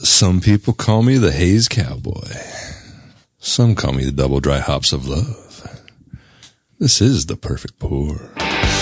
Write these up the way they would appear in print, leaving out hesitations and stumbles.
Some people call me the Haze Cowboy. Some call me the Double Dry Hops of Love. This is the perfect pour.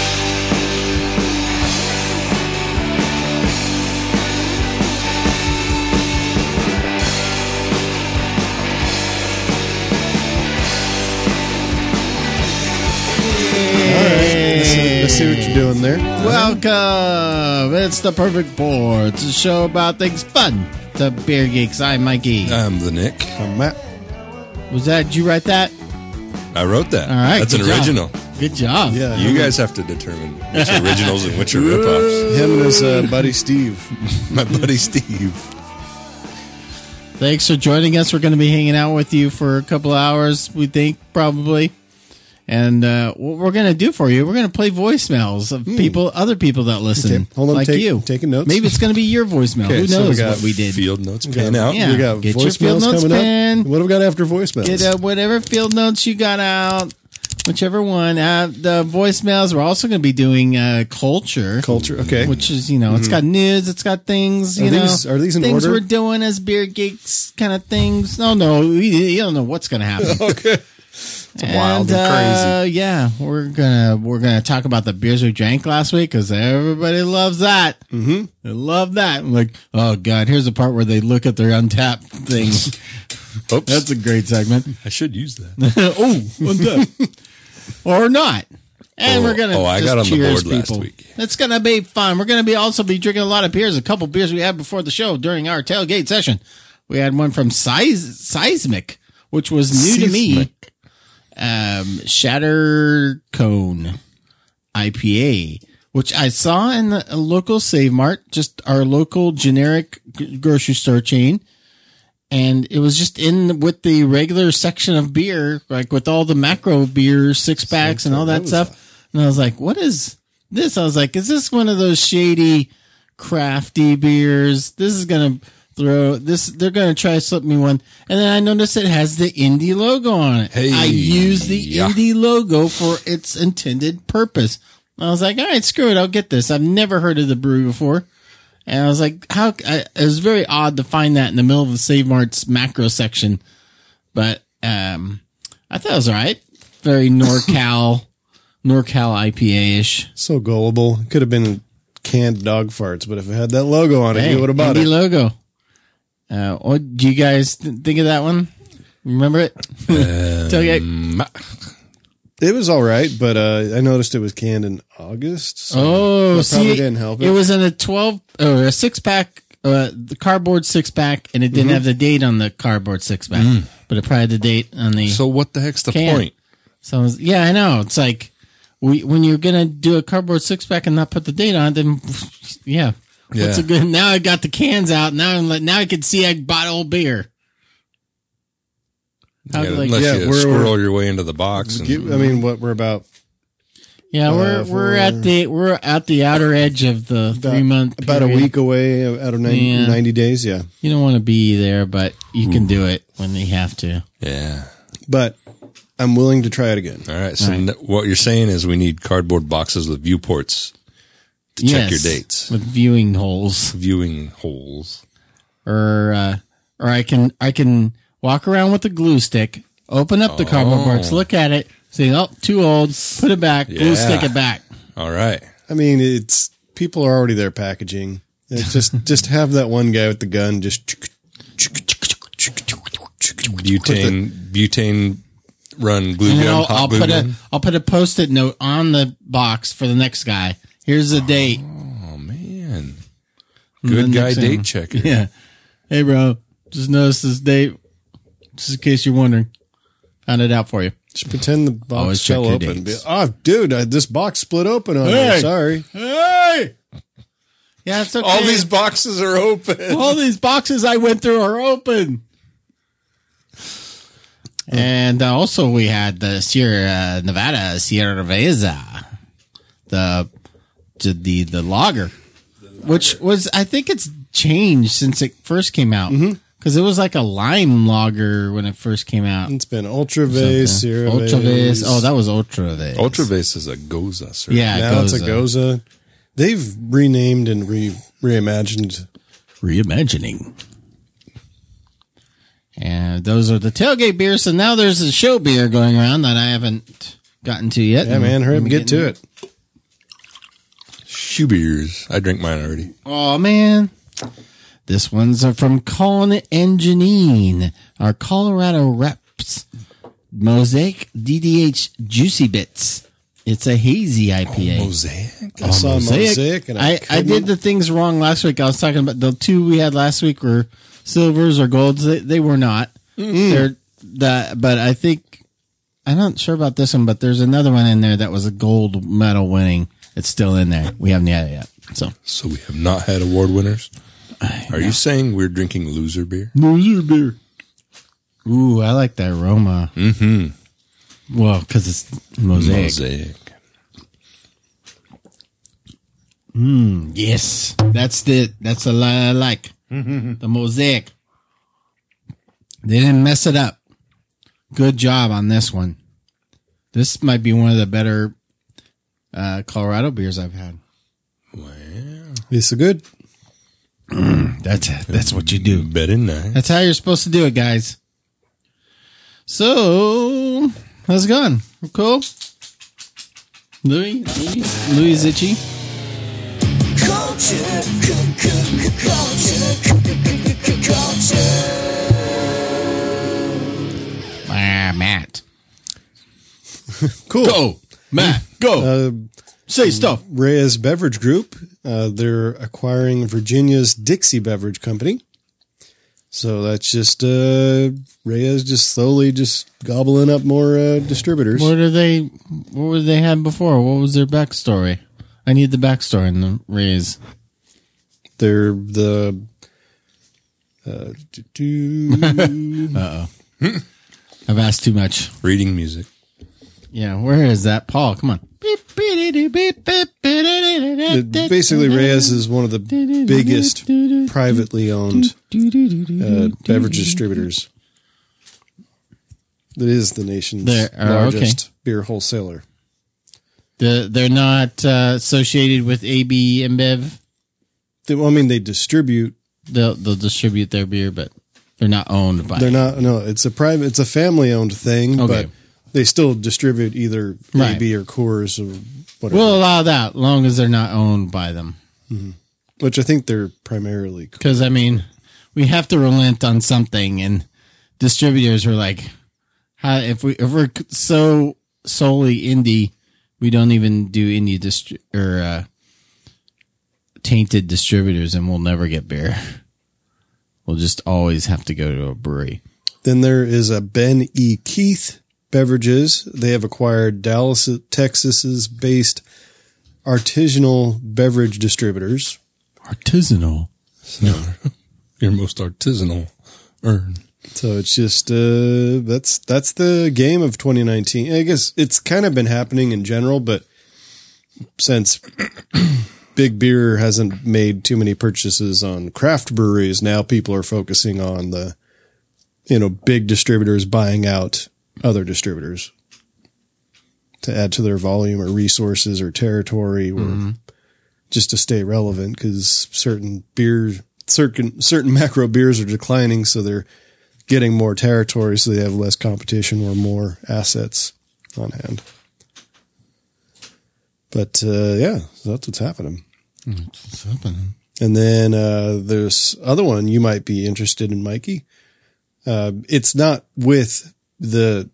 Let's see what you're doing there. Welcome. It's the perfect pour. It's a show about things fun to beer geeks. I'm Mikey. I'm the Nick. I'm Matt. Did you write that? I wrote that. All right. That's an good job. original. Good job. Yeah, You guys have to determine which are originals and which are ripoffs. him and his buddy Steve. My buddy Steve. Thanks for joining us. We're going to be hanging out with you for a couple hours, we think, probably. And what we're going to do for you, we're going to play voicemails of other people that listen, Okay. Hold on, like you. taking notes. Maybe it's going to be your voicemail. Okay, Who so knows we got what we did? Field notes, pen out. Yeah. We got Get your voicemails field notes coming pen. up. What do we got after voicemails? Get whatever field notes you got out, whichever one. The voicemails, we're also going to be doing culture. Culture, okay. Which is, it's got news, it's got things, Are these in things order? we're doing as beer geeks kind of things. No, you don't know what's going to happen. Okay. It's wild and crazy. Yeah, we're gonna talk about the beers we drank last week because everybody loves that. Mm-hmm. They love that. I'm like, oh god, here's the part where they look at their untapped thing. Oops. That's a great segment. I should use that. Untapped, or not. And we're gonna. I just got on the cheers board last people. week. It's gonna be fun. We're gonna also be drinking a lot of beers. A couple beers we had before the show during our tailgate session. We had one from Seismic, which was new to me. Shatter Cone IPA, which I saw in a local Save Mart, just our local generic grocery store chain. And it was just in with the regular section of beer, like with all the macro beer, 6-packs and all that stuff. And I was like, what is this? I was like, is this one of those shady, crafty beers? This is going to they're going to try to slip me one. And then I noticed it has the indie logo on it. Hey, I used the yeah. indie logo for its intended purpose. I was like, all right, screw it. I'll get this. I've never heard of the brewery before. And I was like, it was very odd to find that in the middle of the Save Mart's macro section. But, I thought it was all right. Very NorCal IPA-ish. So gullible. Could have been canned dog farts, but if it had that logo on it, you would have bought indie it. logo. What do you guys think of that one? Remember it? Tailgate? It was all right, but I noticed it was canned in August. So that probably didn't help it. It was in a 6-pack, the cardboard 6-pack, and it didn't have the date on the cardboard 6-pack, but it probably had the date on the. So what the heck's the can. point? So yeah, I know. It's like when you're gonna do a cardboard 6-pack and not put the date on, then yeah. What's a good? Now I got the cans out. Now I can see I bought old beer. Unless you scroll your way into the box. We're about. Yeah, we're at the outer edge of the 3-month. About a week away out of 90 days. Yeah, you don't want to be there, but you can do it when you have to. Yeah, but I'm willing to try it again. All right. So what you're saying is we need cardboard boxes with viewports to check your dates with viewing holes. Or I can walk around with a glue stick, open up the cardboard box, look at it, say, oh, too old, put it back, glue stick it back. All right. I mean, it's people are already there packaging. It's just have that one guy with the gun just butane run glue gun. I'll put a Post-it note on the box for the next guy. Here's the date. Oh man, good guy date checker. Yeah. Hey, bro, just noticed this date. Just in case you're wondering, found it out for you. Just pretend the box Always check fell your open. dates. Dude, this box split open on me. Sorry. Hey. Yeah, it's okay. All these boxes are open. All these boxes I went through are open. And also we had the Sierra Nevada Cerveza, the lager, which was, I think it's changed since it first came out. Because it was like a lime lager when it first came out. It's been Ultra Vase, Sierra Vase. Oh, that was Ultra Vase. Ultra Vase is a Goza, sir. Yeah, now it's a Goza. They've renamed and reimagined. Reimagining. And those are the tailgate beers. So now there's a show beer going around that I haven't gotten to yet. Yeah, man, hurry up and get to it. Shoe beers. I drank mine already. Oh, man. This one's from Colin and Janine, our Colorado reps. Mosaic DDH Juicy Bits. It's a hazy IPA. Mosaic. I saw Mosaic, and I did the things wrong last week. I was talking about the two we had last week were silvers or golds. They were not. They're but I think I'm not sure about this one, but there's another one in there that was a gold medal winning. It's still in there. We haven't had it yet. So we have not had award winners. Are you saying we're drinking loser beer? Loser beer. Ooh, I like that aroma. Mm-hmm. Well, because it's Mosaic. Yes. That's a lot I like. The Mosaic. They didn't mess it up. Good job on this one. This might be one of the better Colorado beers I've had. Wow. It's good. That's what you do. Very nice. That's how you're supposed to do it, guys. So, how's it going? Cool? Louis is itchy. Matt. Cool. Go, Matt. Go. Say stuff. Reyes Beverage Group. They're acquiring Virginia's Dixie Beverage Company. So that's just Reyes just slowly just gobbling up more distributors. What would they have before? What was their backstory? I need the backstory in the Reyes. They're the Uh-oh. I've asked too much. Reading music. Yeah, where is that? Paul, come on. Basically, Reyes is one of the biggest privately owned beverage distributors. It is the nation's largest beer wholesaler. They're not associated with AB InBev. They distribute. They'll distribute their beer, but they're not owned by. They're not. No, it's a family owned thing, okay. But they still distribute either AB or Coors or whatever. We'll allow that, long as they're not owned by them. Mm-hmm. Which I think they're primarily. Because we have to relent on something, and distributors are like, if we're so solely indie, we don't even do indie tainted distributors, and we'll never get beer. We'll just always have to go to a brewery. Then there is a Ben E. Keith Beverages. They have acquired Dallas, Texas's based artisanal beverage distributors. Artisanal? Your most artisanal earn. So it's just, that's the game of 2019. I guess it's kind of been happening in general, but since Big Beer hasn't made too many purchases on craft breweries, now people are focusing on the, big distributors buying out other distributors to add to their volume or resources or territory or just to stay relevant, because certain macro beers are declining, so they're getting more territory, so they have less competition or more assets on hand. But so that's what's happening. What's happening? And then there's other one you might be interested in, Mikey. It's not with the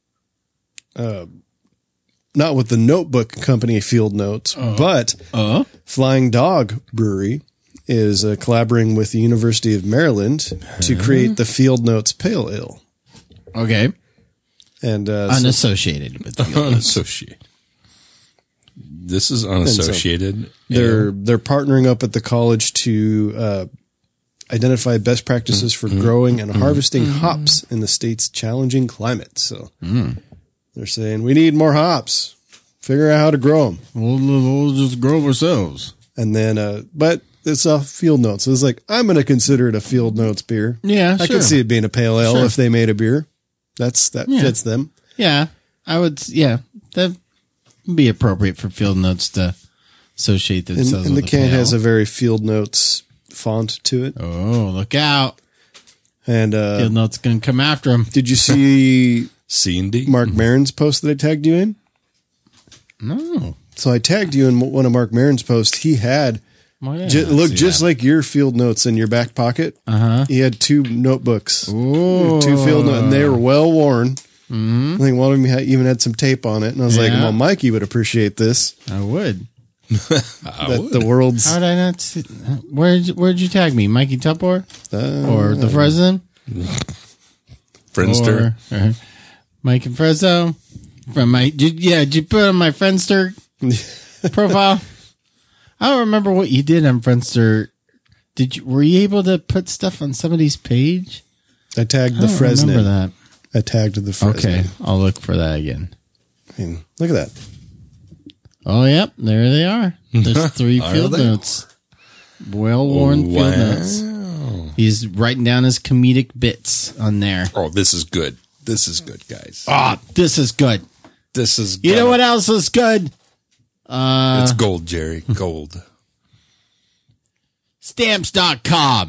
Notebook Company Field Notes, but Flying Dog Brewery is collaborating with the University of Maryland to create the Field Notes Pale Ale. Okay. And unassociated with Field Notes. Unassociated. This is unassociated. They're partnering up at the college to identify best practices for growing and harvesting hops in the state's challenging climate. So they're saying we need more hops. Figure out how to grow them. We'll just grow ourselves. And then, but it's a Field Notes. So it's like, I'm going to consider it a Field Notes beer. Yeah, I can see it being a pale ale if they made a beer. That fits them. Yeah, I would. Yeah, that would be appropriate for Field Notes to associate themselves. And with the can has a very Field Notes font to it. Oh, look out! And Field Note's going to come after him. did you see C&D. Mark Maron's post that I tagged you in? No. So I tagged you in one of Mark Maron's posts. He had looked just like your field notes in your back pocket. He had 2 notebooks, Ooh. 2 field notes, and they were well worn. I think one of them even had some tape on it, and I was like, Yeah. "Well, Mikey would appreciate this." I would. That the world's How did I not see? Where'd you tag me? Mikey Tupor? Or the President? Friendster. Or Mike and Frezzo? Did you put on my Friendster profile? I don't remember what you did on Friendster. Were you able to put stuff on somebody's page? I tagged I the don't Fresno. remember that. I tagged the Fresno. Okay, I'll look for that again. I mean, look at that. Oh, yep, there they are. There's 3 Are field they? notes. Well-worn Wow. field notes. He's writing down his comedic bits on there. Oh, this is good. This is good, guys. Ah, this is good. This is You know what else is good? It's gold, Jerry. Gold. Stamps.com.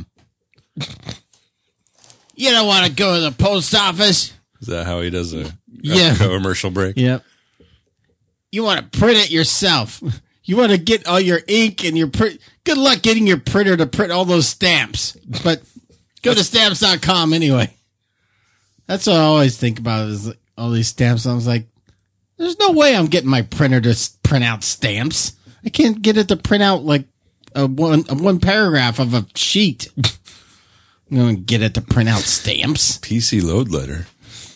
You don't want to go to the post office. Is that how he does a Yeah. commercial break? Yep. You want to print it yourself. You want to get all your ink and your print. Good luck getting your printer to print all those stamps. But go to stamps.com anyway. That's what I always think about is like, all these stamps. I was like, there's no way I'm getting my printer to print out stamps. I can't get it to print out like a one paragraph of a sheet. I'm going to get it to print out stamps. PC load letter.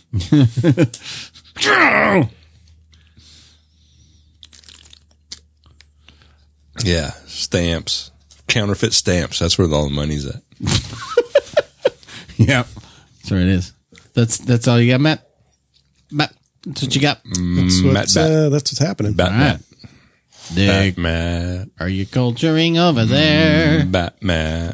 Yeah, stamps. Counterfeit stamps. That's where all the money's at. Yep. That's where it is. That's all you got, Matt? Matt, that's what you got? That's what's happening. Batman. Dick, Batman. are you culturing over there? Batman.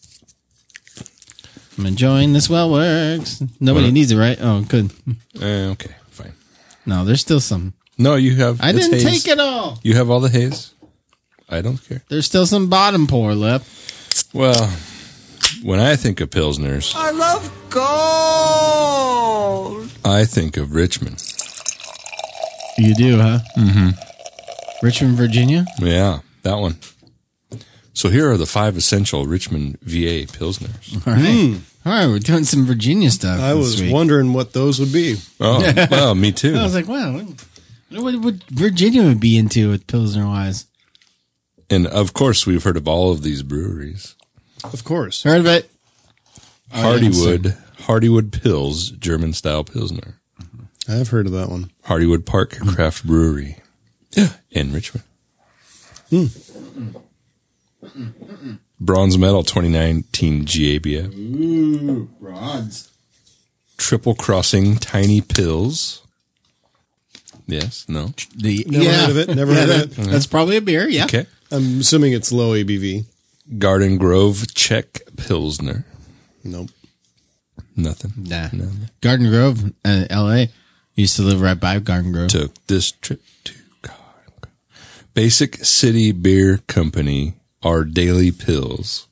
I'm enjoying this well works. Nobody What? needs it, right? Oh, good. Okay, fine. No, there's still some. No, you have. I it's didn't haze. take it all. You have all the haze. I don't care. There's still some bottom pour left. Well, when I think of Pilsners, I love gold. I think of Richmond. You do, huh? Mm-hmm. Richmond, Virginia? Yeah, that one. So here are the 5 essential Richmond VA Pilsners. All right. All right, we're doing some Virginia stuff. I this was week. wondering what those would be. Oh, well, me too. I was like, wow, what would Virginia would be into with Pilsner wise? And of course, we've heard of all of these breweries. Of course. Heard of it? Hardywood Pils, German style Pilsner. I've heard of that one. Hardywood Park Craft Brewery in Richmond. Bronze medal 2019 GABF. Ooh, rods. Triple Crossing Tiny Pills. Yes, no. Never heard of it. Never heard of it. That's probably a beer, yeah. Okay. I'm assuming it's low ABV. Garden Grove Czech Pilsner. Nope. Nothing. Nah. No. Garden Grove, L.A. Used to live right by Garden Grove. Took this trip to Garden Grove. Basic City Beer Company. Our Daily Pills.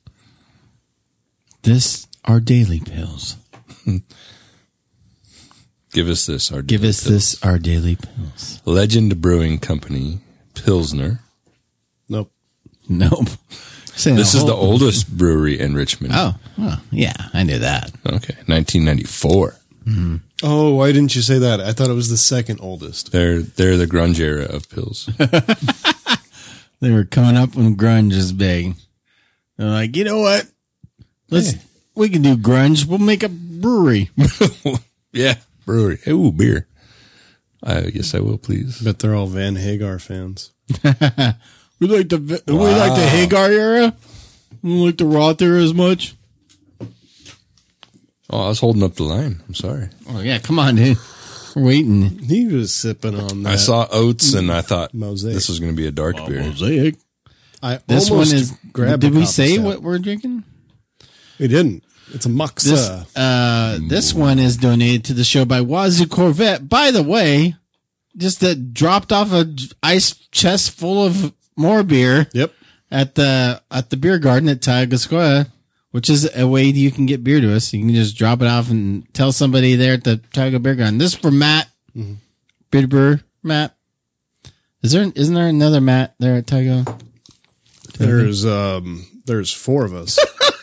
This our daily pills. Give us this. Our Give Daily us Pills. this our daily pills. Legend Brewing Company. Pilsner. Nope. Nope. This is the oldest brewery in Richmond. Oh, well, yeah, I knew that. Okay. 1994. Oh, why didn't you say that? I thought it was the second oldest. They're the grunge era of pills. They were coming up when grunge is big. They're like, you know what? We can do grunge. We'll make a brewery. Yeah. Brewery. Ooh, beer. I guess I will, please. Bet they're all Van Hagar fans. We like the Hagar era. We don't like the Roth era as much. Oh, I was holding up the line. I'm sorry. Oh yeah, come on, dude. We're waiting. He was sipping on that. I saw oats and I thought Mosaic. this was going to be a dark beer. Mosaic. I This almost one is. grabbed Did a we copper say stout. what we're drinking? We didn't. It's a Muxa. This one is donated to the show by Wazoo Corvette. By the way, just dropped off a ice chest full of more beer Yep. at the beer garden at Tioga Square. which is a way you can get beer to us. You can just drop it off and tell somebody there at the Tioga Beer Garden. This is for Matt. Beer to Brewer, Matt. Isn't there another Matt there at Tioga? There's 4 of us.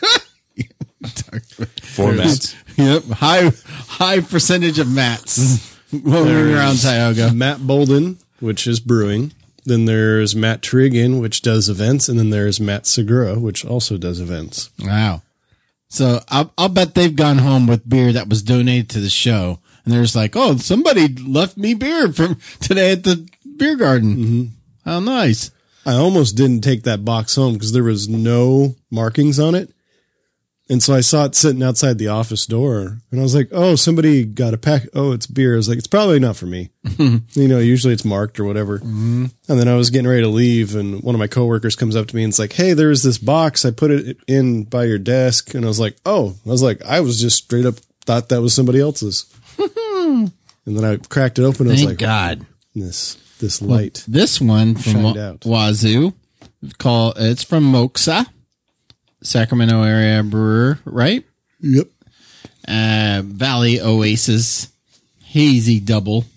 4 Matts. Yep. High percentage of Matts when we're around Tioga. Matt Bolden, which is brewing. Then there's Matt Trigan, which does events. And then there's Matt Segura, which also does events. Wow. So I'll bet they've gone home with beer that was donated to the show. And they're just like, oh, somebody left me beer from today at the beer garden. Mm-hmm. How nice. I almost didn't take that box home because there was no markings on it. And so I saw it sitting outside the office door and I was like, oh, somebody got a pack. Oh, it's beer. I was like, it's probably not for me. Usually it's marked or whatever. Mm-hmm. And then I was getting ready to leave and one of my coworkers comes up to me and it's like, hey, there's this box. I put it in by your desk. And I was like, I was just straight up thought that was somebody else's. And then I cracked it open. And I was like, God, this light. This one from Wazoo, it's from Moxa. Sacramento area brewer, right? Yep. Valley Oasis Hazy Double.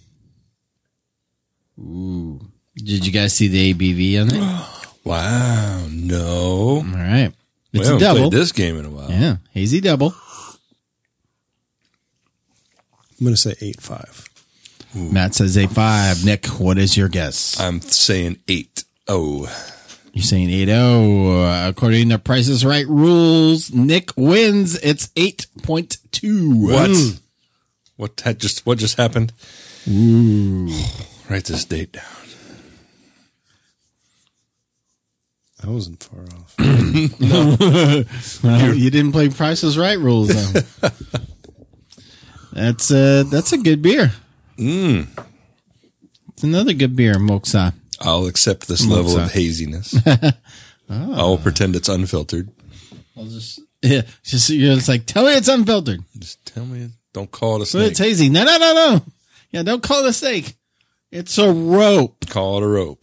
Ooh. Did you guys see the ABV on it? Wow. No. All right. We It's a haven't double. played this game in a while. Yeah. Hazy Double. I'm going to say 8.5. Matt says 8.5. Nick, what is your guess? I'm saying 8-0. You're saying 8.0. According to Price is Right rules, Nick wins. It's 8.2. What just happened? Ooh. Write this date down. I wasn't far off. Well, you didn't play Price is Right rules, though. That's a good beer. It's another good beer, Moxa. I'll accept this level of haziness. I'll pretend it's unfiltered. You're just like, tell me it's unfiltered. Just tell me. Don't call it a But snake. it's hazy. No. Yeah, don't call it a snake. It's a rope. Call it a rope.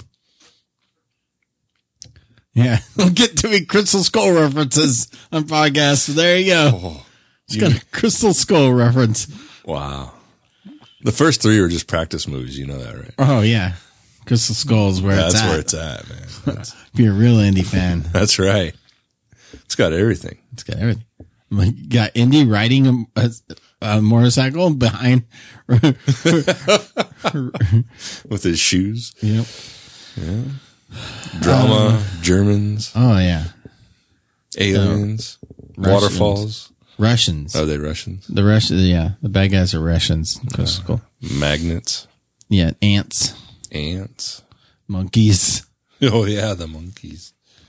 Yeah, we'll get to me Crystal Skull references on podcasts. There you go. It's got a Crystal Skull reference. Wow. The first 3 are just practice movies. You know that, right? Oh, yeah. Crystal Skull is where That's it's at. where it's at, man. If you're a real indie fan. That's right. It's got everything. It's got everything. Like, got Indy riding a motorcycle behind. With his shoes. Yep. Yeah. Drama, Germans, Oh, yeah. aliens, Russians. waterfalls. Russians. Are they Russians? The Russians, yeah. The bad guys are Russians. Crystal Skull. Magnets, Yeah, ants, ants. monkeys. Oh, yeah, the monkeys.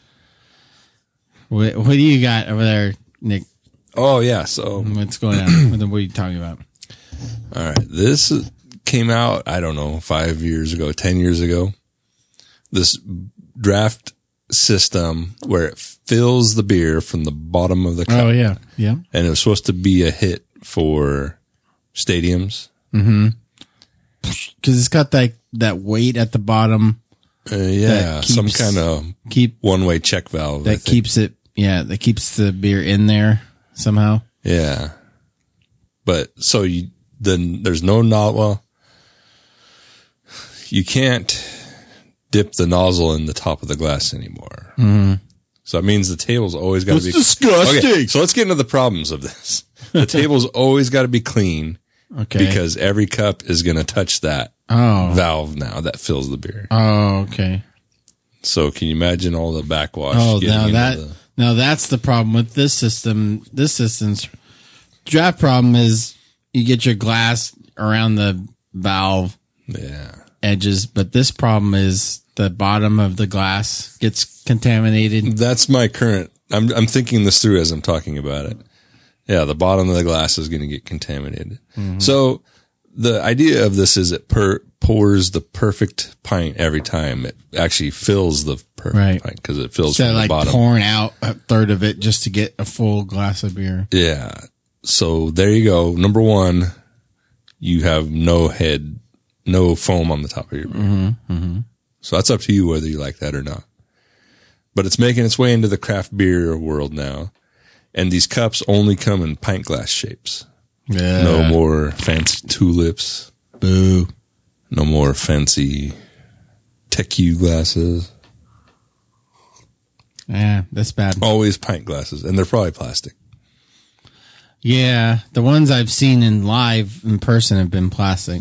What do you got over there, Nick? Oh, yeah. So, What's going on? What are you talking about? all right. This came out, I don't know, 5 years ago, 10 years ago. This draft system where it fills the beer from the bottom of the cup. Oh, yeah. Yeah. And it was supposed to be a hit for stadiums. Because it's got that weight at the bottom. Yeah, some keeps- kind of Keep one-way check valve. I that think. keeps it. Yeah, that keeps the beer in there somehow. Yeah. But so then there's no well, you can't dip the nozzle in the top of the glass anymore. So that means the table's always got to be disgusting. Okay, so let's get into the problems of this. The table's always got to be clean Okay. because every cup is going to touch that valve now that fills the beer. Oh, okay. So can you imagine all the backwash? Oh, getting now that's the problem with this system. This system's draft problem is you get your glass around the valve yeah. edges, but this problem is the bottom of the glass gets contaminated. That's my current. I'm thinking this through as I'm talking about it. Yeah, the bottom of the glass is going to get contaminated. So the idea of this is it pours the perfect pint every time. It actually fills the perfect pint because it fills Instead from of the like bottom. pouring out a third of it just to get a full glass of beer. Yeah. So there you go. Number one, you have no foam on the top of your beer. So that's up to you whether you like that or not. But it's making its way into the craft beer world now. And these cups only come in pint glass shapes. Yeah. No more fancy tulips. Boo. No more fancy TEQ glasses. Yeah, that's bad. Always pint glasses, and they're probably plastic. Yeah, the ones I've seen in person have been plastic.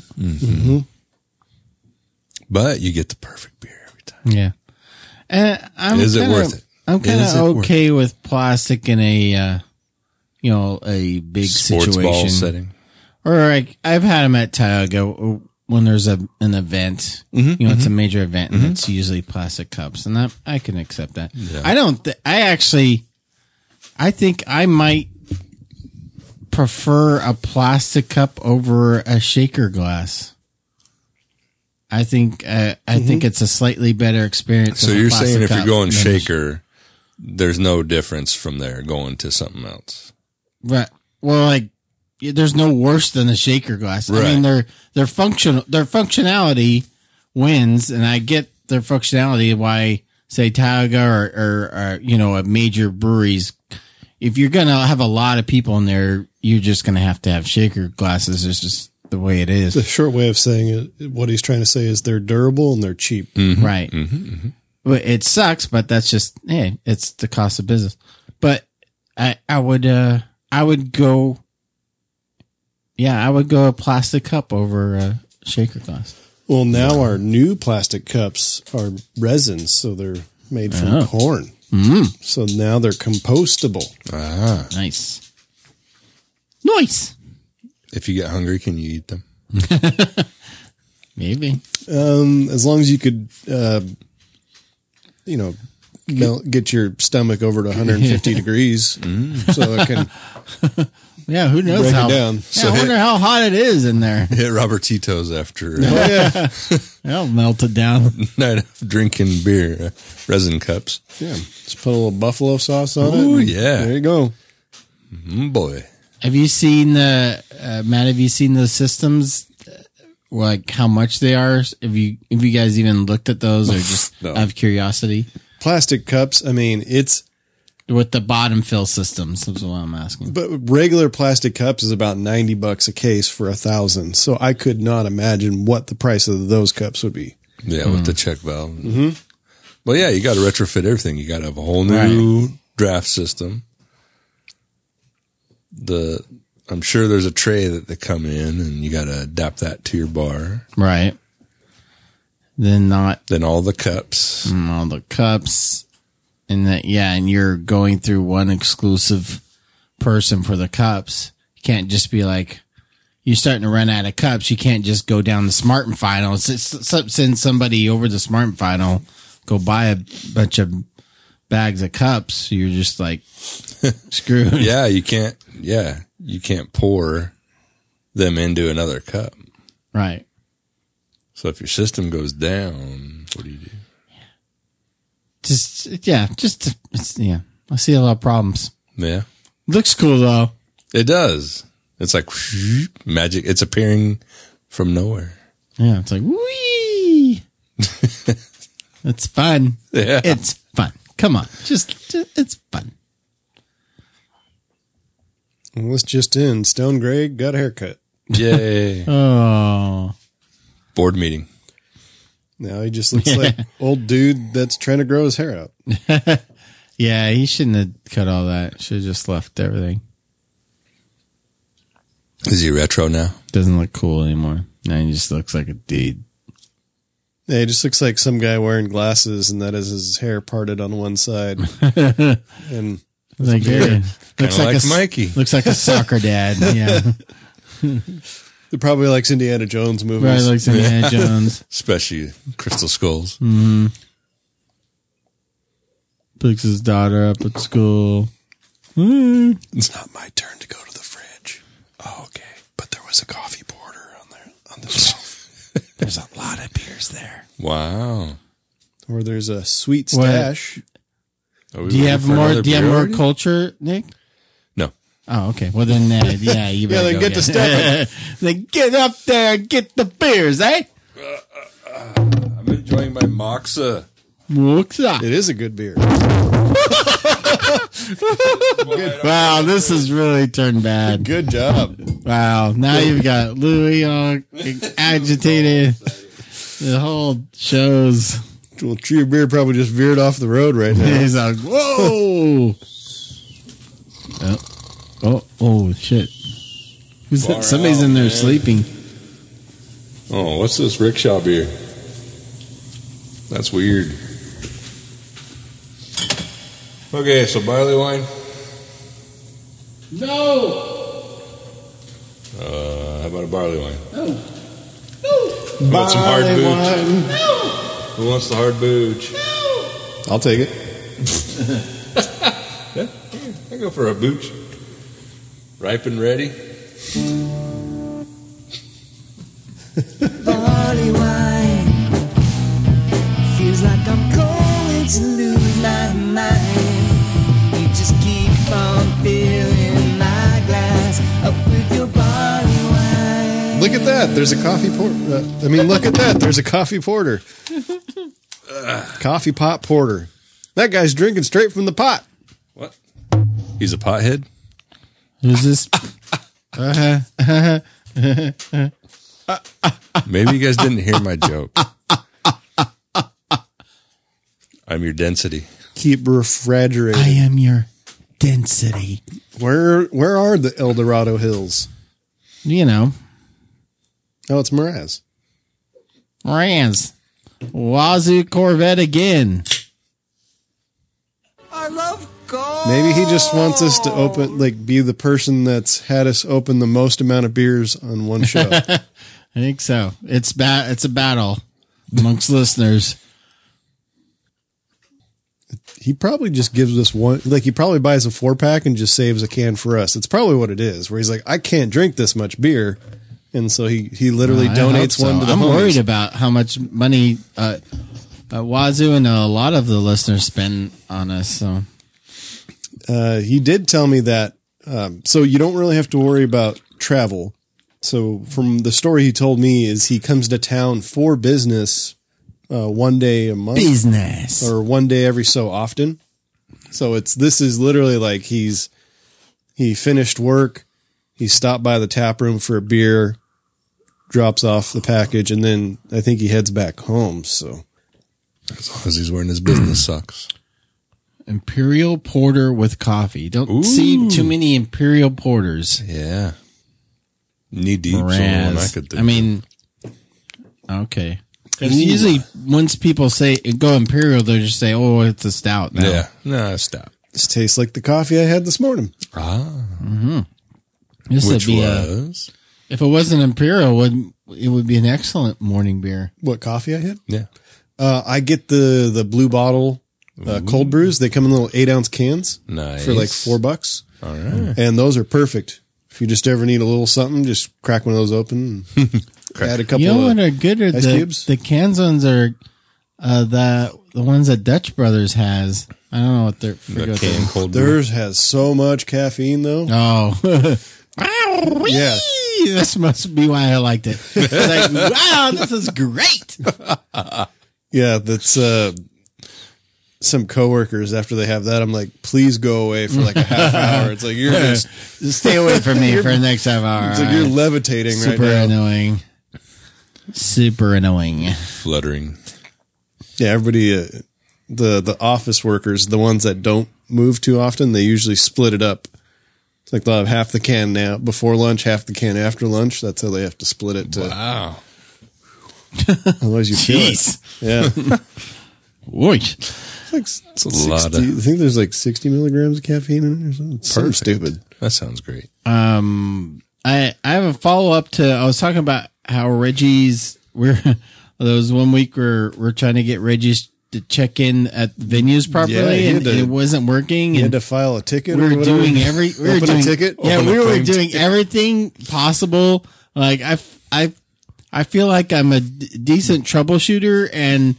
But you get the perfect beer every time. Yeah. And Is it worth it? I'm kind Is it of worth okay with plastic in a, a big Sports situation. ball setting. Or like I've had them at Tioga when there's an event. It's a major event, and it's usually plastic cups, and I can accept that. Yeah. I think I might prefer a plastic cup over a shaker glass. I think it's a slightly better experience. So with a you're plastic saying if you're cup going than a shaker, there's no difference from there going to something else. Right. Well, like there's no worse than a shaker glass. Right. I mean, their functionality wins, and I get their functionality. Why say Tioga or a major breweries? If you're gonna have a lot of people in there, you're just gonna have to have shaker glasses. It's just the way it is. The short way of saying it, what he's trying to say is they're durable and they're cheap. Right. But it sucks, but that's just, it's the cost of business. But I would go a plastic cup over a shaker glass. Well, now our new plastic cups are resins, so they're made from corn. So now they're compostable. Ah. Nice. If you get hungry, can you eat them? Maybe. As long as you could, get your stomach over to 150 degrees, so it can Yeah, who knows break how? it down. Yeah, I wonder how hot it is in there. Hit Robert Tito's after That'll melt it down. night of drinking beer, resin cups. Yeah, just put a little buffalo sauce on Ooh, it. yeah. There you go. Boy. Have you seen Matt? Have you seen the systems? Like how much they are? Have you guys even looked at those, or just No. out of curiosity? Plastic cups, I mean, it's, With the bottom fill systems, is what I'm asking. but regular plastic cups is about $90 a case for 1,000. So I could not imagine what the price of those cups would be. Yeah, with the check valve. Mm-hmm. Well, yeah, you got to retrofit everything. You got to have a whole new draft system. I'm sure there's a tray that they come in, and you got to adapt that to your bar. Right. Then Then all the cups. all the cups, and and you're going through one exclusive person for the cups. You can't just be like, you're starting to run out of cups. You can't just go down the Smart and Final. Send somebody over to Smart and Final, go buy a bunch of bags of cups. You're just like screwed. Yeah, you can't. Yeah, you can't pour them into another cup. Right. So if your system goes down, what do you do? I see a lot of problems. Yeah, Looks cool though. it does. It's like magic. It's appearing from nowhere. Yeah, it's like wee. It's fun. Yeah. It's fun. Come on, just it's fun. Well, this just in, Stone Gray got a haircut. Yay. Oh, Board meeting. Now he just looks like old dude that's trying to grow his hair out. yeah. He shouldn't have cut all that. Should have just left everything. Is he retro now? Doesn't look cool anymore. Now he just looks like a dude. Yeah, he just looks like some guy wearing glasses, and that is his hair parted on one side. And Like looks like a Mikey. Looks like a soccer dad. Yeah, he probably likes Indiana Jones right. movies. Looks like Indiana Jones. Especially Crystal Skulls. Picks his daughter up at school. It's not my turn to go to the fridge. Oh, okay. But there was a coffee porter on the shelf. There's a lot of beers there. Wow. Or there's a sweet stash. Do Do you have more culture, Nick? No. Oh, okay. Well, then, yeah, you better then go get to stepping. Then get up there and get the beers, eh? I'm enjoying my Moxa. What's up? It is a good beer. Wow, this has really turned bad. Good job. Wow, now you've got Louis all agitated. The whole show's. Well, Tree of Beer probably just veered off the road right now. He's like, whoa! Oh, shit! Who's that? Somebody's in there sleeping. Oh, what's this rickshaw beer? That's weird. Okay, so barley wine. No. How about a barley wine? No. How about some hard booch? Who wants the hard booch? I'll take it. Yeah, I go for a booch. Ripe and ready. Barley wine feels like I'm going to lose my mind. You just keep on filling my glass up with your barley wine. Look at that. There's a coffee porter. Look at that. There's a coffee porter. Coffee pot porter. That guy's drinking straight from the pot. What? He's a pothead? Who's this? Maybe you guys didn't hear my joke. I'm your density. Keep refrigerated. I am your density. Where are the El Dorado Hills? You know, Oh, it's Mraz. Rans. Wazoo Corvette again. I love gold. Maybe he just wants us to be the person that's had us open the most amount of beers on one show. I think so. It's a battle amongst listeners. He probably just gives us one, he probably buys a 4-pack and just saves a can for us. It's probably what it is, where he's like, I can't drink this much beer. And so he literally donates one to the I'm homies. worried about how much money Wazoo and a lot of the listeners spend on us. So He did tell me that, so you don't really have to worry about travel. So from the story he told me is he comes to town for business one day a month. business. Or one day every so often. So this is literally like he finished work, he stopped by the tap room for a beer, drops off the package, and then I think he heads back home. So As long as he's wearing his business socks. Imperial Porter with coffee. Don't see too many Imperial Porters. Yeah. Knee deep. One I could think Okay. Because usually once people say go Imperial, they'll just say, oh, it's a stout now. Yeah. No, stop. this tastes like the coffee I had this morning. This Which would be was? if it wasn't Imperial, it would be an excellent morning beer. What coffee I had? Yeah. I get the blue bottle cold brews. They come in little 8-ounce cans Nice. for like $4. All right. And those are perfect. If you just ever need a little something, just crack one of those open and add a couple You know what of are good are ice cubes. the cans ones are the ones that Dutch Brothers has. I don't know what they're The can cold brew. Theirs has so much caffeine though. Oh. Yeah. This must be why I liked it. It's like, wow, this is great. Yeah, that's some coworkers after they have that, I'm like, please go away for like a half hour. It's like you're just Stay away from me for the next half hour. it's like you're levitating Super right now. annoying. Super annoying. Fluttering. Yeah, everybody the office workers, the ones that don't move too often, they usually split it up. It's like they'll have half the can now before lunch, half the can after lunch. That's how they have to split it. Wow. Otherwise, you feel it. Jeez. Yeah, Oy. It's a lot I of. think there's like 60 milligrams of caffeine in it or something. It's something stupid. That sounds great. I have a follow up to I was talking about how Reggie's there was one week where we're trying to get Reggie's to check in at venues properly Yeah, he had and to- it wasn't working You had and to file a ticket. we or were whatever. doing we were Open doing a ticket. Yeah, Open we a were claim doing ticket. everything possible. Like I feel like I'm a decent troubleshooter and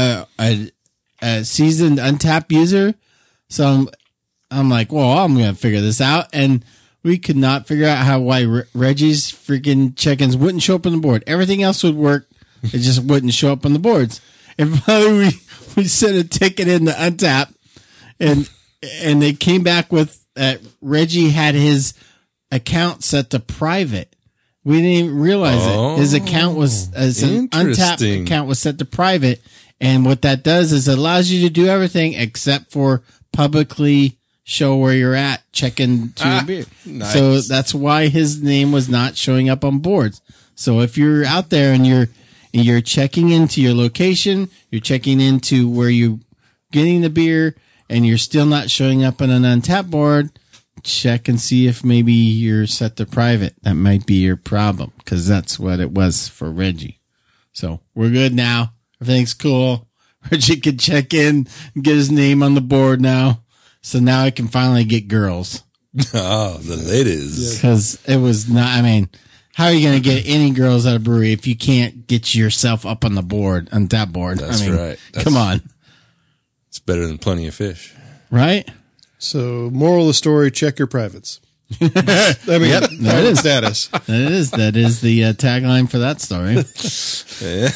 a seasoned Untapped user. So I'm like, well, I'm going to figure this out. And we could not figure out why Reggie's freaking check-ins wouldn't show up on the board. Everything else would work. It just wouldn't show up on the boards. And finally we sent a ticket in to Untapped and and they came back with Reggie had his account set to private. We didn't even realize it. His account was an untapped account was set to private, and what that does is it allows you to do everything except for publicly show where you're at, check into your beer. Nice. So that's why his name was not showing up on boards. So if you're out there and you're checking into your location, you're checking into where you're getting the beer, and you're still not showing up on an untapped board, check and see if maybe you're set to private. That might be your problem, because that's what it was for Reggie. So we're good now. Everything's cool. Reggie can check in and get his name on the board now. So now I can finally get girls. Oh, the ladies. Because it was not, I mean, how are you going to get any girls at a brewery if you can't get yourself up on the board, on that board? That's I mean, right. Come on. It's better than plenty of fish. Right? So, moral of the story: check your privates. I mean, that is status. That is the tagline for that story. Yeah.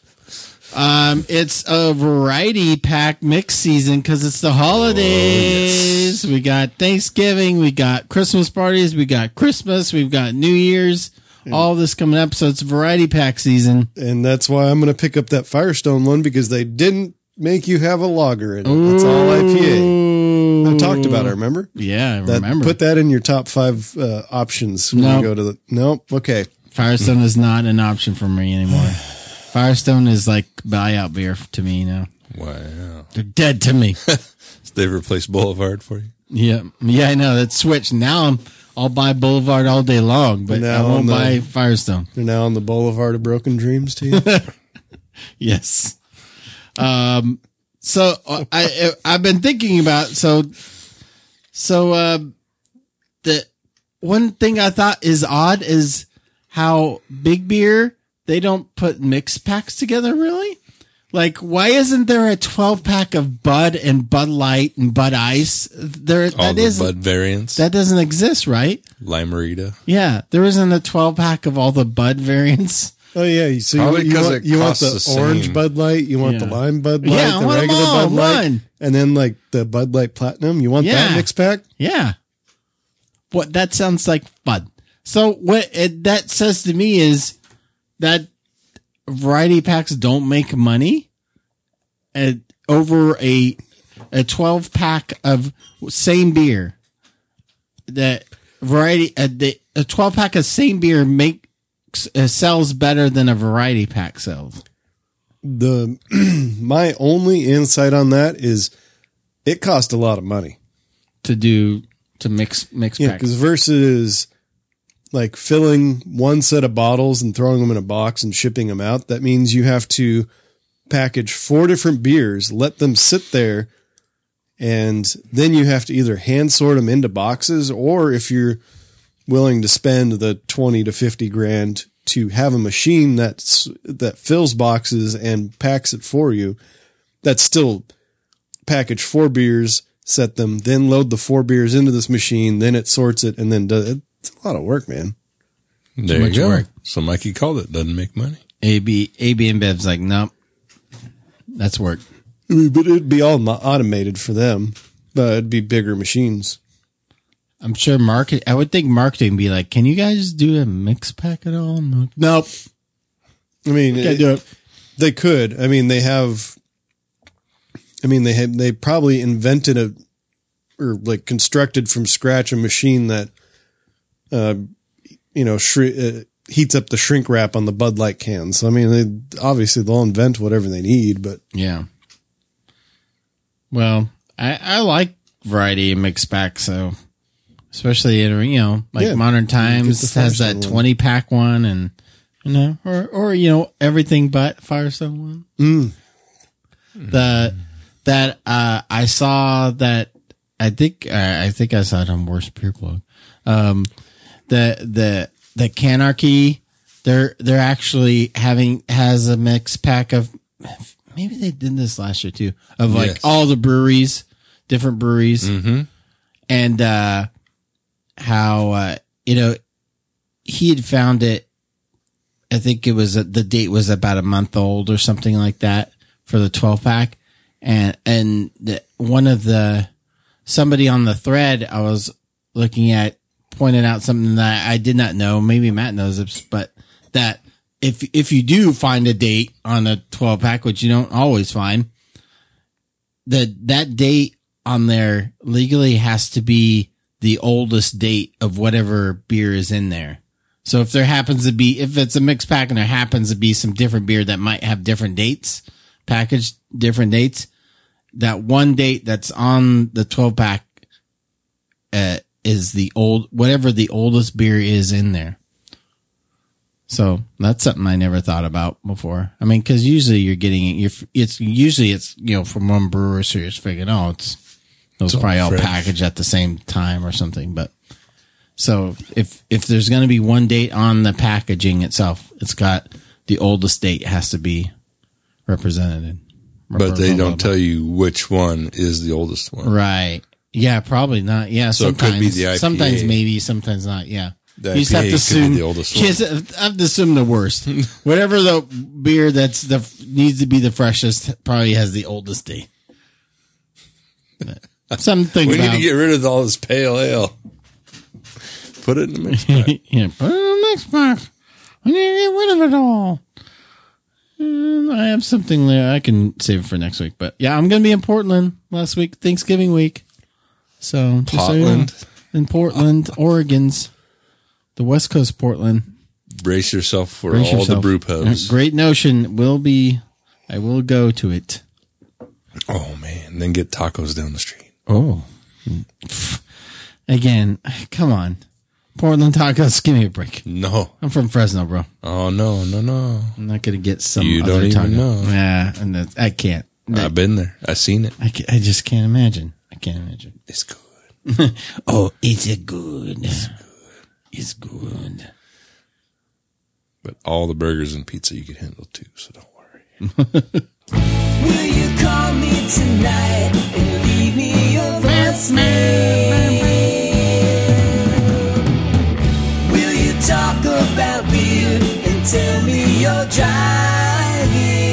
It's a variety pack mix season because it's the holidays. We got Thanksgiving, we got Christmas parties, we got Christmas, we've got New Year's, all this coming up. So it's variety pack season. And that's why I'm going to pick up that Firestone one, because they didn't make you have a lager in it. It's all IPA. I talked about it, remember? Yeah, I That, remember. put that in your top 5 options when Nope. you go to the. Nope. Okay. Firestone is not an option for me anymore. Firestone is like buyout beer to me now. Wow. They're dead to me. They've replaced Boulevard for you. Yeah, I know. That's switched. Now I'll buy Boulevard all day long, but Now I won't on the- buy Firestone. They're now on the Boulevard of Broken Dreams to you. Yes. So I've been thinking about the one thing I thought is odd is how Big Beer, they don't put mix packs together really. Like, why isn't there a 12-pack of Bud and Bud Light and Bud Ice? All the Bud variants. That doesn't exist, right? Limerita. Yeah, there isn't a 12-pack of all the Bud variants. Oh yeah, so Probably you 'cause want, it you want costs the the orange same. Bud Light, you want the Yeah. lime Bud Light, Yeah, I the want 'em regular all, Bud Light, one. and then like the Bud Light Platinum. You want Yeah. that mix pack? Yeah. What that sounds like fun. So what that says to me is that variety packs don't make money over a 12-pack of same beer. That variety a 12-pack of same beer sells better than a variety pack sells. The my only insight on that is it cost a lot of money. to mix Yeah, packs. because versus like filling one set of bottles and throwing them in a box and shipping them out, that means you have to package 4 different beers, let them sit there, and then you have to either hand sort them into boxes, or if you're willing to spend the 20 to 50 grand to have a machine that fills boxes and packs it for you, that's still package 4 beers, set them, then load the 4 beers into this machine, then it sorts it, and then does it. It's a lot of work, man. There much you go. work. So Mikey called it. Doesn't make money. AB and Bev's like, nope, that's work. I mean, but it'd be all automated for them, but it'd be bigger machines. I'm sure I would think marketing would be like, can you guys do a mix pack at all? Nope. I mean, Can't do it. they could. I mean, they probably invented or like constructed from scratch a machine that, heats up the shrink wrap on the Bud Light cans. So, I mean, they'll invent whatever they need, but Yeah. Well, I like variety and mix pack, so especially in, Yeah. Modern Times Get the has that Firestone one. 20-pack one, and or everything but Firestone one. That I saw that I think I saw it on Worst Beer Blog. The Canarchy, they're actually has a mix pack of, maybe they did this last year too, of like Yes. all the breweries, different breweries, and how he had found it. I think it was the date was about a month old or something like that for the 12-pack, and one of the somebody on the thread I was looking at pointed out something that I did not know. Maybe Matt knows this, but that if you do find a date on a 12 pack, which you don't always find, that date on there legally has to be the oldest date of whatever beer is in there. So if it's a mixed pack and there happens to be some different beer that might have different dates, packaged different dates, that one date that's on the 12 pack, is whatever the oldest beer is in there. So that's something I never thought about before. I mean, cause usually you're getting it's from one brewer, so you're figuring, it was probably all packaged at the same time or something. But so if there's going to be one date on the packaging itself, it's got the oldest date has to be represented. But they don't tell you which one is the oldest one. Right. Yeah, probably not. Yeah. So sometimes, it could be the IPA. Sometimes maybe, sometimes not. Yeah. The You just have to IPA could be assume the oldest you one. just have to assume the worst. Whatever the beer needs to be the freshest probably has the oldest date. Something We about need to get rid of all this pale ale. Put it in the mix pack. yeah, put it in the next box. I need to get rid of it all. And I have something there. I can save it for next week. But yeah, I'm going to be in Portland last week, Thanksgiving week. So, just so you know, Portland? in Portland, Oregon's the West Coast Portland. Brace yourself for Brace all yourself. the brew pubs. Great Notion I will go to it. Oh, man. Then get tacos down the street. Oh. Again, come on. Portland tacos, give me a break. No. I'm from Fresno, bro. Oh, no. I'm not going to get some You other don't even taco. know. Yeah, and I can't. I've been there. I've seen it. I just can't imagine. I can't imagine. It's good. Oh, it's good. It's good. But all the burgers and pizza you can handle too, so don't worry. Will you call me tonight and leave me your voicemail? Will you talk about beer and tell me you're driving?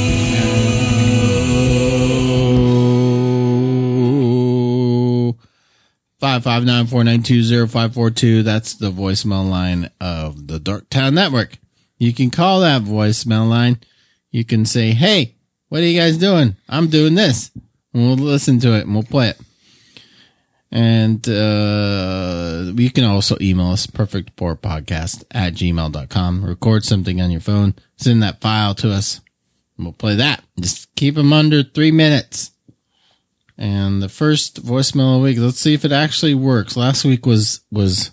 559-492-0542. That's the voicemail line of the Dorktown Network. You can call that voicemail line. You can say, hey, what are you guys doing? I'm doing this. And we'll listen to it and we'll play it. And you can also email us, perfectpourpodcast@gmail.com. Record something on your phone. Send that file to us. And we'll play that. Just keep them under 3 minutes. And the first voicemail of the week, let's see if it actually works. Last week was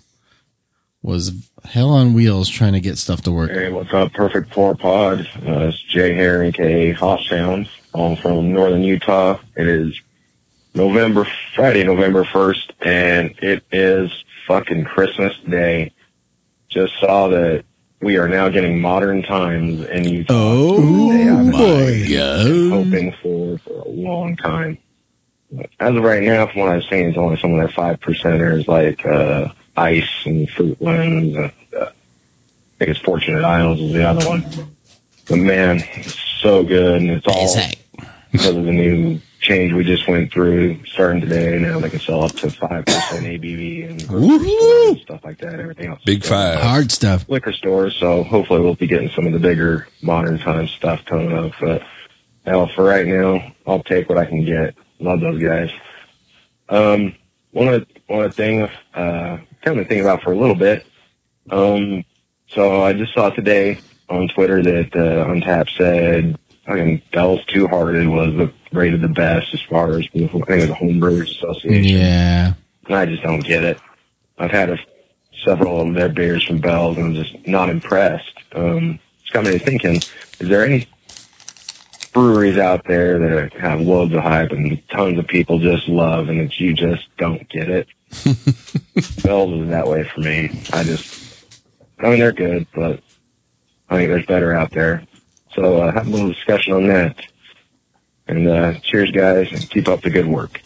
hell on wheels trying to get stuff to work. Hey, what's up, Perfect Four Pod? It's Jay Hare, aka Hossound. I'm from northern Utah. It is Friday, November 1st, and it is fucking Christmas Day. Just saw that we are now getting modern times in Utah. Oh, Day I've boy. been hoping for a long time. As of right now, from what I've seen, it's only some of their 5%ers like Ice and Fruitlands. I think it's Fortunate Isles is the other one. But man, it's so good, and it's all because of the new change we just went through starting today. Now they can sell up to 5% ABV and stuff like that. Everything else, Big five. Hard stuff. liquor stores. So hopefully we'll be getting some of the bigger modern time stuff coming up. But hell, for right now, I'll take what I can get. Love those guys. One of the things kind of been thinking about for a little bit. So I just saw today on Twitter that Untappd said fucking Bell's Two Hearted was rated the best as far as, I think it was the Home Brewers Association. Yeah. And I just don't get it. I've had several of their beers from Bell's and I'm just not impressed. It's got me thinking, is there any breweries out there that have loads of hype and tons of people just love and that you just don't get it? Bell's is that way for me. I mean, they're good, but I think there's better out there. So have a little discussion on that. And cheers, guys, and keep up the good work.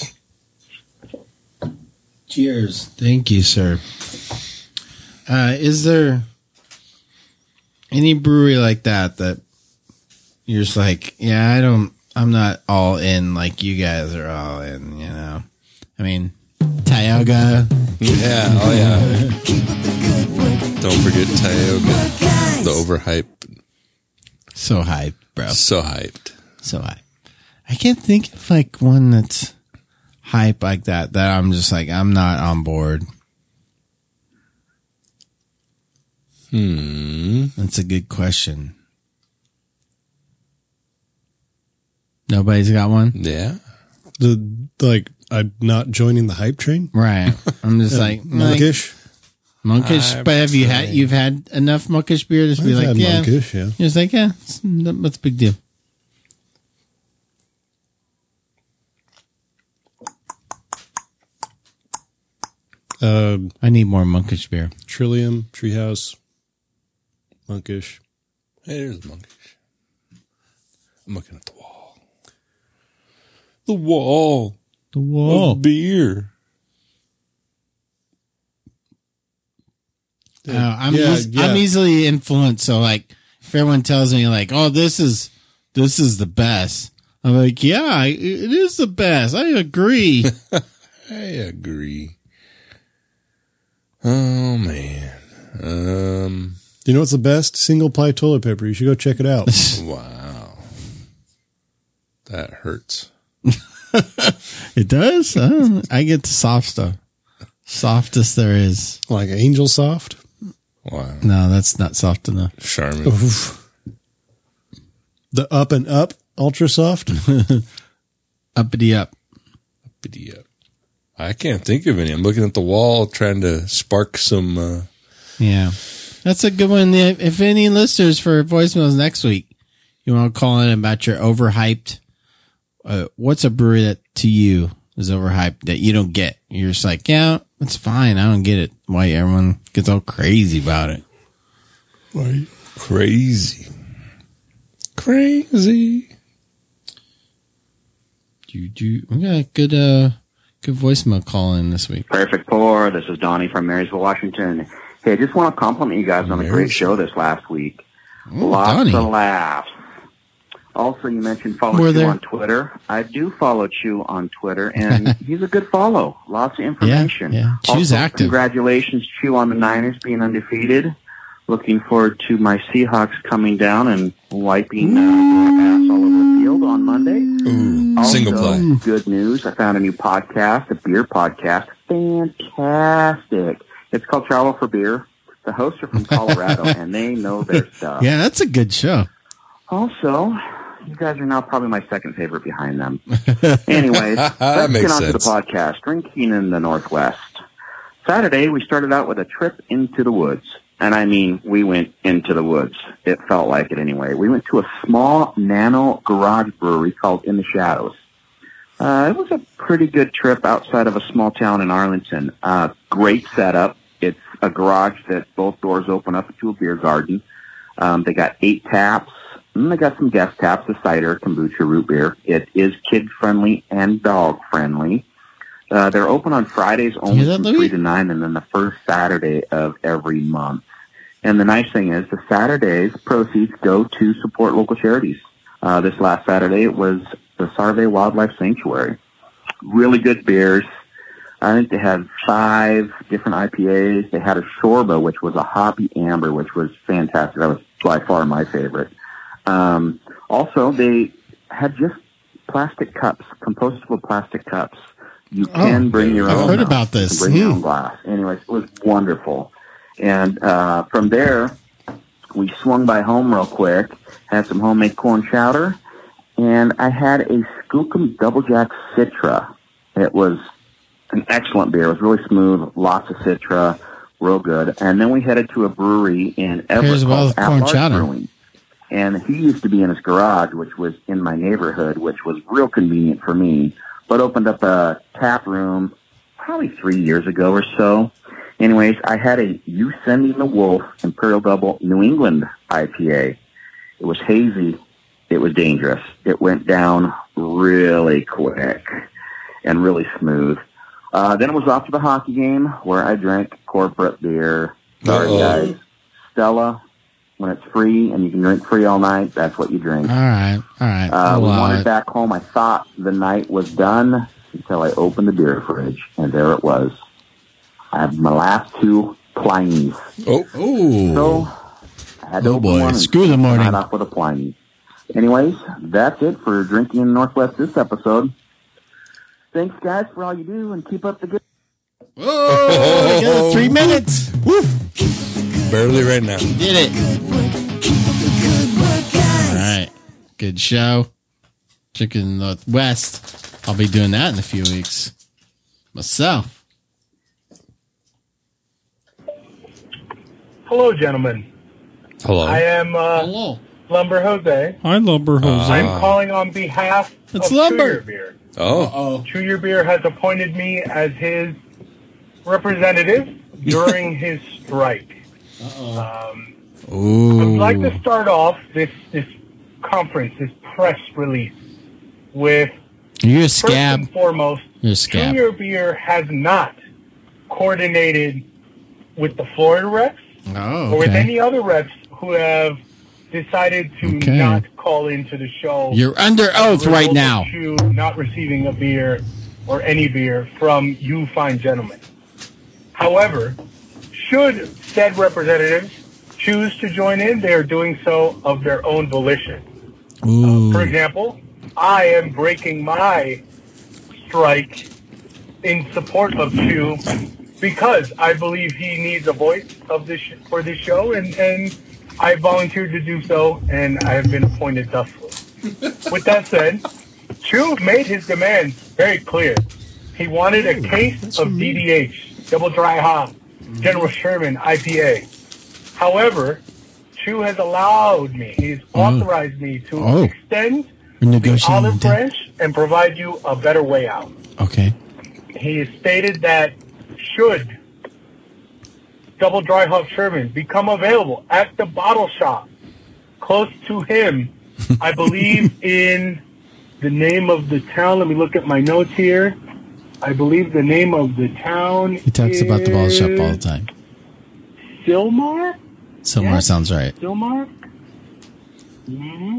Cheers. Thank you, sir. Is there any brewery like that you're just like, yeah, I'm not all in like you guys are all in, you know? I mean, Tioga. Yeah. Oh yeah. Don't forget Tioga. The overhyped. So hyped, bro. So hyped. So hyped. I can't think of like one that's hype like that I'm just like, I'm not on board. That's a good question. Nobody's got one? Yeah. I'm not joining the hype train. Right. I'm just like Monkish. Monkish, but have you've had enough monkish beer to just be I've like, had yeah. Monkish, yeah. You're just like, yeah, that's a big deal. I need more monkish beer. Trillium, Treehouse, Monkish. Hey, there's Monkish. I'm looking at the wall. The wall. The wall. Of beer. I'm easily influenced. So like, if everyone tells me like, "Oh, this is the best," I'm like, "Yeah, it is the best. I agree." I agree. Oh man. You know what's the best? Single ply toilet paper. You should go check it out. Wow. That hurts. It does. I get the soft stuff. Softest there is. Like Angel Soft. Wow. No, that's not soft enough. Charmin. Oof. The Up and Up Ultra Soft. Uppity up. Uppity up. I can't think of any. I'm looking at the wall trying to spark some. Yeah. That's a good one. If any listeners for voicemails next week, you want to call in about your overhyped, what's a brewery that to you is overhyped that you don't get? You're just like, yeah, it's fine. I don't get it. Why everyone gets all crazy about it. Right. Crazy. Crazy. We got a good voicemail call in this week. Perfect pour. This is Donnie from Marysville, Washington. Hey, I just want to compliment you guys on a great show this last week. Lots Donnie. of laughs. Also, you mentioned follow Chew on Twitter. I do follow Chew on Twitter, and he's a good follow. Lots of information. Yeah. Chew's also, active. Congratulations, Chew, on the Niners being undefeated. Looking forward to my Seahawks coming down and wiping their ass all over the field on Monday. Ooh, Also, single play. Good news. I found a new podcast, a beer podcast. Fantastic. It's called Travel for Beer. The hosts are from Colorado, and they know their stuff. Yeah, that's a good show. Also, you guys are now probably my second favorite behind them. Anyways, let's makes get on to the sense. podcast. Drinking in the Northwest. Saturday, we started out with a trip into the woods. And I mean, we went into the woods. It felt like it anyway. We went to a small nano garage brewery called In the Shadows. It was a pretty good trip outside of a small town in Arlington. Great setup. It's a garage that both doors open up into a beer garden. They got 8 taps. And they got some guest taps, a cider, kombucha, root beer. It is kid-friendly and dog-friendly. They're open on Fridays only from 3 to 9, and then the first Saturday of every month. And the nice thing is the Saturdays proceeds go to support local charities. This last Saturday, it was the Sarve Wildlife Sanctuary. Really good beers. I think they had 5 different IPAs. They had a Shorba, which was a hoppy amber, which was fantastic. That was by far my favorite. Also, they had just plastic cups, compostable plastic cups. You can bring your own. I've heard now. about this. Bring your own glass. Anyways, it was wonderful. And from there, we swung by home real quick, had some homemade corn chowder, and I had a Skookum Double Jack Citra. It was an excellent beer. It was really smooth, lots of Citra, real good. And then we headed to a brewery in Everett called At Large Brewing. And he used to be in his garage, which was in my neighborhood, which was real convenient for me, but opened up a tap room probably 3 years ago or so. Anyways, I had a You Sending the Wolf Imperial Double New England IPA. It was hazy. It was dangerous. It went down really quick and really smooth. Then it was off to the hockey game where I drank corporate beer. Sorry, guys. Stella, when it's free and you can drink free all night, that's what you drink. All right. We wandered back home. I thought the night was done. until I opened the beer fridge, and there it was. I have my last 2 Pliny's. Oh, So I had to open boy. one and Screw the morning. start off with a Pliny. Anyways, that's it for Drinking in the Northwest this episode. Thanks, guys, for all you do, and keep up the good. Oh, you got 3 minutes. barely right now. Did it. All right. Good show. Chicken Northwest. I'll be doing that in a few weeks myself. Hello, gentlemen. Hello. I am Hello. Lumber Jose. Hi, Lumber Jose. I'm calling on behalf It's of Lumber. Chew Your Beer. Oh, Chew Your Beer has appointed me as his representative during his strike. Ooh. I'd like to start off this conference, this press release, with You're a first scab. and foremost, You're a Chew scab. Your Beer has not coordinated with the Florida reps Oh, or with okay. any other reps who have decided to Okay. not call into the show. You're under oath right result of now. Chew not receiving a beer or any beer from you fine gentlemen. However, should said representatives choose to join in, they are doing so of their own volition. Ooh. For example, I am breaking my strike in support of Chew because I believe he needs a voice of this for this show, and I volunteered to do so, and I have been appointed thusly. With that said, Chew made his demands very clear. He wanted a case of DDH, Double Dry Hop, General Sherman IPA. However, Chew has allowed me, he's authorized me to extend We're the negotiating. olive branch and provide you a better way out. Okay. He has stated that should Double Dry Hop Sherman become available at the bottle shop close to him, I believe in the name of the town. Let me look at my notes here. I believe the name of the town He talks about the bottle shop all the time. Silmar? Somewhere Yes. sounds right. Silmar? Mm-hmm.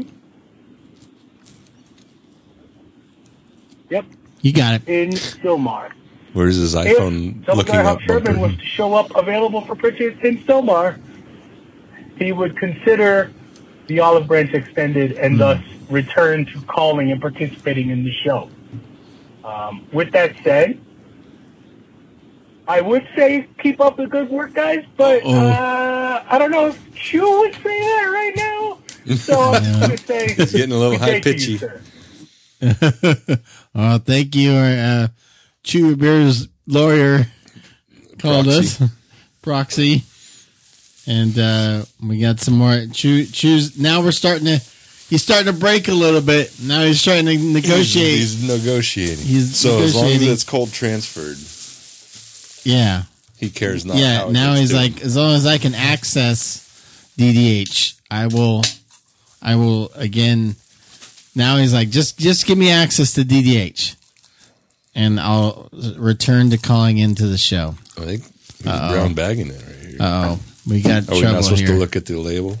Yep, You got it. in Silmar. where's his iPhone If Double looking Dry up? Hop Sherman was bumper? to show up available for purchase in Silmar, he would consider the olive branch extended and thus return to calling and participating in the show. With that said, I would say keep up the good work, guys, but I don't know if Chew would say that right now. So I'm just going to say It's getting a little good day to you, high-pitchy. sir. Oh, thank you. Chew Your Beer's lawyer called Proxy. us. Proxy. And we got some more. Chew's. Now we're starting to. He's starting to break a little bit. Now he's trying to negotiate. He's negotiating. He's so as long as negotiating. it's cold transferred, Yeah. he cares not. Yeah. how it Now gets he's to him. like, as long as I can access DDH, I will again. Now he's like, just give me access to DDH, and I'll return to calling into the show. I think he's brown bagging it right here. Oh, we got Are we trouble not supposed here. to look at the label?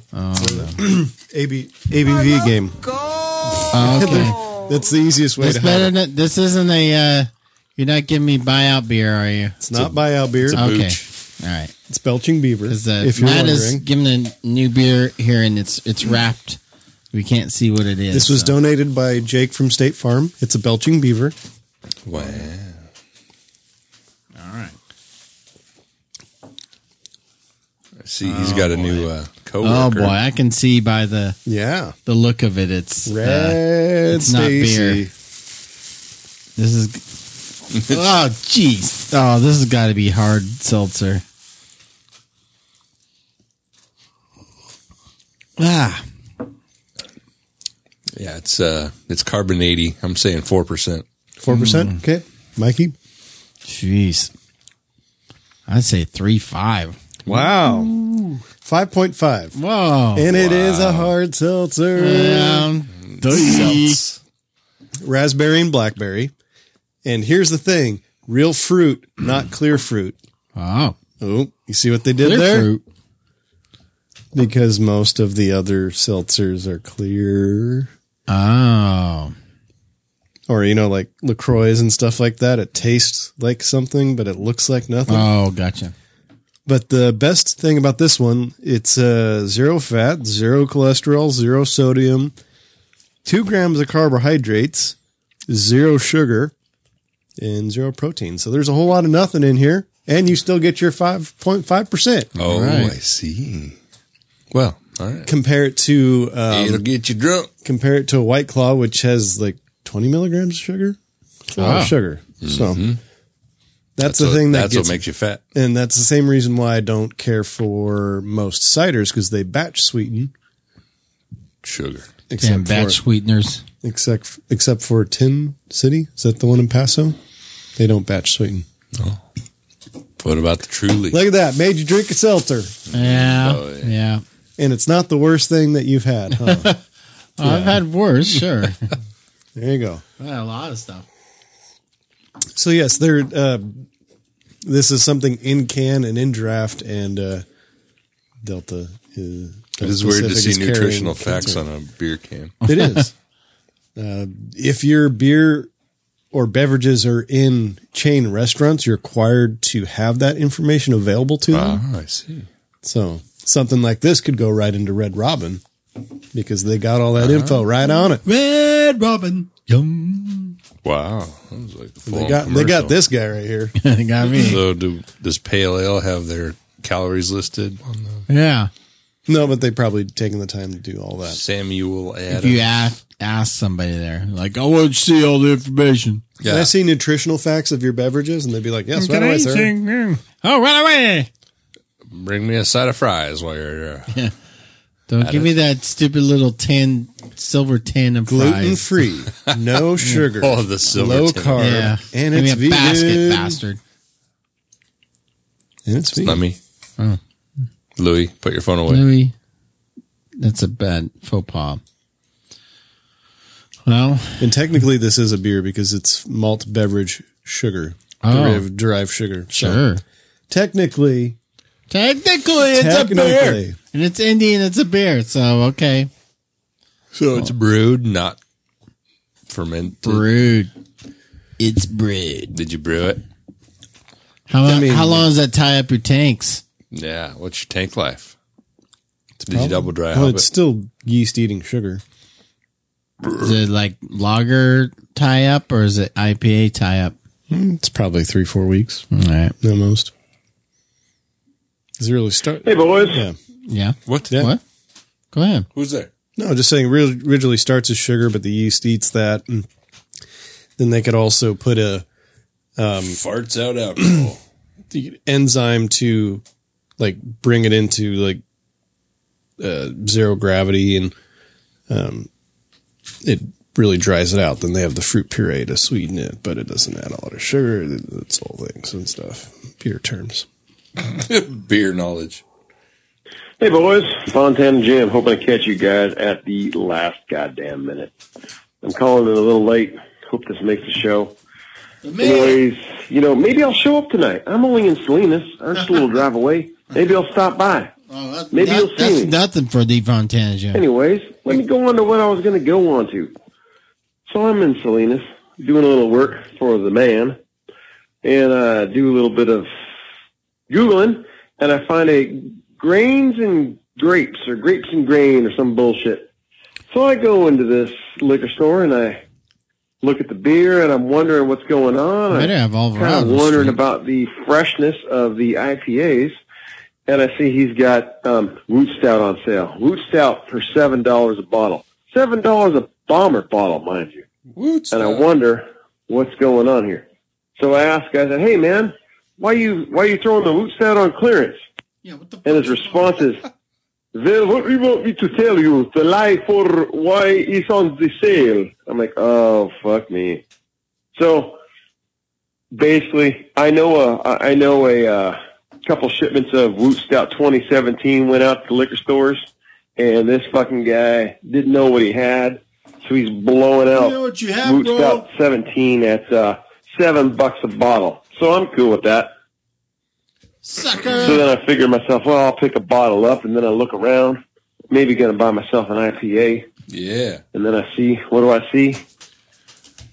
ABV game. Oh, okay. That's the easiest way This to better have it. than, this isn't a. You're not giving me buyout beer, are you? It's not buyout beer. Okay. Booch. All right. It's Belching Beaver. Because if you're Matt is wondering. giving a new beer here, and it's wrapped. We can't see what it is. This was so. donated by Jake from State Farm. It's a Belching Beaver. Wow. All right. I see he's got a new Oh coworker. boy, I can see by the Yeah. look of it. It's Red it's not beer. Stacy. This is. Oh jeez. Oh, this has got to be hard seltzer. Ah. Yeah, it's carbonaty. I'm saying 4%. 4%. Okay. Mikey? Jeez. I'd say 3.5. Wow. 5.5. Whoa. And it is a hard seltzer. Seltz. Raspberry and blackberry. And here's the thing. Real fruit, not clear fruit. Oh. Oh, you see what they did Clear there? fruit. Because most of the other seltzers are clear. Oh. or, you know, like LaCroix and stuff like that. It tastes like something, but it looks like nothing. Oh, gotcha. But the best thing about this one, it's zero fat, zero cholesterol, zero sodium, 2 grams of carbohydrates, 0 sugar, and 0 protein. So there's a whole lot of nothing in here, and you still get your 5.5%. Oh, Right. I see. Well, all right. Compare it to It'll get you drunk. compare it to a White Claw, which has like 20 milligrams of sugar. It's a lot of sugar. So that's the thing That's gets what makes you fat. and that's the same reason why I don't care for most ciders, because they batch sweeten. Sugar. Damn batch sweeteners. Except for Tin City. Is that the one in Paso? They don't batch sweeten. What about the Truly? Look at that. Made you drink a seltzer. Yeah. Oh, yeah. Yeah. And it's not the worst thing that you've had. Huh? I've had worse, sure. There you go. I had a lot of stuff. So yes, this is something in can and in draft, and Delta is. It is weird to Pacific see is carrying nutritional facts cancer. on a beer can. It is. If your beer or beverages are in chain restaurants, you're required to have that information available to them. Ah, I see. So something like this could go right into Red Robin because they got all that info right on it. Red Robin. Yum. Wow. That was like the full They got commercial. this guy right here. They got me. So does Pale Ale have their calories listed on the Yeah. No, but they probably taken the time to do all that. Samuel If Adams? you ask somebody there, like, I want to see all the information. Can I see nutritional facts of your beverages? And they'd be like, yes, right away, sir. Oh, right away. Bring me a side of fries while you're Don't give me that stupid little silver tin of Gluten fries. free, no sugar, Oh, the silver low tin. carb, Yeah. and Give me it's a vegan. basket, bastard. And it's vegan. Not me. Oh. Louis, put your phone away. Louis, that's a bad faux pas. Well, And technically, this is a beer because it's malt beverage sugar, Oh. derived sugar. So sure. technically, It's a beer. And it's Indian, it's a beer. So, okay. So it's brewed, not fermented. Brewed. It's brewed. Did you brew it? How long mean- does that tie up your tanks? Yeah. What's your tank life? Did you double dry well, hop it's it? still yeast eating sugar. Is it like lager tie up or is it IPA tie up? It's probably 3-4 weeks, All right. no most. Does it really start? Hey, boys. Yeah. Yeah. What? Yeah. What? Go ahead. Who's there? No, just saying. Originally starts as sugar, but the yeast eats that, and then they could also put a Farts out alcohol. the enzyme to like bring it into like zero gravity, and it really dries it out. Then they have the fruit puree to sweeten it, but it doesn't add a lot of sugar. It's all things and stuff. Beer terms. Beer knowledge. Hey boys, Fontana Jim, hoping to catch you guys at the last goddamn minute. I'm calling it a little late. Hope this makes the show. Anyways, maybe I'll show up tonight. I'm only in Salinas. I'm just a little drive away. Maybe I'll stop by. Maybe you'll see That's me. nothing for the Fontana Jim. Anyways, let me go on to what I was going to go on to. So I'm in Salinas doing a little work for the man, and do a little bit of Googling, and I find a grains and grapes or grapes and grain or some bullshit. So I go into this liquor store and I look at the beer and I'm wondering what's going on. Better have all I'm around kind the of wondering street. about the freshness of the IPAs. And I see he's got Woot Stout on sale. Woot Stout for $7 a bottle. $7 a bomber bottle, mind you. And I wonder what's going on here. So I asked, I said, "Hey man, why you throwing the Woot Stout on clearance?" Yeah, what the And his response is, "Well, what do you want me to tell you? The lie for why it's on the sale." I'm like, "Oh, fuck me." So basically, I know a couple shipments of Woot Stout 2017 went out to liquor stores, and this fucking guy didn't know what he had, so he's blowing out what you have, Woot bro? Stout 17 at $7 a bottle. So I'm cool with that. Sucker. So then I figured myself, well, I'll pick a bottle up, and then I look around, maybe going to buy myself an IPA, Yeah. and then I see, what do I see?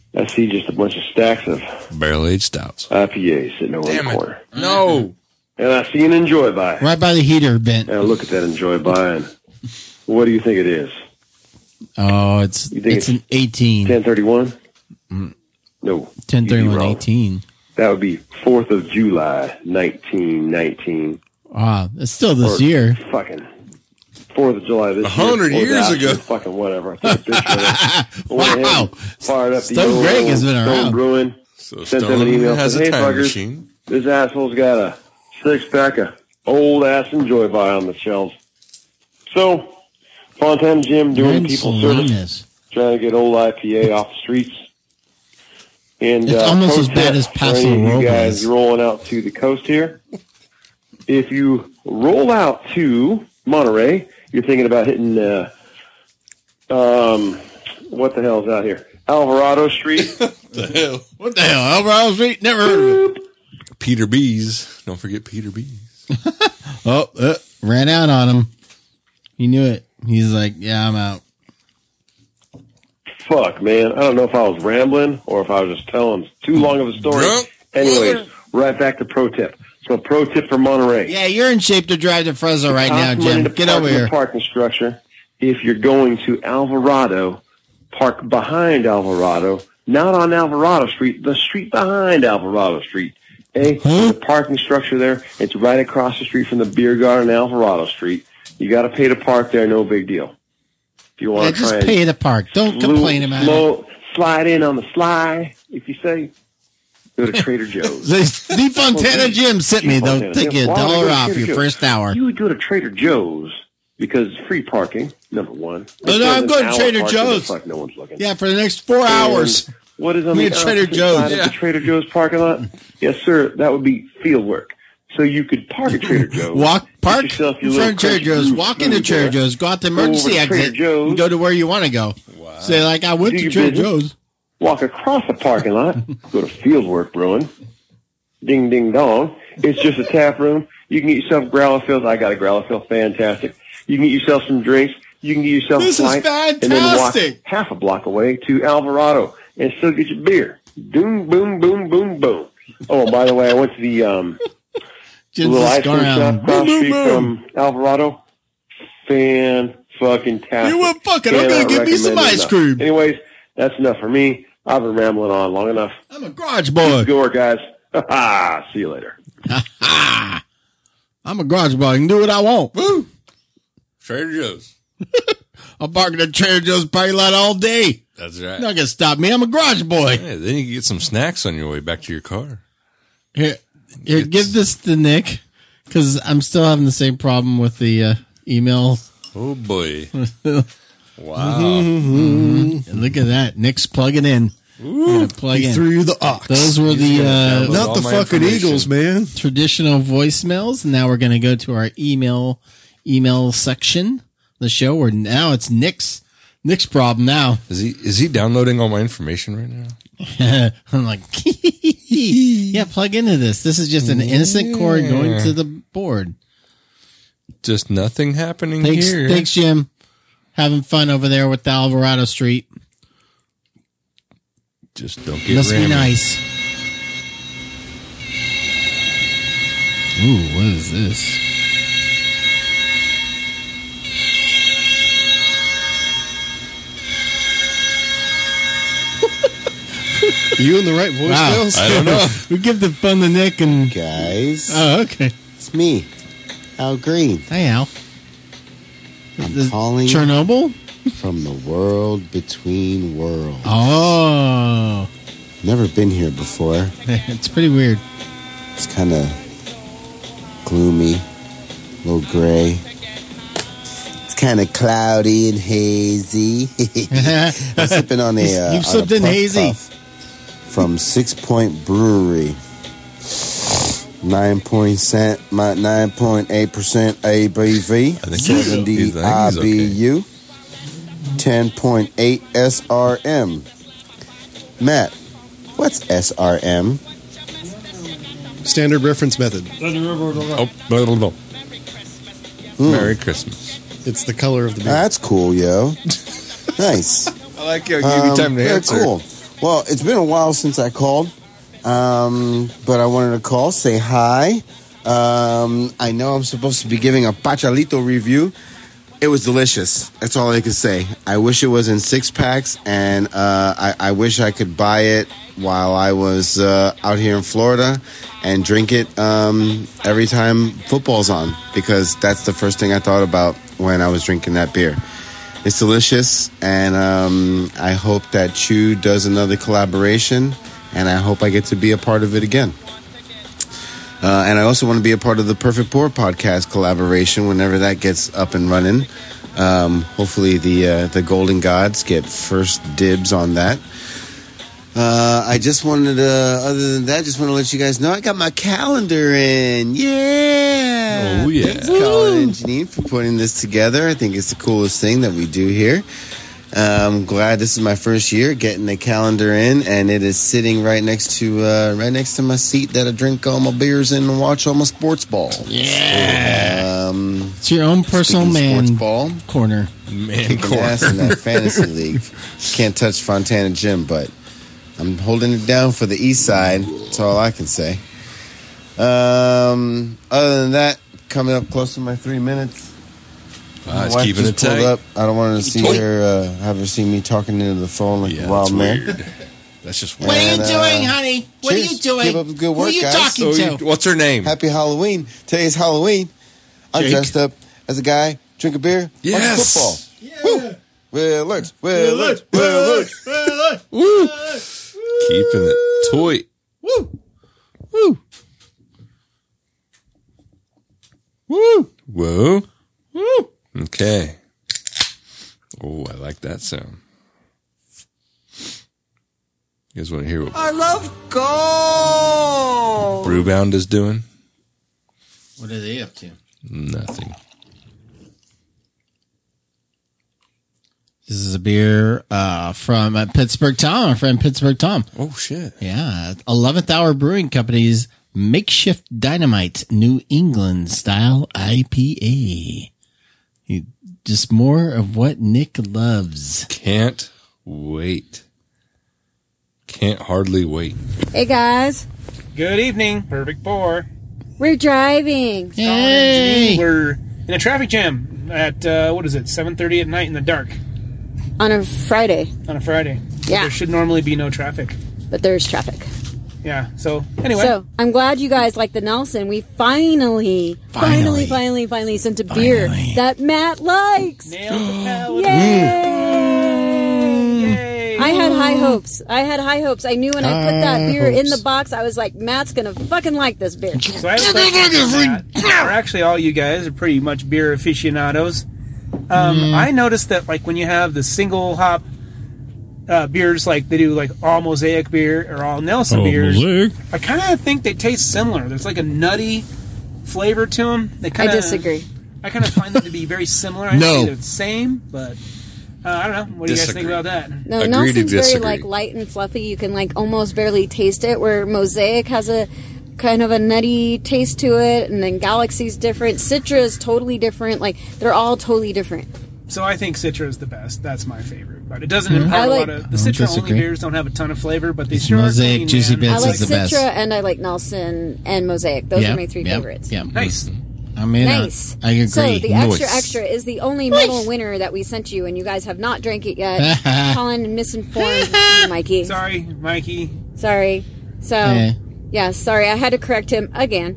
I see just a bunch of stacks of Barrel-aged stouts. IPAs sitting over in the corner. No. And I see an Enjoy By. Right by the heater vent. And I look at that Enjoy By, and what do you think it is? Oh, it's You think it's an 18. 1031? No. 1031 18. That would be 4th of July, 1919. Wow, it's still this Or year. Fucking 4th of July this 100 year. Or years last ago. year, Fucking whatever. I took a picture of it. Went ahead Wow. and Fired up the Stone old Greg has been Stone around. Brewing. So Sent them Stone an email. has Said, a hey, time fuckers, machine. this asshole's got a 6-pack of old-ass Enjoy By on the shelves. So, Fontana Jim doing people service, Salinas. trying to get old IPA off the streets. And It's almost pro as bad tip as for Paso any of you Robles. guys rolling out to the coast here. If you roll out to Monterey, you're thinking about hitting what the hell's out here? Alvarado Street. The hell? What the hell? Alvarado Street? Never heard of it. Peter B's. Don't forget Peter B's. Oh, ran out on him. He knew it. He's like, yeah, I'm out. Fuck, man. I don't know if I was rambling or if I was just telling too long of a story. Drunk? Anyways, right back to pro tip. So pro tip for Monterey. Yeah, you're in shape to drive to Fresno right now, Costs money Jim. to Get park over in the here. parking structure. If you're going to Alvarado, park behind Alvarado, not on Alvarado Street, the street behind Alvarado Street. The parking structure there, it's right across the street from the beer garden on Alvarado Street. You got to pay to park there, no big deal. If you Yeah, want to just try pay and the park. Don't complain about it. slide in on the sly, if you say, go to Trader Joe's. The Fontana Jim sent me, though. Fontana. Take you Why would I go $1 to off Trader your Joe's? first hour. You would go to Trader Joe's because it's free parking, number one. Oh, no, I'm going to Trader Joe's. Fuck, no one's looking. Yeah, for the next 4 hours. And what is on I'm the at Trader opposite Joe's. side of the Trader Joe's parking lot? Yes, sir. That would be field work. So you could park at Trader Joe's. Park get yourself your in front of little Trader Joe's, Crunchy walk Groove into food Trader there. Joe's, go out the Go over emergency to Trader exit, Joe's. and go to where you want to go. Wow. Say, like, I went Do to your Trader business. Joe's. Walk across the parking lot, go to Fieldwork Brewing. Ding, ding, dong. It's just a tap room. You can get yourself growler fills. I got a growler fill. Fantastic. You can get yourself some drinks. You can get yourself This a is flight. And then walk fantastic. half a block away to Alvarado and still get your beer. Boom, boom, boom, boom, boom. Oh, and by the way, I went to the Jim's little just ice going cream shop around. across the Boom, street boom, boom. from Alvarado. Fan-fucking-tastic. You went fucking, I'm going to get me some recommend it ice enough. cream. Anyways, that's enough for me. I've been rambling on long enough. I'm a garage boy. Go, guys. See you later. I'm a garage boy. I can do what I want. Woo! Trader Joe's. I'm parking at Trader Joe's parking lot all day. That's You're right. not going to stop me. I'm a garage boy. Yeah, then you can get some snacks on your way back to your car. Here, give this to Nick, because I'm still having the same problem with the email. Oh boy! Wow! And look at that. Nick's plugging in. Gonna plug He in. threw the ox. Those were He's gonna the download Not all the my fucking information. Eagles, man. traditional voicemails. Now we're going to go to our email section of the show, where now it's Nick's problem now. Is he downloading all my information right now? I'm like, yeah, plug into this. This is just an innocent cord going to the board. Just nothing happening Thanks, here. thanks, Jim. Having fun over there with the Alvarado Street. Just don't get Must rammed. be nice. Ooh, what is this? You in the right voicemails? I don't know. We give the fun to Nick and. Guys, Oh, okay. it's me, Al Green, Hey, Al. I'm calling Chernobyl? from the world between worlds. Oh. Never been here before. It's pretty weird. It's kind of gloomy, a little gray. It's kind of cloudy and hazy. I'm sipping on a. You've slipped in Puff hazy. Puff from 6 Point Brewery. 9.8% ABV, think 70 he's okay. IBU, 10.8 SRM. Matt, what's SRM? Standard reference method. Oh, blah, blah, blah. Merry Christmas. It's the color of the beer. That's cool, yo. Nice. I like how you give you time to Very answer. cool. Well, it's been a while since I called, but I wanted to call, say hi. I know I'm supposed to be giving a Pachalito review. It was delicious. That's all I can say. I wish it was in 6-packs, and I wish I could buy it while I was out here in Florida and drink it every time football's on, because that's the first thing I thought about when I was drinking that beer. It's delicious, and I hope that Chew does another collaboration, and I hope I get to be a part of it again. And I also want to be a part of the Perfect Pour podcast collaboration whenever that gets up and running. Hopefully the Golden Gods get first dibs on that. I just wanted to, other than that, just want to let you guys know I got my calendar in. Yeah. Oh, yeah. Thanks, Colin and Janine, for putting this together. I think it's the coolest thing that we do here. I'm glad this is my first year getting the calendar in, and it is sitting right next to my seat that I drink all my beers in and watch all my sports ball. Yeah. It's your own personal man sports ball corner. Kicking ass in that fantasy league. Can't touch Fontana Gym, but I'm holding it down for the east side. That's all I can say. Other than that, coming up close to my 3 minutes. It's keeping it tight. Up. I don't want to see her, have her see me talking into the phone like a wild man. Weird. That's just What are you doing, honey? What are you doing? Keep up the good work, Who are you guys. talking to? What's her name? Happy Halloween. Today's Halloween. I'm Jake. dressed up as a guy, drink a beer, Yes. watch football. Woo. Well, alert. Woo. Keeping it tight. Woo. Woo. Woo. Whoa. Woo. Okay. Oh, I like that sound. You guys want to hear what I love gold. Brewbound is doing? What are they up to? Nothing. This is a beer from Pittsburgh Tom, our friend Pittsburgh Tom. Oh, shit. Yeah. 11th Hour Brewing Company's Makeshift Dynamite New England Style IPA. Just more of what Nick loves. Can't wait. Can't hardly wait. Hey guys, Good evening, Perfect Pour. we're driving. Hey! We're in a traffic jam at, 7:30 at night in the dark On a Friday, on a Friday. Yeah. There should normally be no traffic. but there's traffic. Yeah, so anyway. So I'm glad you guys like the Nelson. We finally sent a beer that Matt likes. Nailed the palate. Yay! I had high hopes. I knew when I put that beer in the box, I was like, Matt's gonna fucking like this beer. So I have a question for Matt. Or actually, all you guys are pretty much beer aficionados. I noticed that, like, when you have the single hop beers, like they do, like all Mosaic beer or all Nelson beers, Mosaic. I kind of think they taste similar. There's like a nutty flavor to them. I disagree. I kind of find them to be very similar. I No. say they're the same, but I don't know. What do you guys think about that? No, Agree to Nelson's very disagree. like light and fluffy. You can like almost barely taste it. Where Mosaic has a kind of a nutty taste to it, and then Galaxy's different. Citra is totally different. Like they're all totally different. So I think Citra is the best. That's my favorite. But it doesn't impart I a like- lot of... The Don't Citra only disagree. beers don't have a ton of flavor, but they It's sure are Mosaic clean, Juicy man. Bits I is like the best. Citra and I like Nelson and Mosaic. Those are my three favorites. Yeah. Nice. I mean, Nice. I agree. So the extra Nice. extra is the only medal winner that we sent you, and you guys have not drank it yet. Colin misinformed you, Mikey. Sorry, Mikey. Sorry. So Eh. yeah, sorry. I had to correct him again.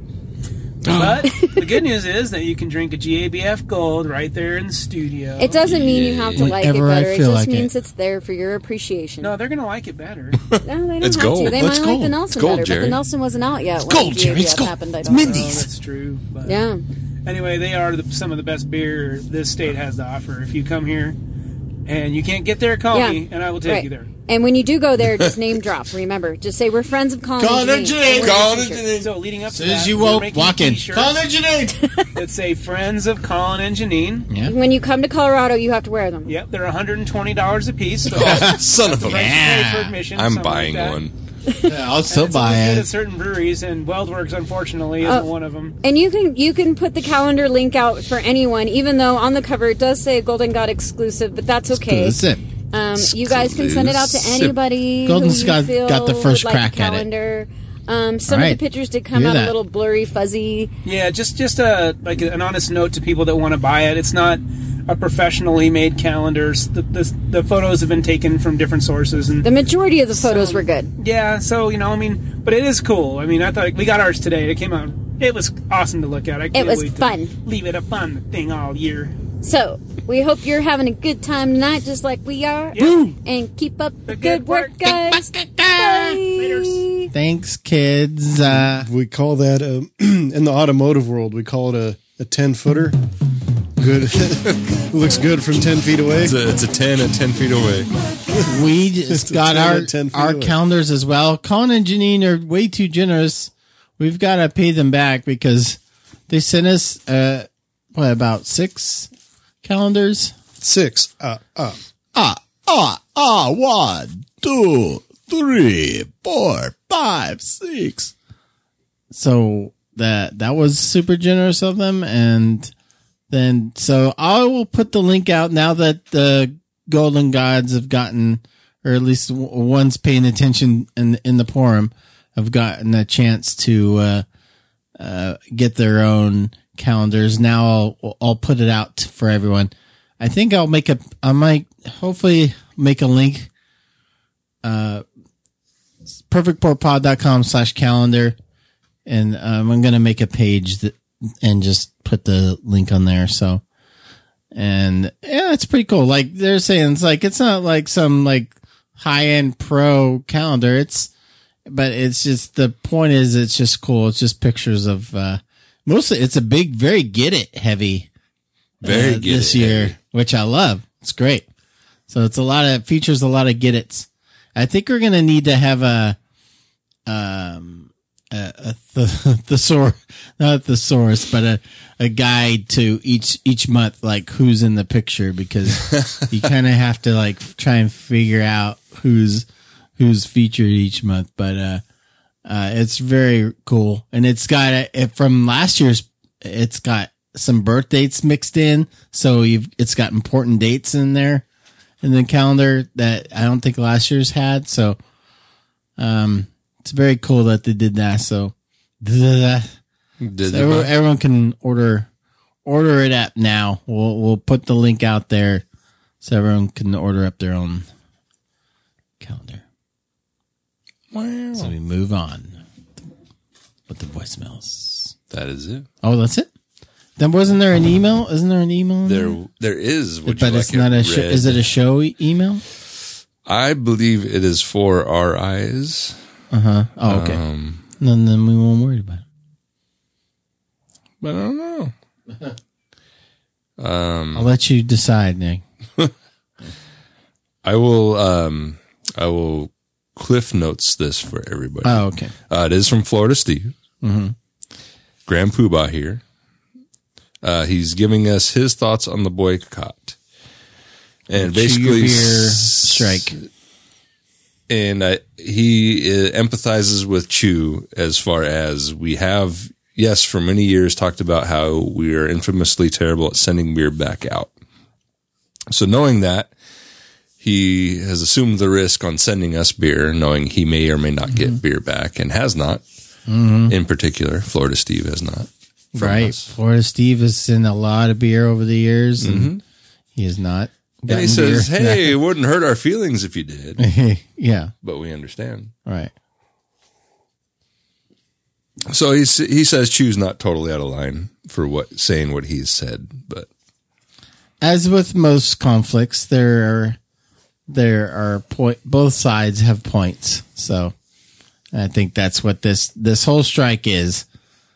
But the good news is that you can drink a GABF Gold right there in the studio. It doesn't mean you have to like it Whenever I better. It feel just like means it. it's there for your appreciation. No, they're going to like it better. No, they don't It's have gold. to. They It's might like gold. the Nelson It's gold, better, but Jerry. the Nelson wasn't out yet. When gold, Jerry. It's GABF gold. happened. I It's don't know. Mindy's. That's true. But Yeah. anyway, they are some of the best beer this state has to offer. If you come here and you can't get there, call Yeah. me, and I will take Right. you there. And when you do go there, just name drop. Remember, just say we're friends of Colin Colin and and Janine. Janine. Colin and Janine. So leading up to As soon as that, you we're won't making walk in. t-shirts Colin and Janine. that say Friends of Colin and Janine. Yeah. When you come to Colorado, you have to wear them. Yep, they're $120 a piece. So Son of a... price you pay for admission, I'm something buying like that. one. I'll still It's buy only good it. at certain breweries, and Weldworks, unfortunately, isn't one of them. And you can put the calendar link out for anyone, even though on the cover it does say a Golden God exclusive, but that's okay. That's it. You guys can send it out to anybody. Golden's who you got feel the first would crack like a at it. calendar. Some of Right. the pictures did come Hear out that. a little blurry, fuzzy. Yeah, just like an honest note to people that want to buy it. It's not a professionally made calendar. The photos have been taken from different sources, and The majority of the photos were good. yeah. So but it is cool. I mean, I thought we got ours today. It came out. It was awesome to look at. I can't was wait to fun. Leave it up on the thing all year. So, we hope you're having a good time tonight, just like we are. Yeah. And keep up the good work, guys. Bye. Thanks, kids. We call that in the automotive world. We call it a 10-footer. Good, looks good from 10 feet away. It's a 10 at 10 feet away. We just got 10 at 10 feet our away. calendars as well. Colin and Janine are way too generous. We've got to pay them back because they sent us about 6 calendars. 6. 1, 2, 3, 4, 5, 6. So that was super generous of them, and then so I will put the link out now that the Golden Gods have gotten, or at least one's paying attention in the forum, have gotten a chance to get their own calendars. Now I'll put it out for everyone. I think I might hopefully make a link, perfectportpod.com/calendar. And I'm going to make a page and just put the link on there. So, and yeah, it's pretty cool. Like they're saying, it's not like some like high end pro calendar. But it's just, the point is it's just cool. It's just pictures of, mostly it's a big, very get it heavy. Very get this it year, heavy. which I love. It's great. So it's features a lot of get it's. I think we're going to need to have a thesaurus, but a guide to each month, like who's in the picture, because you kind of have to like try and figure out who's featured each month. But it's very cool, and it's got from last year's. It's got some birth dates mixed in, so it's got important dates in there in the calendar that I don't think last year's had. So, it's very cool that they did that. So, everyone can order it up now. We'll put the link out there so everyone can order up their own calendar. Wow. So we move on with the voicemails. That is it. Oh, that's it. Then wasn't there an email? Isn't there an email? There is. Would but you it's like not it a show. read? Is it a show email? I believe it is for our eyes. Oh, okay. Then we won't worry about it. But I don't know. I'll let you decide, Nick. I will cliff notes this for everybody. Oh, okay. It is from Florida Steve. Mm-hmm. Grand Poobah here. He's giving us his thoughts on the boycott. And basically, Chew your beer strike. And he empathizes with Chew as far as we have, yes, for many years talked about how we are infamously terrible at sending beer back out. So knowing that, he has assumed the risk on sending us beer, knowing he may or may not get beer back, and has not. In particular, Florida Steve has not. Right. Us. Florida Steve has sent a lot of beer over the years, and he has not. And he says, hey, it wouldn't hurt our feelings if you did. Yeah. But we understand. Right. So he says Chew's not totally out of line for saying what he's said, but as with most conflicts, there are both sides have points. So I think that's what this whole strike is.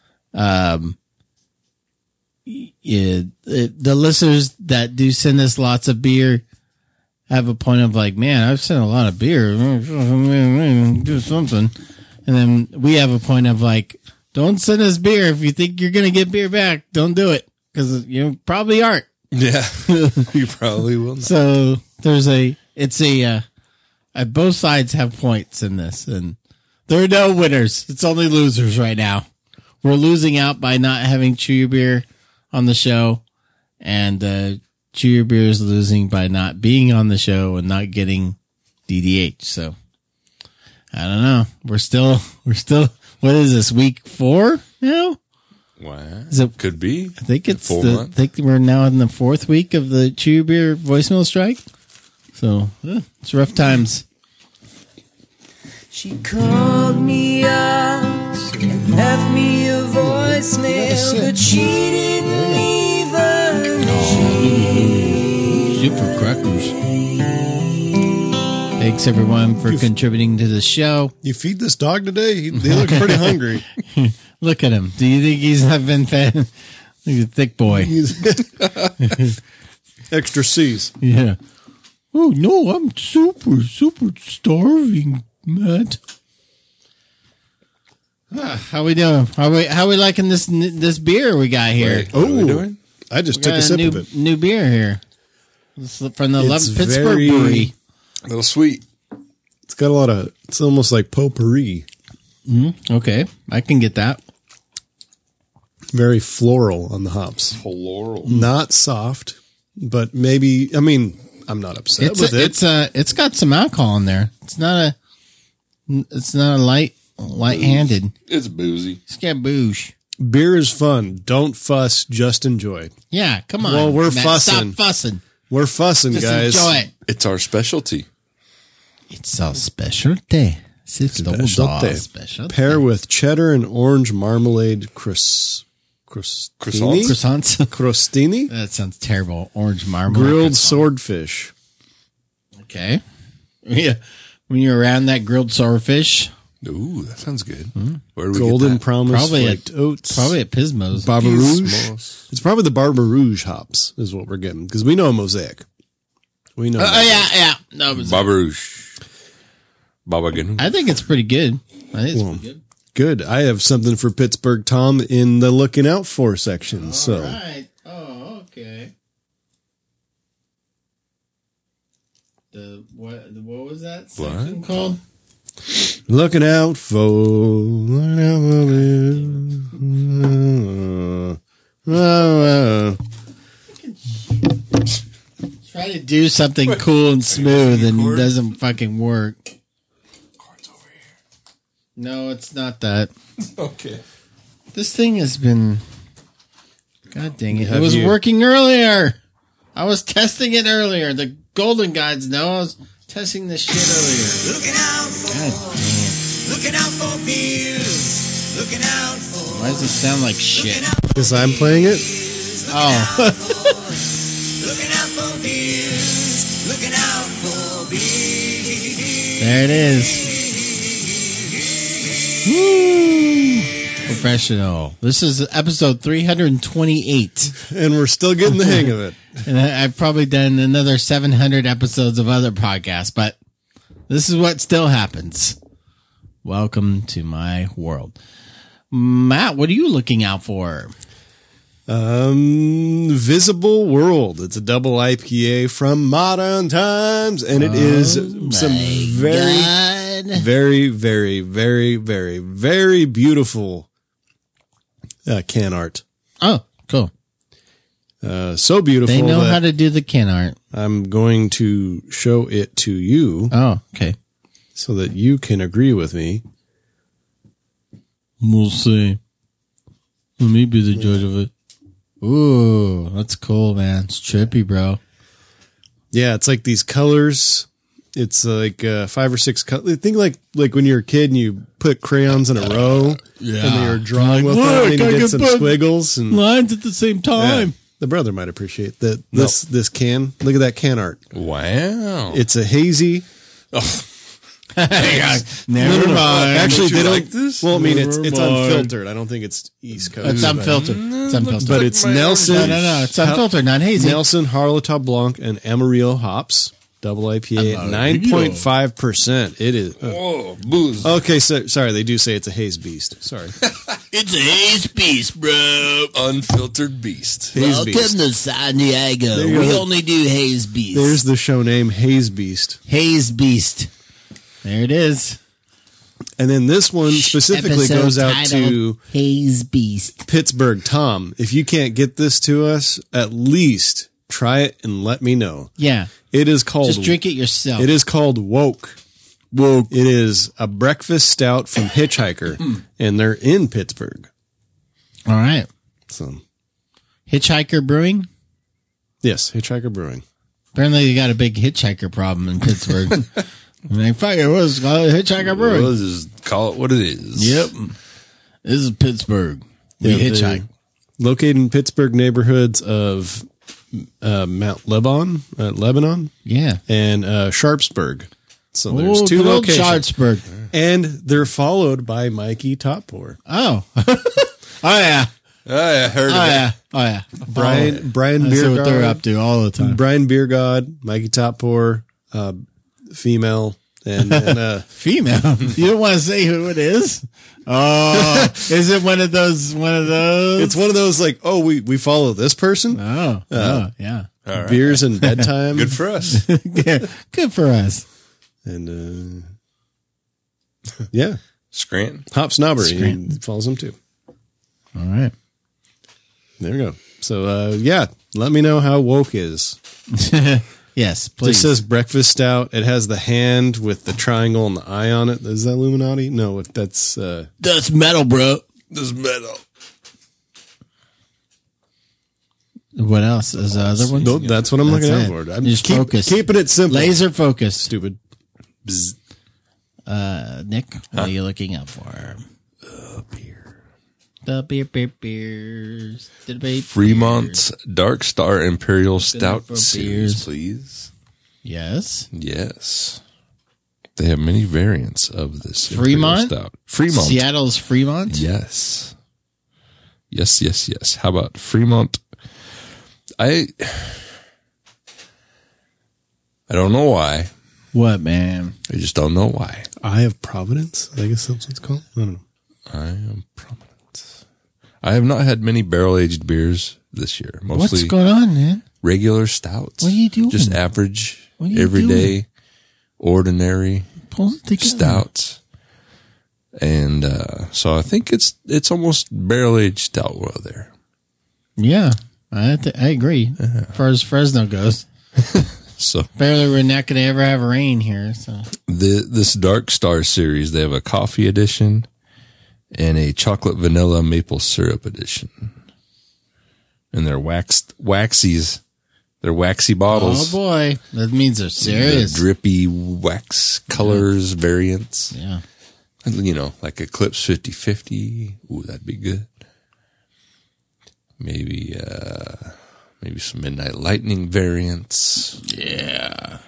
The listeners that do send us lots of beer have a point of like, man, I've sent a lot of beer. Do something. And then we have a point of like, don't send us beer. If you think you're going to get beer back, don't do it. Because you probably aren't. yeah, you probably will not. So there's both sides have points in this, and there are no winners. It's only losers right now. We're losing out by not having Chew Your Beer on the show, and Chew Your Beer is losing by not being on the show and not getting DDH. So I don't know. We're still, what is this, week 4 now? Wow. Is it, Could be. I think it's Full I month. think we're now in the 4th week of the Chew Your Beer voicemail strike. So it's rough times. She called me up and left me a voicemail, but she didn't leave a name. Super crackers. Thanks everyone for contributing to the show. You feed this dog today? They look pretty hungry. Look at him. Do you think he's not been fed? He's a thick boy. Extra C's. Yeah. Oh no, I'm super starving, Matt. How we doing? How we liking this beer we got here? Wait, what are we doing? I just We took got a sip new, of it. new beer here. This is from the It's Pittsburgh very- Brewery. A little sweet. It's got a lot of, it's almost like potpourri. Okay, I can get that. Very floral on the hops. Floral. Not soft, but maybe, I mean, I'm not upset with it. It's got some alcohol in there. It's not a light-handed. It's boozy. It's got booze. Beer is fun. Don't fuss, just enjoy. Yeah, come on. Well, we're Matt, fussing. Stop fussing. We're fussing, Just guys. enjoy it. It's our specialty. It's a specialty. Special. Pair with cheddar and orange marmalade crostini? Croissants. Crostini? That sounds terrible. Orange marmalade. Grilled croissant. swordfish. Okay. Yeah. When you're around that grilled swordfish, Ooh, that sounds good. Where do we Golden get that? Promise Probably flaked oats. probably at Pismo's. Barba Rouge. Gizmos. It's probably the Barba Rouge hops is what we're getting because we know Mosaic. We know. Yeah. No, it was- Baba Rouge. Baba Ganoush. I think it's pretty good. I think it's Well, pretty good. Good. I have something for Pittsburgh Tom in the looking out for section. So Right. Oh, okay. What was that section called? looking out for. Try to do something cool and smooth and it doesn't fucking work. No, it's not that. Okay. This thing has been. God dang it. It Have was you- working earlier. I was testing it earlier. The Golden Guides know I was testing this shit earlier. Looking out for, God dang looking out for beers. Looking out for, it. Why does it sound like shit? Because I'm playing it. Oh. looking out for beers. Looking out for beers. There it is. Woo! Professional. This is episode 328. And we're still getting the hang of it. And I've probably done another 700 episodes of other podcasts, but this is what still happens. Welcome to my world. Matt, what are you looking out for? Visible World. It's a double IPA from Modern Times, and it is some very, God. very, very, very, very, very beautiful can art. Oh, cool. So beautiful. They know that how to do the can art. I'm going to show it to you Oh, okay. so that you can agree with me. We'll see. Let me be the judge of it. Ooh, that's cool, man. It's trippy, bro. Yeah, it's like these colors. It's like 5 or 6 colors. Think like when you're a kid and you put crayons in a row Yeah. and you're drawing with Look, them and I you can get some put squiggles and lines at the same time. Yeah. The brother might appreciate that. This can. Look at that can art. Wow. It's a hazy. Never mind. Actually, they you don't. like this? Well, I mean, it's Never mind. unfiltered. I don't think it's East Coast. It's unfiltered. It's unfiltered. But it's my Nelson. No. It's unfiltered, not hazy. Nelson Harlota Blanc and Amarillo hops. Double IPA at 9.5%. It is. Oh, booze. Okay, so sorry, they do say it's a haze beast. Sorry. It's a haze beast, bro. Unfiltered beast. Haze beast. to San Diego. There you go. only do haze beast. There's the show name, Haze Beast. haze beast. There it is. And then this one specifically Episode goes out title, to Haze Beast. Pittsburgh Tom. If you can't get this to us, at least try it and let me know. Yeah. It is called. Just drink it yourself. It is called Woke. Woke. It is a breakfast stout from Hitchhiker, and they're in Pittsburgh. All right. So, Hitchhiker Brewing? yes, Hitchhiker Brewing. Apparently, you got a big hitchhiker problem in Pittsburgh. Like, fuck it, was called Hitchhiker Brewing. We'll just call it what it is. Yep. This is Pittsburgh. We Yeah, hitchhike. Located in Pittsburgh neighborhoods of Mount Lebanon, Yeah. and Sharpsburg. So there's two good old locations. Sharpsburg. And they're followed by Mikey Toppour. Oh. Oh, yeah. Oh, yeah, I heard Oh, of it. yeah. Oh, yeah. Brian I see what they're Biergod, up to all the time. Brian Biergod, Mikey Toppour, female, and Female. You don't want to say who it is? Oh, is it one of those? it's one of those like, oh, we follow this person. Oh, yeah. All right. Beers and bedtime. Good for us. Yeah. Good for us. And yeah, Scranton. Hop Snobbery Scranton. he follows them too. All right. There we go. So yeah, let me know how Woke is. Yes, It please. says breakfast stout. It has the hand with the triangle and the eye on it. Is that Illuminati? No, that's That's metal, bro. This metal. What else is the other one? no, that's what I'm looking out for. I'm just focused. keeping it simple. Laser focus. Stupid. Nick, what are you looking out for? The beers. The beer. Fremont's Dark Star Imperial Stout for series, beers. please. Yes. Yes. They have many variants of this Fremont? Imperial Stout. Fremont. Seattle's Fremont. Yes. Yes. How about Fremont? I don't know why. What, man? I just don't know why. Eye of Providence. I guess that's what it's called. I don't know. I am prominent. I have not had many barrel-aged beers this year. Mostly What's going on, man? regular stouts. What are you doing? Just average, What are you everyday, ordinary Pull it together. stouts. And so I think it's almost barrel-aged stout world there. Yeah, I agree. As far as Fresno goes, So apparently we're not going to ever have rain here. So this Dark Star series, they have a coffee edition and a chocolate vanilla maple syrup edition. And they're waxies. They're waxy bottles. oh boy, that means they're The serious. drippy wax colors variants. Yeah. You know, like Eclipse 50/50. Ooh, that'd be good. Maybe some Midnight Lightning variants. Yeah.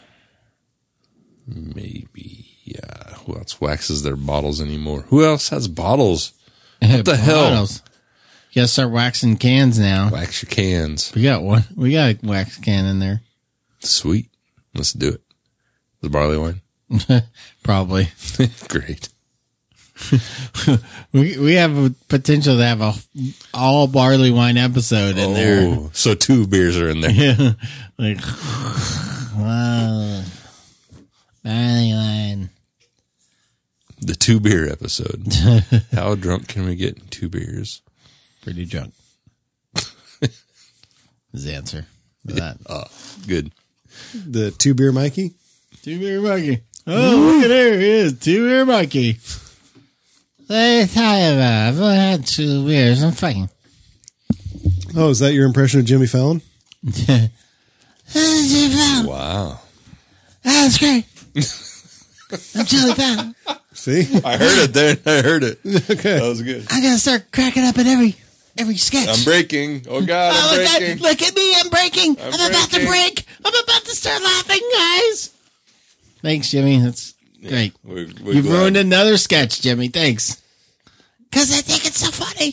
Maybe, who else waxes their bottles anymore? Who else has bottles? What the hell? Bottles. You gotta start waxing cans now. Wax your cans. We got one. We got a wax can in there. Sweet. Let's do it. The barley wine. Probably. Great. We have a potential to have a all barley wine episode in there. Oh, so 2 beers are in there. Yeah. Like, wow. Barley wine. The 2 beer episode. How drunk can we get in 2 beers? Pretty drunk. Is the answer to that. Good. The 2 beer Mikey. 2 beer monkey. Oh, look at there. He is. 2 beer monkey. Let me tell you about it. I've only had 2 beers. I'm fucking. Oh, is that your impression of Jimmy Fallon? Wow. That's great. I'm Jimmy Fallon. See? I heard it there. I heard it. Okay. That was good. I'm gonna start cracking up in every sketch. I'm breaking. Oh, God, Oh, I'm look breaking. at, look at me, I'm breaking. I'm about to breaking. break. I'm about to start laughing, guys. Thanks, Jimmy. That's great. We're You've glad. ruined another sketch, Jimmy. Thanks. Because I think it's so funny.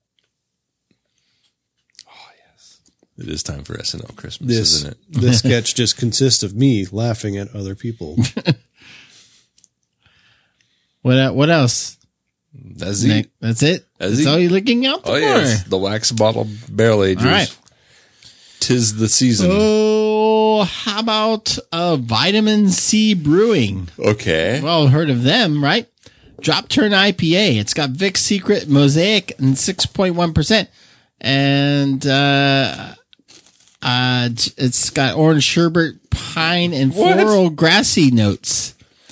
It is time for SNL Christmas, This isn't it? this sketch just consists of me laughing at other people. What else? That's Nick? it. That's it? That's That's it. all you're looking out for? Oh, yes. The wax bottle barrel agers. All right. 'Tis the season. Oh, how about Vitamin C Brewing? Okay. Well, heard of them, right? Drop Turn IPA. It's got Vic's Secret, Mosaic, and 6.1%. And It's got orange sherbet, pine, and floral grassy notes.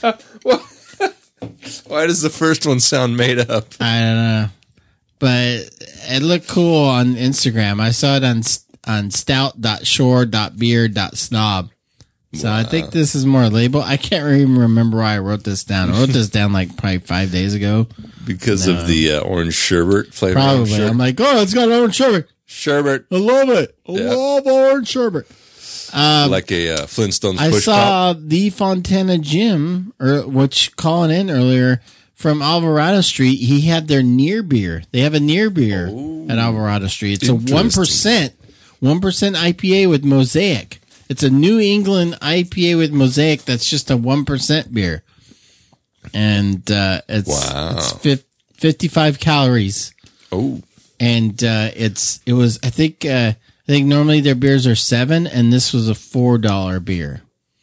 Why does the first one sound made up? I don't know, but it looked cool on Instagram. I saw it on stout.shore.beer.snob. So I think this is more label. I can't even remember why I wrote this down. I wrote this down like probably 5 days ago. Because of the orange sherbet flavor. Probably. I'm like, oh, it's got orange sherbet. Sherbet. I love it. I love orange sherbet. Like a Flintstones I push saw pop. the Fontana Jim, which calling in earlier from Alvarado Street. He had their near beer. They have a near beer at Alvarado Street. It's a 1% IPA with Mosaic. It's a New England IPA with Mosaic. That's just a 1% beer, and it's 55 calories. Oh, and it was. I think normally their beers are $7, and this was a $4 beer.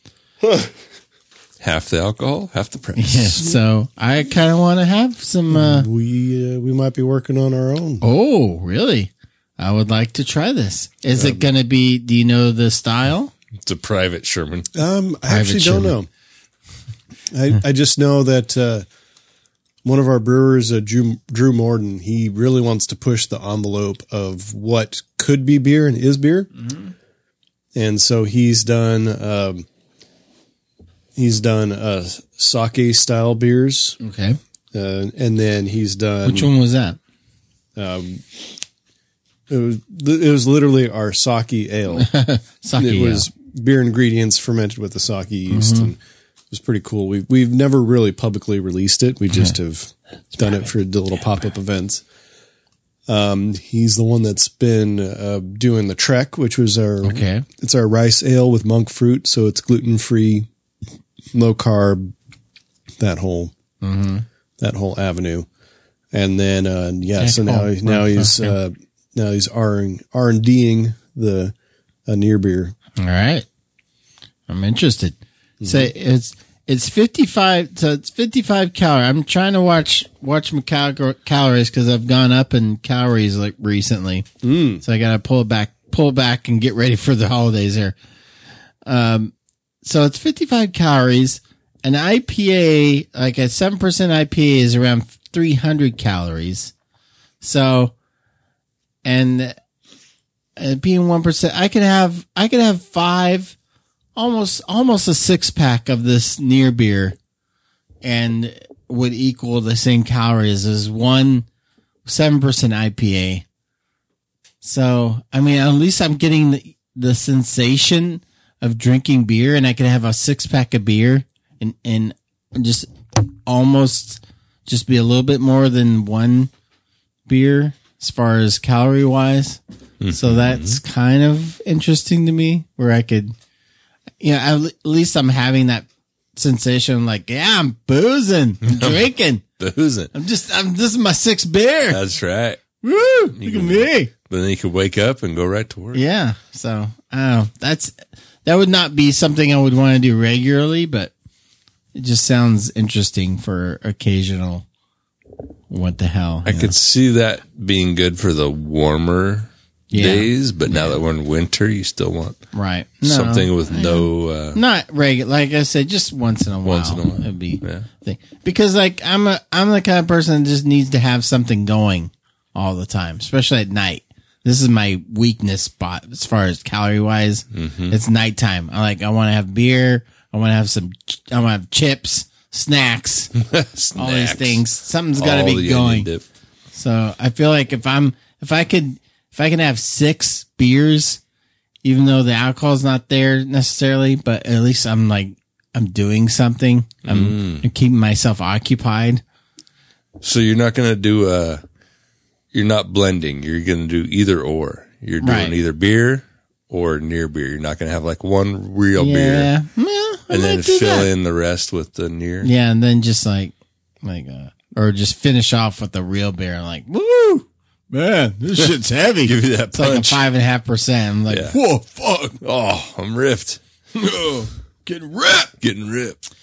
Half the alcohol, half the price. Yeah, so I kind of want to have some. We might be working on our own. Oh, really? I would like to try this. Is it going to be? Do you know the style? It's a private Sherman. I actually don't know. I just know that one of our brewers, Drew Morden, he really wants to push the envelope of what could be beer and is beer, and so he's done sake style beers. Okay, and then he's done. Which one was that? It was literally our sake ale. It was beer ingredients fermented with the sake yeast, and it was pretty cool. We've never really publicly released it. We just have done it for the little pop-up events. He's the one that's been doing the Trek, which was it's our rice ale with monk fruit, so it's gluten-free, low carb, that whole avenue. And then so now he's R&Ding the near beer. All right, I'm interested. So it's 55. So it's 55 calories. I'm trying to watch my calories because I've gone up in calories like recently. So I got to pull back and get ready for the holidays here. So it's 55 calories. An IPA, like a 7% IPA, is around 300 calories. So, and being 1%, I could have 5, almost a 6-pack of this near beer, and would equal the same calories as one 7% IPA. So, I mean, at least I'm getting the sensation of drinking beer, and I could have a 6-pack of beer and just almost just be a little bit more than one beer as far as calorie wise. So that's kind of interesting to me, where I could, at least I'm having that sensation like, yeah, I'm boozing, I'm drinking. Boozing. This is my 6th beer. That's right. Woo! Look at me. But then you could wake up and go right to work. Yeah. So, that would not be something I would want to do regularly, but it just sounds interesting for occasional. What the hell? I could see that being good for the warmer days, but now that we're in winter, you still want something with not regular. Like I said, just once in a while. It'd be thing. Because like I'm the kind of person that just needs to have something going all the time, especially at night. This is my weakness spot as far as calorie wise. It's nighttime. I want to have beer. I want to have chips, snacks, all these things. Something's got to be going. So I feel like if I can have 6 beers, even though the alcohol's not there necessarily, but at least I'm doing something. I'm keeping myself occupied. So you're not going to do you're not blending. You're going to do either or. You're doing either beer or near beer. You're not going to have like one real beer. And then fill in the rest with the near. Yeah, and then just or just finish off with the real beer. I'm like, woo, man, this shit's heavy. Give you that it's punch. Like a 5.5%. I'm like, whoa, fuck. Oh, I'm ripped. Getting ripped.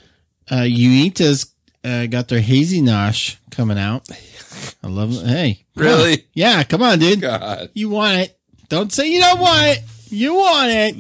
Uita's got their Hazy Nosh coming out. I love it. Hey. Really? Yeah, come on, dude. God. You want it. Don't say you don't want it. You want it?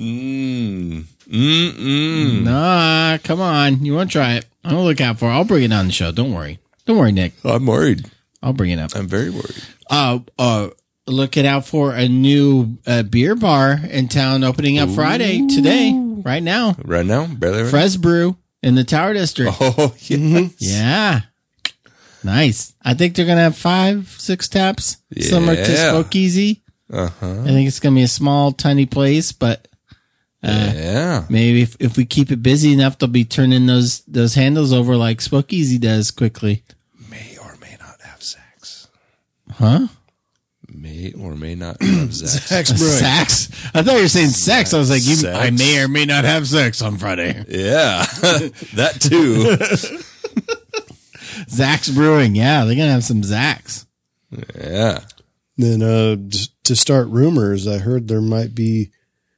Nah, come on. You want to try it? I'll look out for it. I'll bring it on the show. Don't worry. Don't worry, Nick. I'm worried. I'll bring it up. I'm very worried. Looking out for a new beer bar in town opening up Friday today, right now. Right now? Barely right? Fres Brew in the Tower District. Oh, yes. Yeah. Nice. I think they're going to have 5-6 taps, similar to Spokeasy. I think it's going to be a small, tiny place, but maybe if we keep it busy enough, they'll be turning those handles over like Spokeasy does quickly. May or may not have sex. Huh? May or may not have sex. Sex brewing. Sex? I thought you were saying sex. I was like, I may or may not have sex on Friday. Yeah, that too. Zach's Brewing. Yeah, they're going to have some Zach's. Yeah. Then just to start rumors, I heard there might be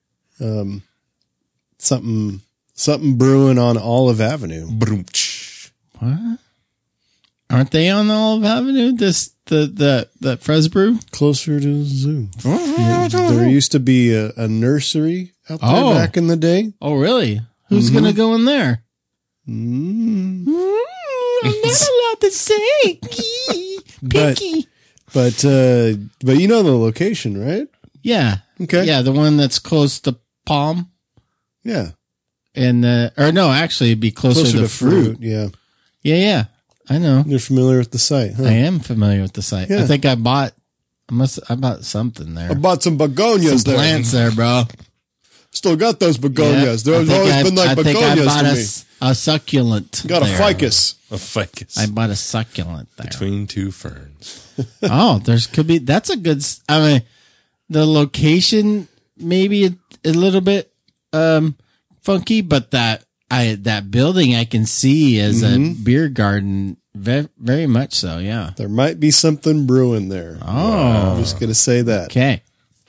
something brewing on Olive Avenue. What? Aren't they on Olive Avenue? That Fres Brew? Closer to the zoo. There used to be a nursery out there back in the day. Oh, really? Who's going to go in there? I'm not allowed to say. Picky. But you know the location, right? Yeah. Okay. Yeah, the one that's close to Palm. Yeah. And actually it'd be closer to Fruit. Yeah. Yeah. I know. You're familiar with the site, huh? I am familiar with the site. Yeah. I think I bought something there. I bought some begonias Some plants there, bro. Still got those begonias. Yeah. There's always been like begonias I bought to me. a succulent. Got there. a ficus. A ficus. I bought a succulent there. Between two ferns. That's a good, I mean, the location maybe a little bit funky, but that building I can see as a beer garden very much so, yeah. There might be something brewing there. Oh. I'm just going to say that. Okay.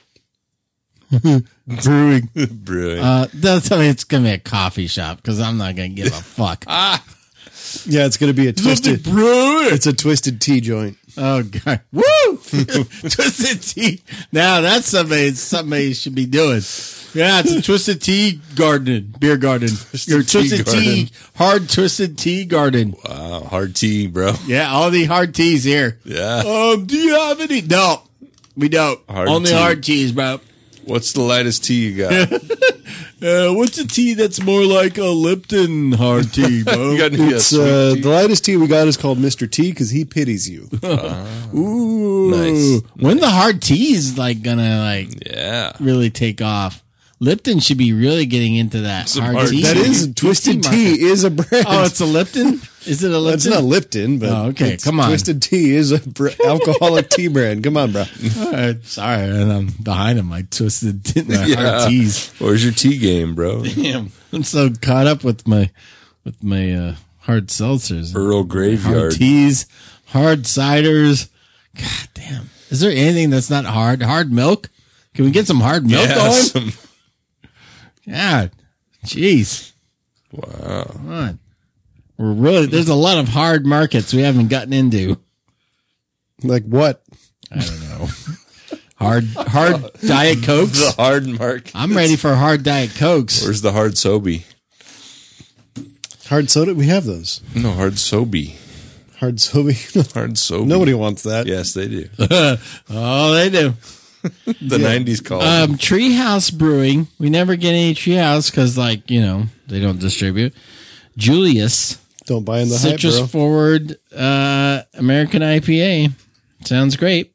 Brewing. Brewing. Tell me it's going to be a coffee shop because I'm not going to give a fuck. Yeah, it's going to be a twisted. It's a twisted tea joint. Oh God! Woo! Twisted tea. Now that's somebody should be doing. Yeah, it's a twisted tea garden, beer garden. Your twisted tea, hard twisted tea garden. Wow, hard tea, bro. Yeah, all the hard teas here. Yeah. Do you have any? No, we don't. Only hard teas, bro. What's the lightest tea you got? What's a tea that's more like a Lipton hard tea, bro? The lightest tea we got is called Mr. T because he pities you. Ooh, nice. When the hard tea is gonna really take off. Lipton should be really getting into that hard tea. That is Twisted Tea is a brand. Oh, it's a Lipton? Is it a Lipton? It's not Lipton, but okay. Come on. Twisted Tea is a alcoholic tea brand. Come on, bro. Sorry, and I'm behind on my twisted hard teas. Where's your tea game, bro? Damn, I'm so caught up with my hard seltzers, Earl Graveyard, hard teas, hard ciders. God damn, is there anything that's not hard? Hard milk? Can we get some hard milk going? God, jeez. Wow. Come on. There's a lot of hard markets we haven't gotten into. Like what? I don't know. Hard Diet Cokes? The hard market. I'm ready for hard Diet Cokes. Where's the hard Sobe? Hard soda? We have those. No, hard Sobe. Hard Sobe? Hard Sobe. Nobody wants that. Yes, they do. Oh, they do. The 90s call. Treehouse Brewing. We never get any Treehouse because, they don't distribute. Julius. Don't buy in the Citrus hype, bro. Forward American IPA. Sounds great.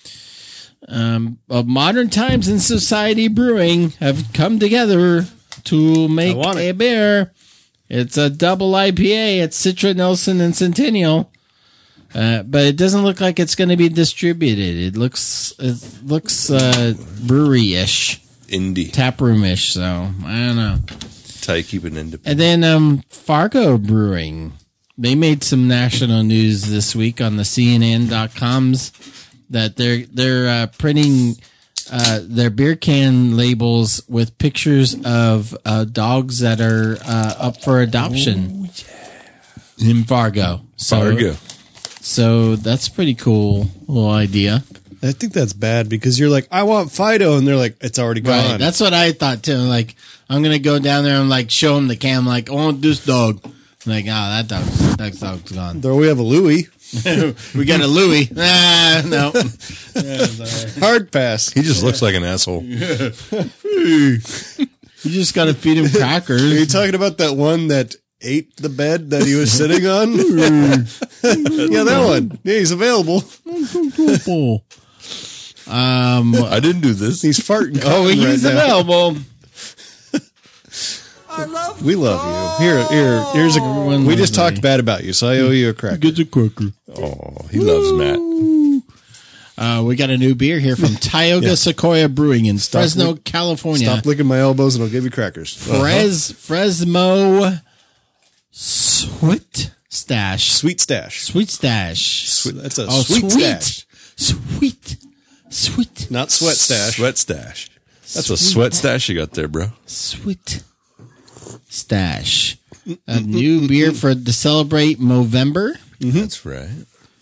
Modern Times and Society Brewing have come together to make a beer. It's a double IPA. It's Citra, Nelson, and Centennial. But it doesn't look like it's going to be distributed. It looks brewery-ish. Indie. Taproom-ish, so I don't know. Tight, keep it independent. And then Fargo Brewing. They made some national news this week on the CNN.coms that they're printing their beer can labels with pictures of dogs that are up for adoption in Fargo. Fargo. So that's a pretty cool little idea. I think that's bad because you're like, I want Fido, and they're like, it's already gone. Right. That's what I thought too. Like, I'm gonna go down there and like show him the cam. Like, I want this dog. I'm like, that dog's gone. There we have a Louie. We got a Louie. No. Hard pass. He just looks like an asshole. You just got to feed him crackers. Are you talking about that one that ate the bed that he was sitting on? Yeah, that one. Yeah, he's available. I didn't do this. He's farting. He's available. We love you. Here's a. We just talked bad about you, so I owe you a cracker. Gets a cracker. Oh, he loves Matt. We got a new beer here from Tioga Sequoia Brewing in Fresno, California. Stop licking my elbows, and I'll give you crackers. Fresmo Sweet Stash. Sweet Stash. That's a sweet stash. Sweet. Not sweat stash. Sweat stash. That's a sweat stash you got there, bro. Sweet Stash. A new beer to celebrate Movember. That's right.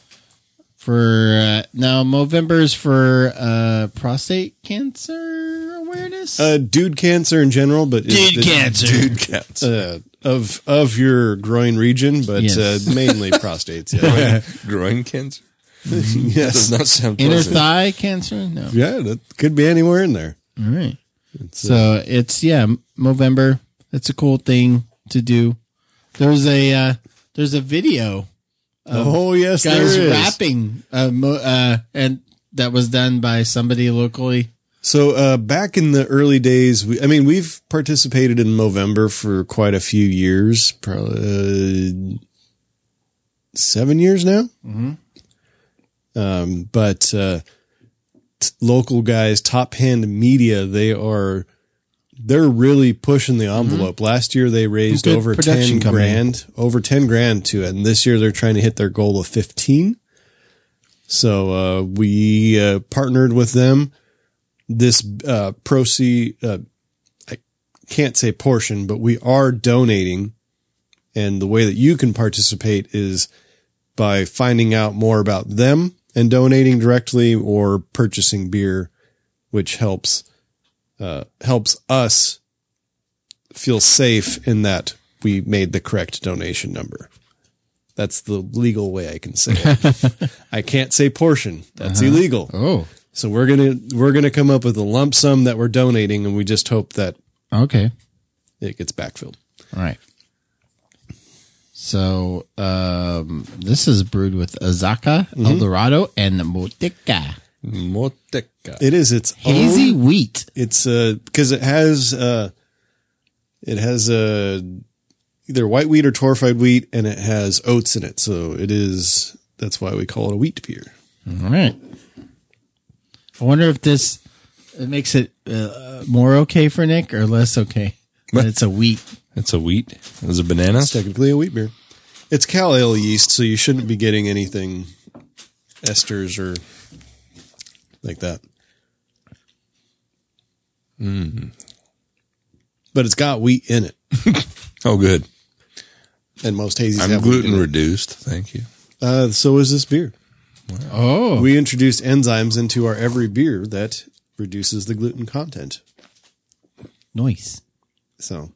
For now, Movember is for prostate cancer awareness. Dude cancer in general, but Dude cancer. Of your groin region, but Yes. mainly prostates. Yeah. Groin cancer? Yes. Does not sound Inner pleasant. thigh cancer? No. Yeah, that could be anywhere in there. All right. So it's Movember. It's a cool thing to do. There's a video. Oh yes, Guys there is. rapping, and that was done by somebody locally. So back in the early days, we've participated in Movember for quite a few years, probably 7 years now. Mm-hmm. But local guys, Top Hand Media, they're really pushing the envelope. Last year they raised Good over production 10 grand, to it. And this year they're trying to hit their goal of 15. So, we, partnered with them. This, proceed, I can't say portion, but we are donating. And the way that you can participate is by finding out more about them and donating directly or purchasing beer, which helps us feel safe in that we made the correct donation number. That's the legal way I can say it. I can't say portion. That's illegal. Oh, So we're gonna come up with a lump sum that we're donating, and we just hope that okay. it gets backfilled. All right. So this is brewed with Azaka, El Dorado, and Moteca. Moteca. It is its Hazy own, wheat. It's because it has either white wheat or torrefied wheat, and it has oats in it. So that's why we call it a wheat beer. All right. I wonder if it makes it more okay for Nick or less okay. But it's a wheat. It's a wheat. Is it banana? It's technically a wheat beer. It's Cal Ale yeast, so you shouldn't be getting anything esters or like that. But it's got wheat in it. Oh, good. And most hazies I'm have wheat gluten in it. reduced. Thank you. So is this beer. Oh. We introduced enzymes into our every beer that reduces the gluten content. Nice. So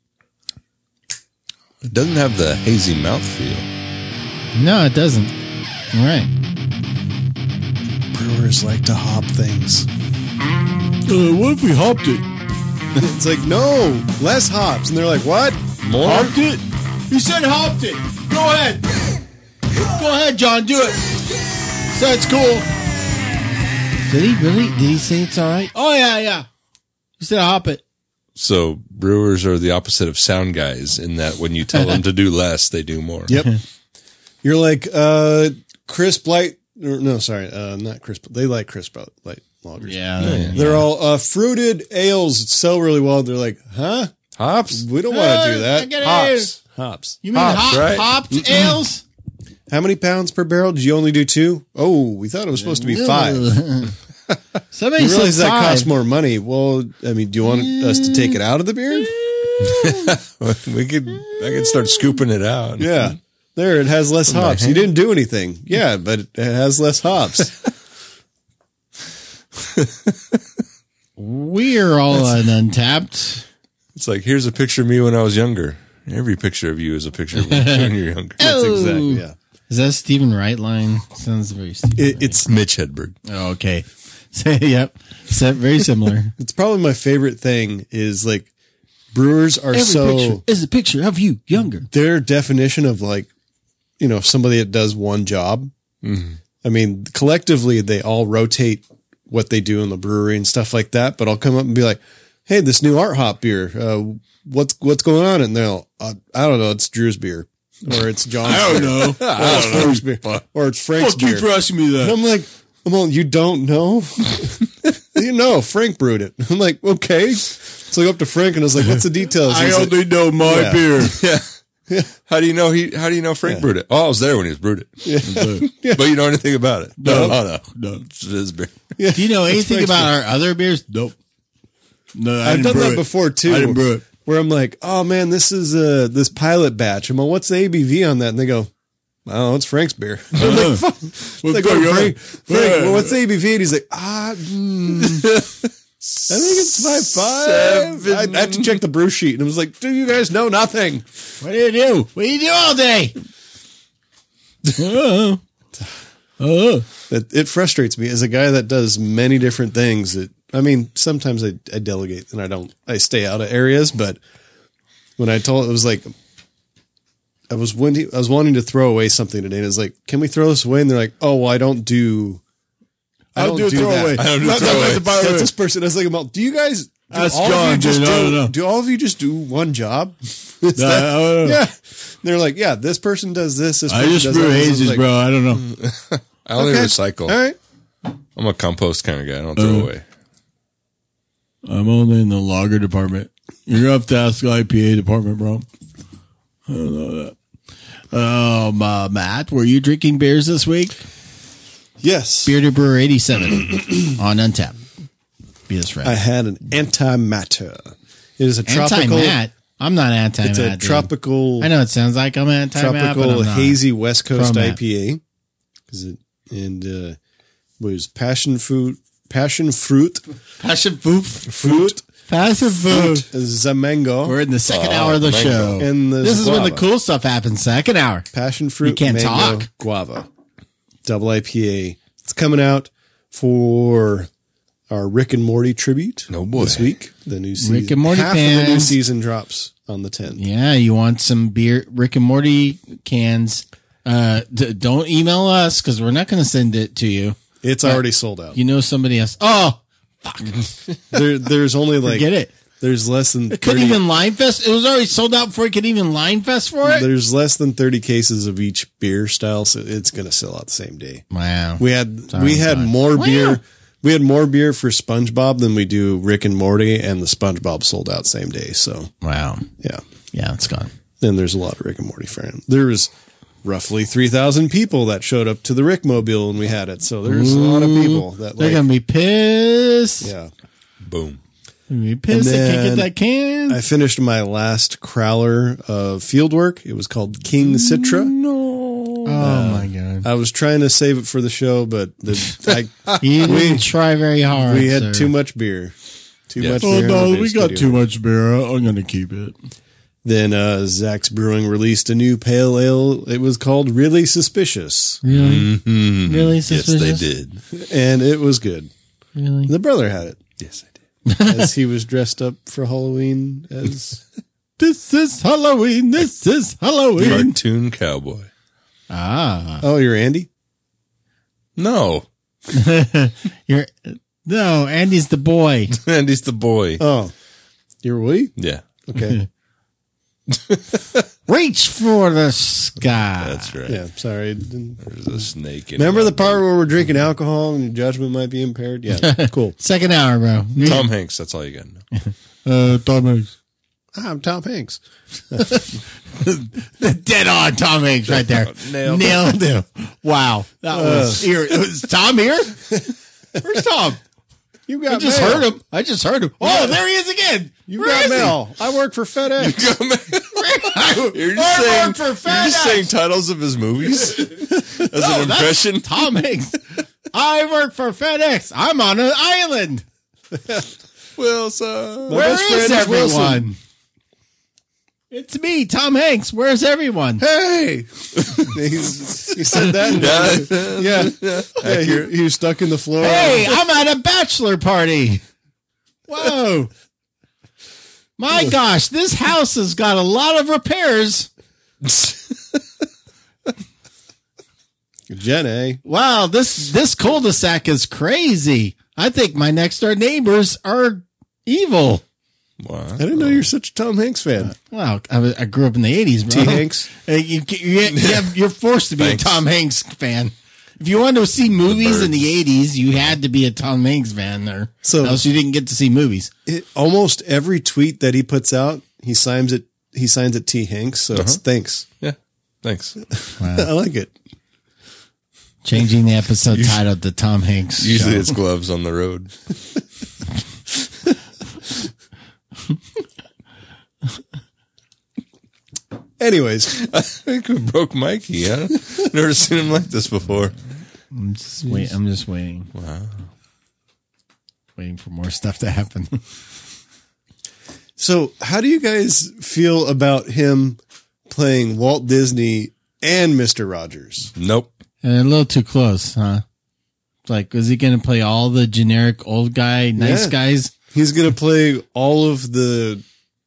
It doesn't have the hazy mouthfeel. No, it doesn't. All right. brewers like to hop things. What if we hopped it? It's like, no, less hops. And they're like, what? More? Hopped it? He said hopped it. Go ahead. Go ahead, John. Do it. So it's cool. Did he really? Did he say it's all right? Oh, yeah. He said hop it. So brewers are the opposite of sound guys in that when you tell them to do less, they do more. Yep. You're like, crisp light. No, sorry. Not crisp. They like crisp light lagers. Yeah. They're all fruited ales sell really well. They're like, huh? Hops? We don't want to do I that. get Hops. Hops. You mean Hops, right? hopped ales? How many pounds per barrel? Did you only do 2? Oh, we thought it was supposed to be 5. Somebody You said realize that 5. costs more money. Well, I mean, do you want us to take it out of the beer? I could start scooping it out. Yeah. There, it has less my hops. You hand. didn't do anything. Yeah, but it has less hops. We're all on Untapped. It's like, here's a picture of me when I was younger. Every picture of you is a picture of when you're younger. That's Oh. exactly, yeah. Is that a Stephen Wright line? Sounds very Stephen Wright. It's Mitch Hedberg. Oh, okay. Yep. Very similar. It's probably my favorite thing is like brewers are picture is a picture of you younger. Their definition of like, you know, somebody that does one job. Mm-hmm. I mean, collectively they all rotate what they do in the brewery and stuff like that. But I'll come up and be like, "Hey, this new Art Hop beer, what's going on?" And they'll, I don't know, it's Drew's beer, or it's John's. I don't beer, know. or it's Frank's beer, or it's Frank's beer. Keep asking me that. And I'm like, well, you don't know? You know, Frank brewed it. I'm like, okay. So I go up to Frank and I was like, what's the details? I He's like, only know my Yeah. beer. Yeah. How do you know Frank brewed it? Oh, I was there when he was brewed it. Yeah. But you know anything about it? No. Oh, No. It's his beer. Yeah. Do you know anything Frank's about our other beers? Nope. No, I've done that before too. I didn't brew it. Where I'm like, oh man, this is this pilot batch. I'm like, what's the ABV on that? And they go, oh, it's Frank's beer. I'm like, fuck. Like, going on? Frank, well, what's the ABV? And he's like, I think it's 5.5. I have to check the brew sheet. And I was like, do you guys know nothing? What do you do? What do you do all day? It frustrates me as a guy that does many different things. That I mean, sometimes I delegate and I stay out of areas. But when I told, it was like, I was wanting to throw away something today. And I was like, can we throw this away? And they're like, oh, well, I don't do I don't do throwaway. I don't do That's throwaway. this person. I was like, well, do you guys? That's all of John, you just dude. No. do all of you just do one job? Is No, that- no. Yeah. They're like, yeah, this person does this. This I person just does brew that. I was hazes, like, bro. I don't know. I only Okay. recycle. All right. I'm a compost kind of guy. I don't throw away. I'm only in the lager department. You're gonna have to ask the IPA department, bro. I don't know that. Matt, were you drinking beers this week? Yes. Bearded Brewer 87 on Untapped. Be this right. I had an antimatter. It is a tropical. Anti-Matt. I'm not anti-Matt. It's a dude. tropical. I know it sounds like I'm anti-Matt, but tropical I'm not. hazy West Coast Pro-Matt. IPA. Was passion fruit, Passion fruit. Passion Fruit. Zamengo, We're in the second hour of the mango. show. And the This is when the guava. cool stuff happens. Second hour. passion fruit, You can't mango, talk. guava, double IPA. It's coming out for our Rick and Morty tribute. Oh, boy. This week, the new season. Rick and Morty half of the new fans. season drops on the 10th. Yeah, you want some beer, Rick and Morty cans. Don't email us because we're not going to send it to you. It's already sold out. You know somebody else. Oh, There's only like forget it. There's less than It couldn't 30 even line fest. It was already sold out before it could even line fest for it. There's less than 30 cases of each beer style, so it's going to sell out the same day. Wow. We had Sorry, God. more Wow. beer. We had more beer for SpongeBob than we do Rick and Morty, and the SpongeBob sold out same day. So Wow. yeah, Yeah, it's gone. then there's a lot of Rick and Morty fans. There was roughly 3,000 people that showed up to the Rick Mobile when we had it. So there's a lot of people that They're like, going to be pissed. yeah. Boom. They're gonna be pissed they can't get then that can. I finished my last crowler of fieldwork. It was called King Citra. Oh my God. I was trying to save it for the show, but You didn't try very hard. we had sir. too much beer. Too much Oh beer. in the no, beer we got studio. too much beer. I'm going to keep it. Then Zach's Brewing released a new pale ale. It was called Really Suspicious, Really? Mm-hmm. Really Yes, suspicious? they did. and it was good. Really? The brother had it Yes, I did. as he was dressed up for Halloween as This is Halloween. This is Halloween. Cartoon cowboy. Ah. oh, you're Andy. No. No, Andy's the boy. Andy's the boy. Oh, you're Woody. Yeah. Okay, Reach for the sky. That's right. yeah. Sorry. There's a snake in Remember my the part where we're drinking alcohol and your judgment might be impaired? Yeah, cool. Second hour, bro. Tom Hanks. That's all you got to know. Tom Hanks. I'm Tom Hanks. Dead on Tom Hanks right there. Nailed him. Wow. That was here. Was Tom here? Where's Tom? You I got just mail. heard him. I just heard him. Oh, there he is again. You Where got is he? mail. I work for FedEx. You're I just work for saying FedEx. titles of his movies as an That's impression. Tom Hanks. I work for FedEx. I'm on an island. Wilson. Where best is friend is everyone? Wilson. It's me, Tom Hanks. Where's everyone? Hey, he said that. Yeah. He was stuck in the floor. Hey, I'm at a bachelor party. Whoa. My gosh, this house has got a lot of repairs. Jenny. Wow, this cul-de-sac is crazy. I think my next door neighbors are evil. Wow. I didn't know you're such a Tom Hanks fan. Wow, I grew up in the 80s, bro. T. Hanks. You're forced to be Thanks. a Tom Hanks fan. If you wanted to see movies in the 80s, you had to be a Tom Hanks fan there. So- else you didn't get to see movies. Almost every tweet that he puts out, he signs it T. Hanks. So it's thanks. Yeah. Thanks. I like it. Changing the episode title to Tom Hanks. Usually show. it's gloves on the road. Anyways, I think we broke Mikey. I've never seen him like this before. I'm just waiting. Wow. Waiting for more stuff to happen. so how do you guys feel about him playing Walt Disney and Mr. Rogers? Nope. A little too close, huh? Like, is he going to play all the generic old guy, nice Yeah. guys? He's going to play all of the,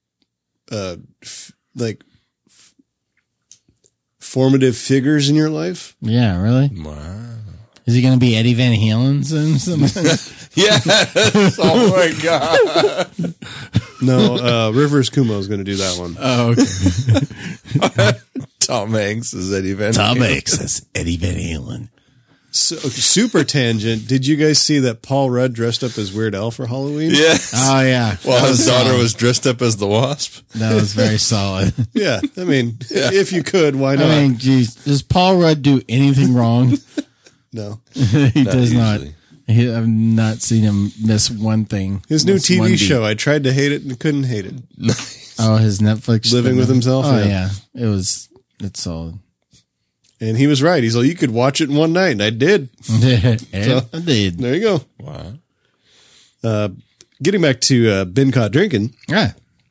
formative figures in your life. Yeah, really? Wow. Is he going to be Eddie Van Halen's and something? Yes. Oh my God. No, Rivers Kumo is going to do that one. Oh, okay. Tom Hanks is Eddie Van Tom Halen. Hanks is Eddie Van Halen. So, super tangent. Did you guys see that Paul Rudd dressed up as Weird Al for Halloween? Yes. Oh, yeah. While That his was daughter solid. was dressed up as the Wasp. That was very solid. Yeah. I mean, if you could, why not? I mean, geez, does Paul Rudd do anything wrong? No. He does not. usually. I've not seen him miss one thing. His new Miss one TV beat. show. I tried to hate it and couldn't hate it. Oh, his Netflix. Living with Himself? Oh, Yeah. yeah. It's solid. And he was right. He's like, you could watch it in one night. And I did. I did. There you go. Wow. Getting back to Been Caught Drinking. Yeah.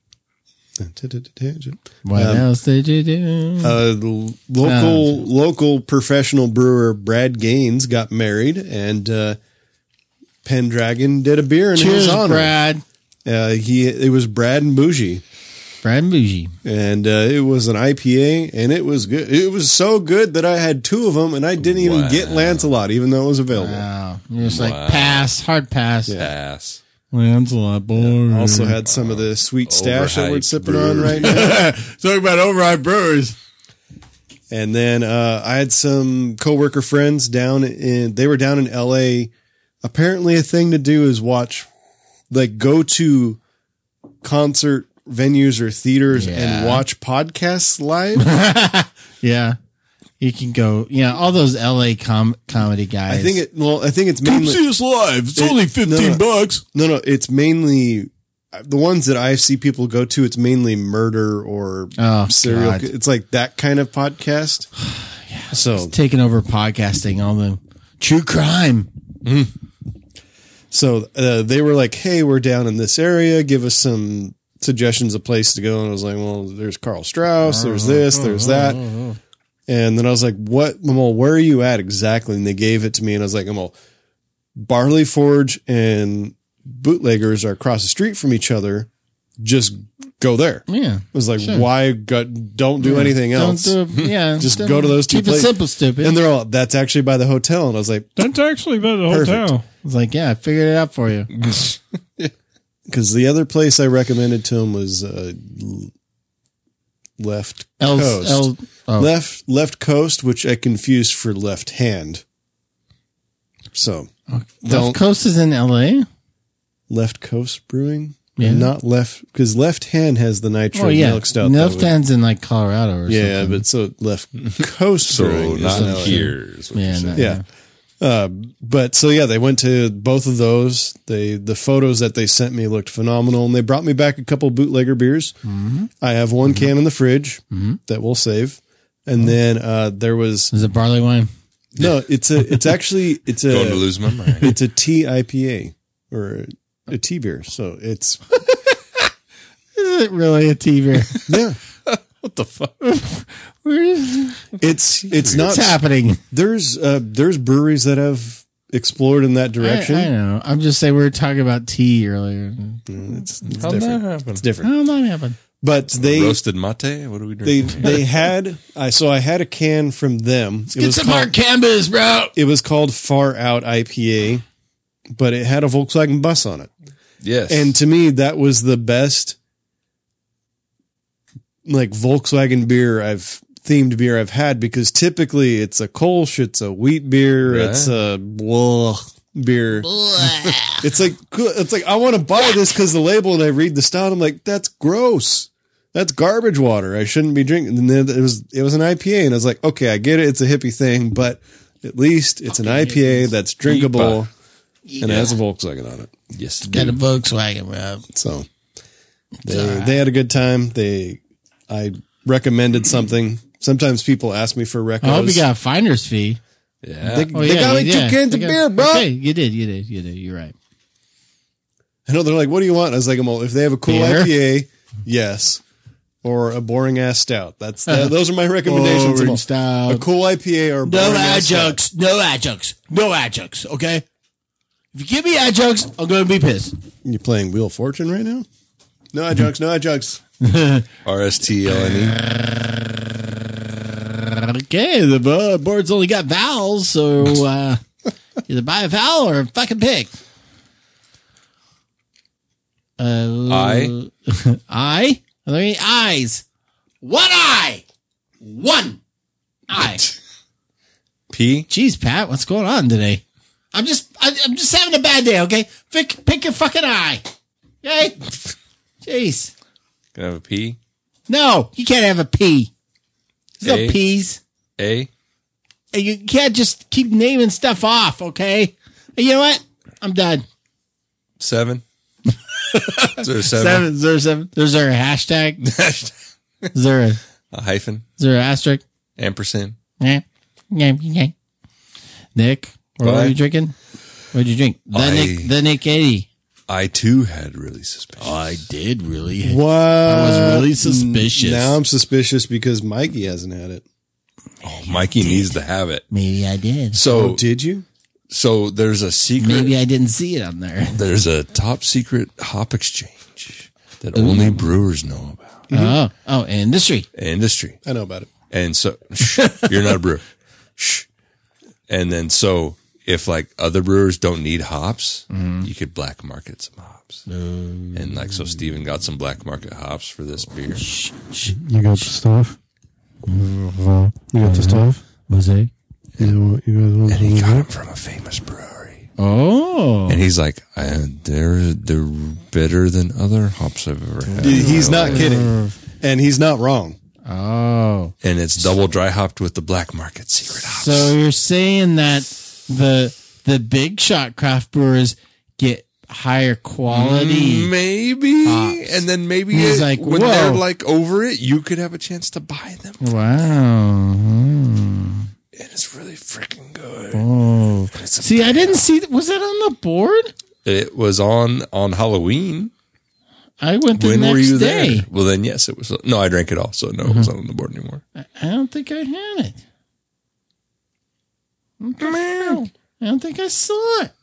What else did you do? The local professional brewer Brad Gaines got married, and Pendragon did a beer in his Cheers, honor. Brad. It was Brad and Bougie, Brad and Bougie. and it was an IPA, and it was good. It was so good that I had two of them, and I didn't even get Lancelot, even though it was available. Wow. You're just like, pass, hard pass. Pass. Lancelot, boy. Also had some of the sweet stash that we're Overhyped sipping on brewery. right now. Talking about overhyped brewers. And then I had some coworker friends they were down in LA. Apparently a thing to do is go to concert venues or theaters and watch podcasts live. Yeah. You can go, all those LA comedy guys. I think it's mainly us live. It's only $15. No, it's mainly the ones that I see people go to. It's mainly murder or serial. God. It's like that kind of podcast. So taking over podcasting, all the true crime. So they were like, hey, we're down in this area. Give us some suggestions of place to go. And I was like, well, there's Carl Strauss. There's this, there's that. And then I was like, what? Where are you at exactly? And they gave it to me. And I was like, Barley Forge and Bootleggers are across the street from each other. Just go there. Yeah. I was like, sure. why don't do anything else? Just go to those two Keep it places. simple, stupid. And they're all, that's actually by the hotel. And I was like, That's actually by the Perfect. hotel. It's like, I figured it out for you. because the other place I recommended to him was Left Coast. Left Coast, which I confused for Left Hand. So Left Coast is in LA? Left Coast Brewing? Yeah. Not Left, because Left Hand has the nitro Oh, yeah. milk stout. Left Hand's in like Colorado or Yeah, something. but so Left Coast So Brewing. not is in LA. here. Is what Yeah, you're no. saying. Yeah. But so yeah, they went to both of those. The photos that they sent me looked phenomenal, and they brought me back a couple bootlegger beers. Mm-hmm. I have one can in the fridge that we'll save, and then there was Is it barley wine? No, it's actually Going to lose my mind. it's a tea IPA or a tea beer. So it's Is it really a tea beer? yeah. What the fuck? It's not What's happening? There's breweries that have explored in that direction. I know. I'm just saying we were talking about tea earlier. It's How'd that different. happen? It's different. How did that happen? But they Roasted mate? What are we drinking? they had I had a can from them. Get some hard canvas, bro. It was called Far Out IPA, but it had a Volkswagen bus on it. Yes. And to me, that was the best like Volkswagen themed beer I've had, because typically it's a Kolsch, it's a wheat beer, Right. it's a blah beer. It's like I want to buy this because the label, and I read the style, and I'm like, that's gross. That's garbage water. I shouldn't be drinking. And then it was an IPA, and I was like, okay, I get it. It's a hippie thing, but at least it's an IPA that's drinkable and has a Volkswagen on it. Yes, it Got a do. Volkswagen, bro. So they had a good time. I recommended something. Sometimes people ask me for recos. I hope you got a finder's fee. Yeah. They got me 2 cans of beer, bro. Okay, you did. You're right. I know, they're like, what do you want? I was like, well, if they have a cool Beer? IPA, yes. Or a boring ass stout. Those are my recommendations. Boring stout. A cool IPA or a No boring ass stout. adjuncts. No adjuncts. No adjuncts. Okay. If you give me adjuncts, I'm going to be pissed. You playing Wheel of Fortune right now? No adjuncts, no adjuncts. RSTLNE. Okay, the board's only got vowels, so either buy a vowel or fucking pick. I. I? Are there any eyes? One eye. One eye. P. Jeez, Pat, what's going on today? I'm just having a bad day. Okay, pick your fucking eye. Okay. Jeez. Can I have a P? No, you can't have a P. There's A. no P's. A. And you can't just keep naming stuff off. Okay. And you know what? I'm done. 7. Is there a 7? Is there a 7? Is there a hashtag? Is there A hyphen? Is there an asterisk? Ampersand? Yeah. Nick, what Bye. are you drinking? What did you drink? The Nick 80. I too had really suspicious. I did really. What? I was really suspicious. Now I'm suspicious because Mikey hasn't had it. Oh, Mikey needs to have it. Maybe I did. So Did you? So there's a secret. Maybe I didn't see it on there. There's a top secret hop exchange that only brewers know about. Oh, industry. Industry. I know about it. And so, shh, you're not a brewer. Shh. And then so if like other brewers don't need hops, you could black market some hops. And like, so Steven got some black market hops for this beer. You got the stuff? You got the stuff? Was it? You And he got them from a famous brewery. Oh. And he's like, they're better than other hops I've ever had. He's not kidding. And he's not wrong. Oh. And it's double dry hopped with the black market secret hops. So you're saying that the big shot craft brewers get higher quality Maybe. hops. And then maybe He's like, when whoa. they're like over it, you could have a chance to buy them. Wow. And it's really freaking good. Oh. It's a See, I didn't see. Was that on the board? It was on Halloween. I went the When next were you day. there? Well, then yes, it was. No, I drank it all, so no, it wasn't on the board anymore. I don't think I had it. I don't think I saw it.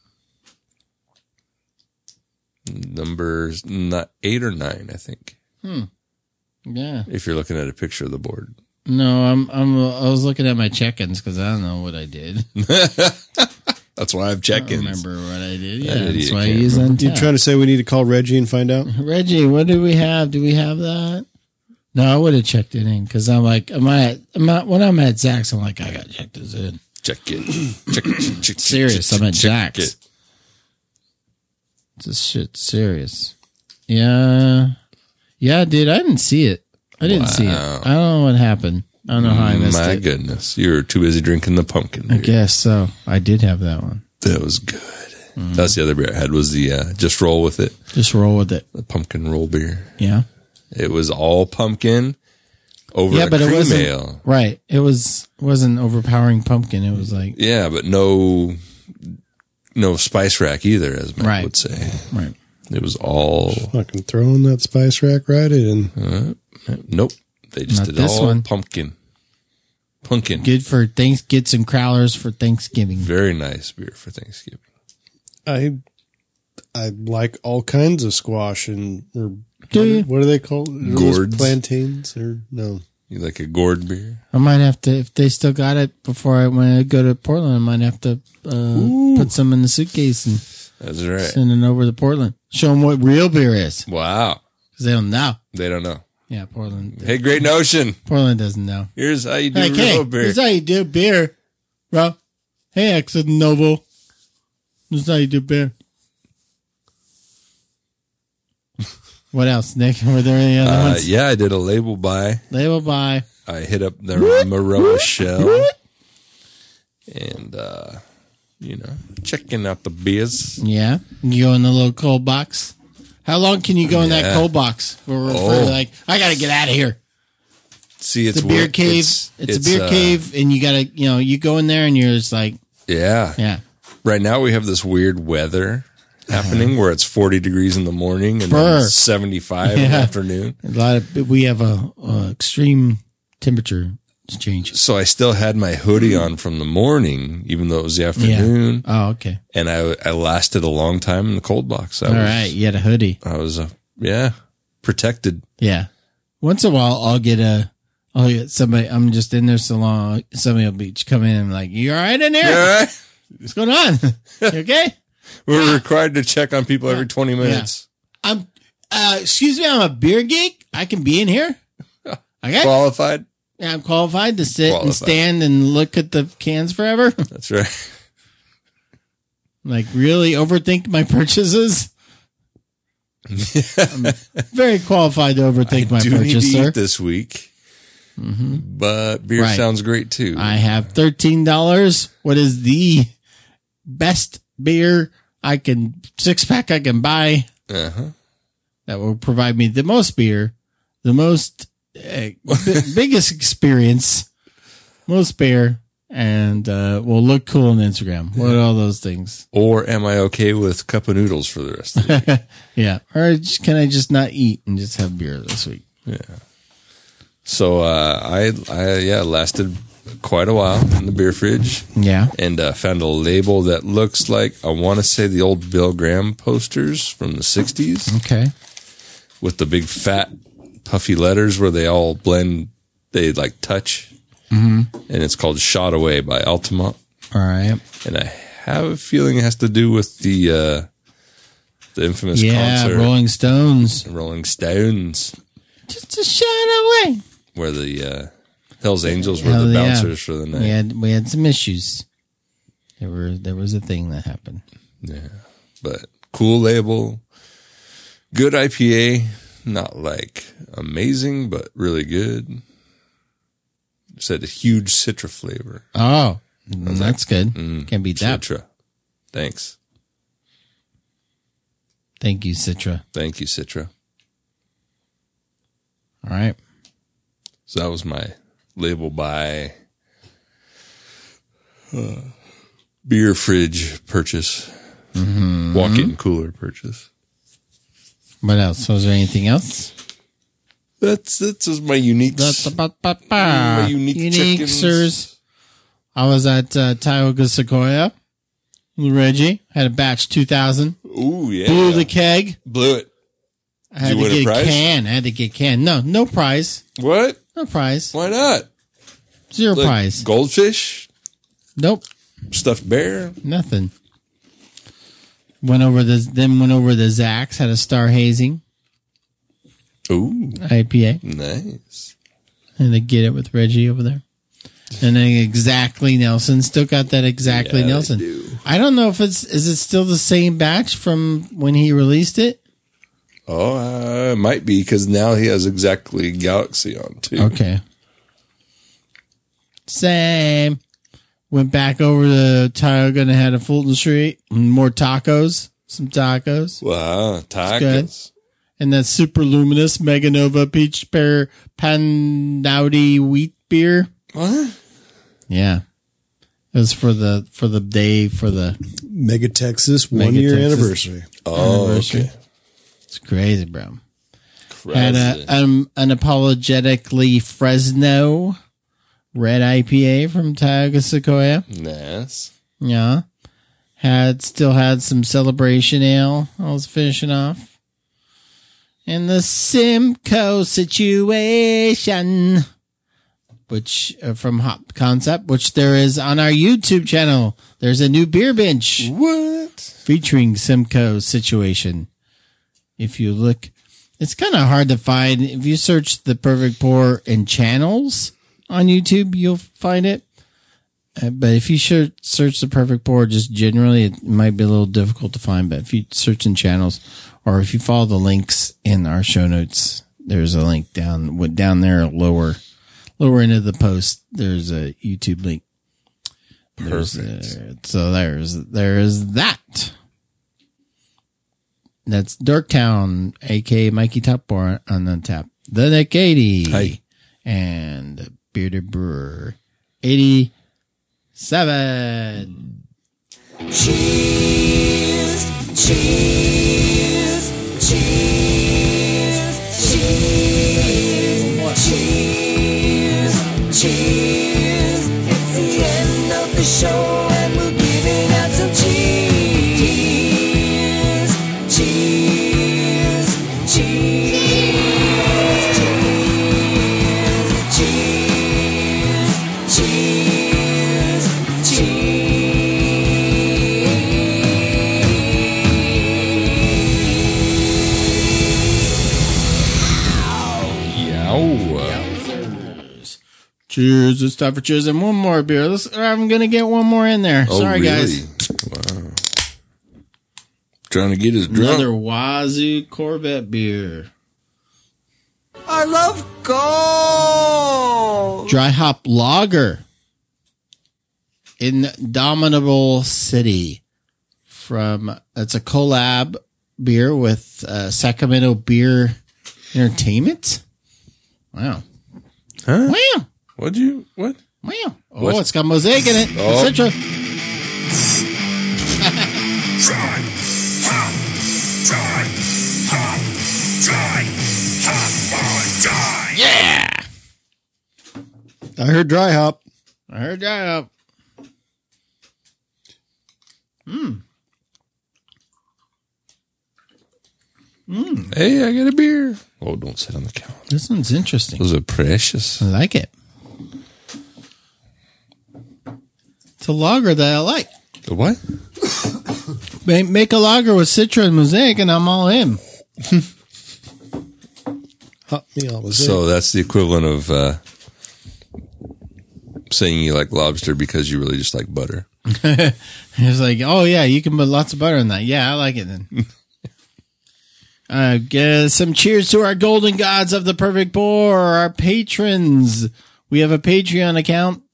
Numbers 8 or 9, I think. Yeah. If you're looking at a picture of the board. No, I was looking at my check-ins because I don't know what I did. That's why I have I check-ins. don't remember what I did. That Yeah, idiot that's why I can't use remember. You Untapped. trying to say we need to call Reggie and find out? Reggie, what do we have? Do we have that? No, I would have checked it in because I'm like, when I'm at Zach's, I'm like, I got to check this in. Check it. Check Serious, I'm at check Jack's. it. This shit's serious. Yeah, dude, I didn't see it. I didn't see it. Wow. I don't know what happened. I don't know how I missed My it. goodness. You were too busy drinking the pumpkin I beer. guess so. I did have that one. That was good. That's the other beer I had was the Just Roll With It. Just roll with it. The pumpkin roll beer. Yeah. It was all pumpkin, over Yeah, a but it cream wasn't ale. right. Wasn't overpowering pumpkin. It was like Yeah, but no spice rack either, as Matt Right. would say. right. It was all Fucking throwing that spice rack right in. nope. They just Not did this all one. pumpkin. Good for Get some crowlers for Thanksgiving. Very nice beer for Thanksgiving. I like all kinds of squash and Do you? what are they called? Are those Gourds? plantains or no? You like a gourd beer? I might have to, if they still got it when I go to Portland, I might have to put some in the suitcase and That's right. send it over to Portland. Show them what real beer is. Wow. Because they don't know. They don't know. Yeah, Portland. Hey, Great Notion. Portland doesn't know. Here's how you do Like, real hey, beer. here's how you do beer, bro. Hey, Exit Novo. This is how you do beer. What else, Nick? Were there any other ones? Yeah, I did a label buy. Label by. I hit up their Maroa shell and, checking out the beers. Yeah. You go in the little cold box. How long can you go in that Yeah. cold box? For like, I got to get out of here. See, It's a beer weird. cave. It's a beer cave, and you got to, you go in there and you're just like, Yeah. yeah. Right now we have this weird weather happening where it's 40 degrees in the morning and Brr. then 75 in the Yeah. afternoon. We have a extreme temperature change. So I still had my hoodie on from the morning, even though it was the afternoon. Oh, okay. And I lasted a long time in the cold box. All right. You had a hoodie. I was, protected. Yeah. Once in a while, I'll get somebody. I'm just in there so long. Somebody will come in and like, you all right in here? You all right? What's going on? You okay? We're required to check on people every 20 minutes. Excuse me, I'm a beer geek. I can be in here. Okay. Qualified? Yeah, I'm qualified to sit and Qualified. stand and look at the cans forever. That's right. Like, really overthink my purchases. I'm very qualified to overthink my do need purchase, to sir. eat this week, but beer Right. sounds great too. I have $13. What is the best beer six pack I can buy Uh-huh. that will provide me the most beer, the most biggest experience, most beer, and will look cool on Instagram. What are all those things? Or am I okay with cup of noodles for the rest of the week? Yeah. Or can I just not eat and just have beer this week? Yeah. So I lasted quite a while in the beer fridge. Yeah. And found a label that looks like, I want to say, the old Bill Graham posters from the 60s. Okay. With the big fat puffy letters where they all blend, they like touch. Mm-hmm. And it's called Shot Away by Altamont. All right. And I have a feeling it has to do with the infamous concert. Rolling Stones. Rolling Stones. Just a shot away. Where the Hells Angels were the bouncers for the night. We had some issues. There was a thing that happened. Yeah. But cool label. Good IPA. Not like amazing, but really good. Said a huge Citra flavor. Oh, that's good. Can't beat that. Citra. Thanks. Thank you, Citra. Thank you, Citra. All right. So that was my label by beer fridge purchase. Mm-hmm. Walk-in cooler purchase. What else? Was there anything else? That's just my unique. My unique chickens. sirs. I was at Tioga Sequoia. Reggie had a batch 2000. Ooh, yeah. Blew the keg. Blew it. I had to get a can. I had to get can. No prize. What? No prize. Why not? Zero Like prize. Goldfish? Nope. Stuffed bear? Nothing. Went over the Zacks, had a Star Hazing Ooh. IPA. Nice. And to get it with Reggie over there. And then Exactly Nelson. Still got that Exactly Yeah, they Nelson. do. I don't know if is it still the same batch from when he released it? Oh, it might be because now he has Exactly Galaxy on too. Okay. Same. Went back over to Tioga and had a Fulton Street. More tacos. Some tacos. Wow, good. tacos. And that super luminous Meganova Peach Pear Pandaudi wheat beer. What? Yeah. It was for the day for the Mega Texas Mega 1 year Texas. anniversary. Oh, okay. It's crazy, bro. Crazy. Had an unapologetically Fresno red IPA from Tioga Sequoia. Nice. Yeah. Still had some Celebration Ale I was finishing off. And the Simcoe Situation, which from Hop Concept, which there is on our YouTube channel. There's a new beer bench. What? Featuring Simcoe Situation. If you look, it's kind of hard to find. If you search The Perfect Pour in channels on YouTube, you'll find it. But if you search The Perfect Pour just generally, it might be a little difficult to find. But if you search in channels, or if you follow the links in our show notes, there's a link down there, lower end of the post. There's a YouTube link. Perfect. So there's that. That's Dorktown, aka Mikey Topbar on the tap. The Nick 80. Hi. And Bearded Brewer 87. Cheers, cheers, cheers, cheers, cheers, cheers. It's the end of the show and we're giving out some cheers, cheers, cheers, cheers, cheers, cheers. Cheers. It's time for cheers and one more beer. I'm going to get one more in there. Oh, Sorry, really? guys. Wow. Trying to get us drunk. Another Wazoo Corvette beer. I love gold. Dry hop lager. Indomitable City. It's a collab beer with Sacramento Beer Entertainment. Wow. Huh? Wow. What? Wow. Oh, What? it's got Mosaic in it. Oh. Citra. Yeah. I heard dry hop. I heard that up. Hey, I got a beer. Oh, don't sit on the counter. This one's interesting. Those are precious. I like it. It's a lager that I like. The what? Make a lager with Citra and Mosaic, and I'm all in. Hot meal was So that's the equivalent of saying you like lobster because you really just like butter. It's like, oh yeah, you can put lots of butter in that. Yeah, I like it then. Some cheers to our golden gods of the Perfect Pour, our patrons. We have a Patreon account,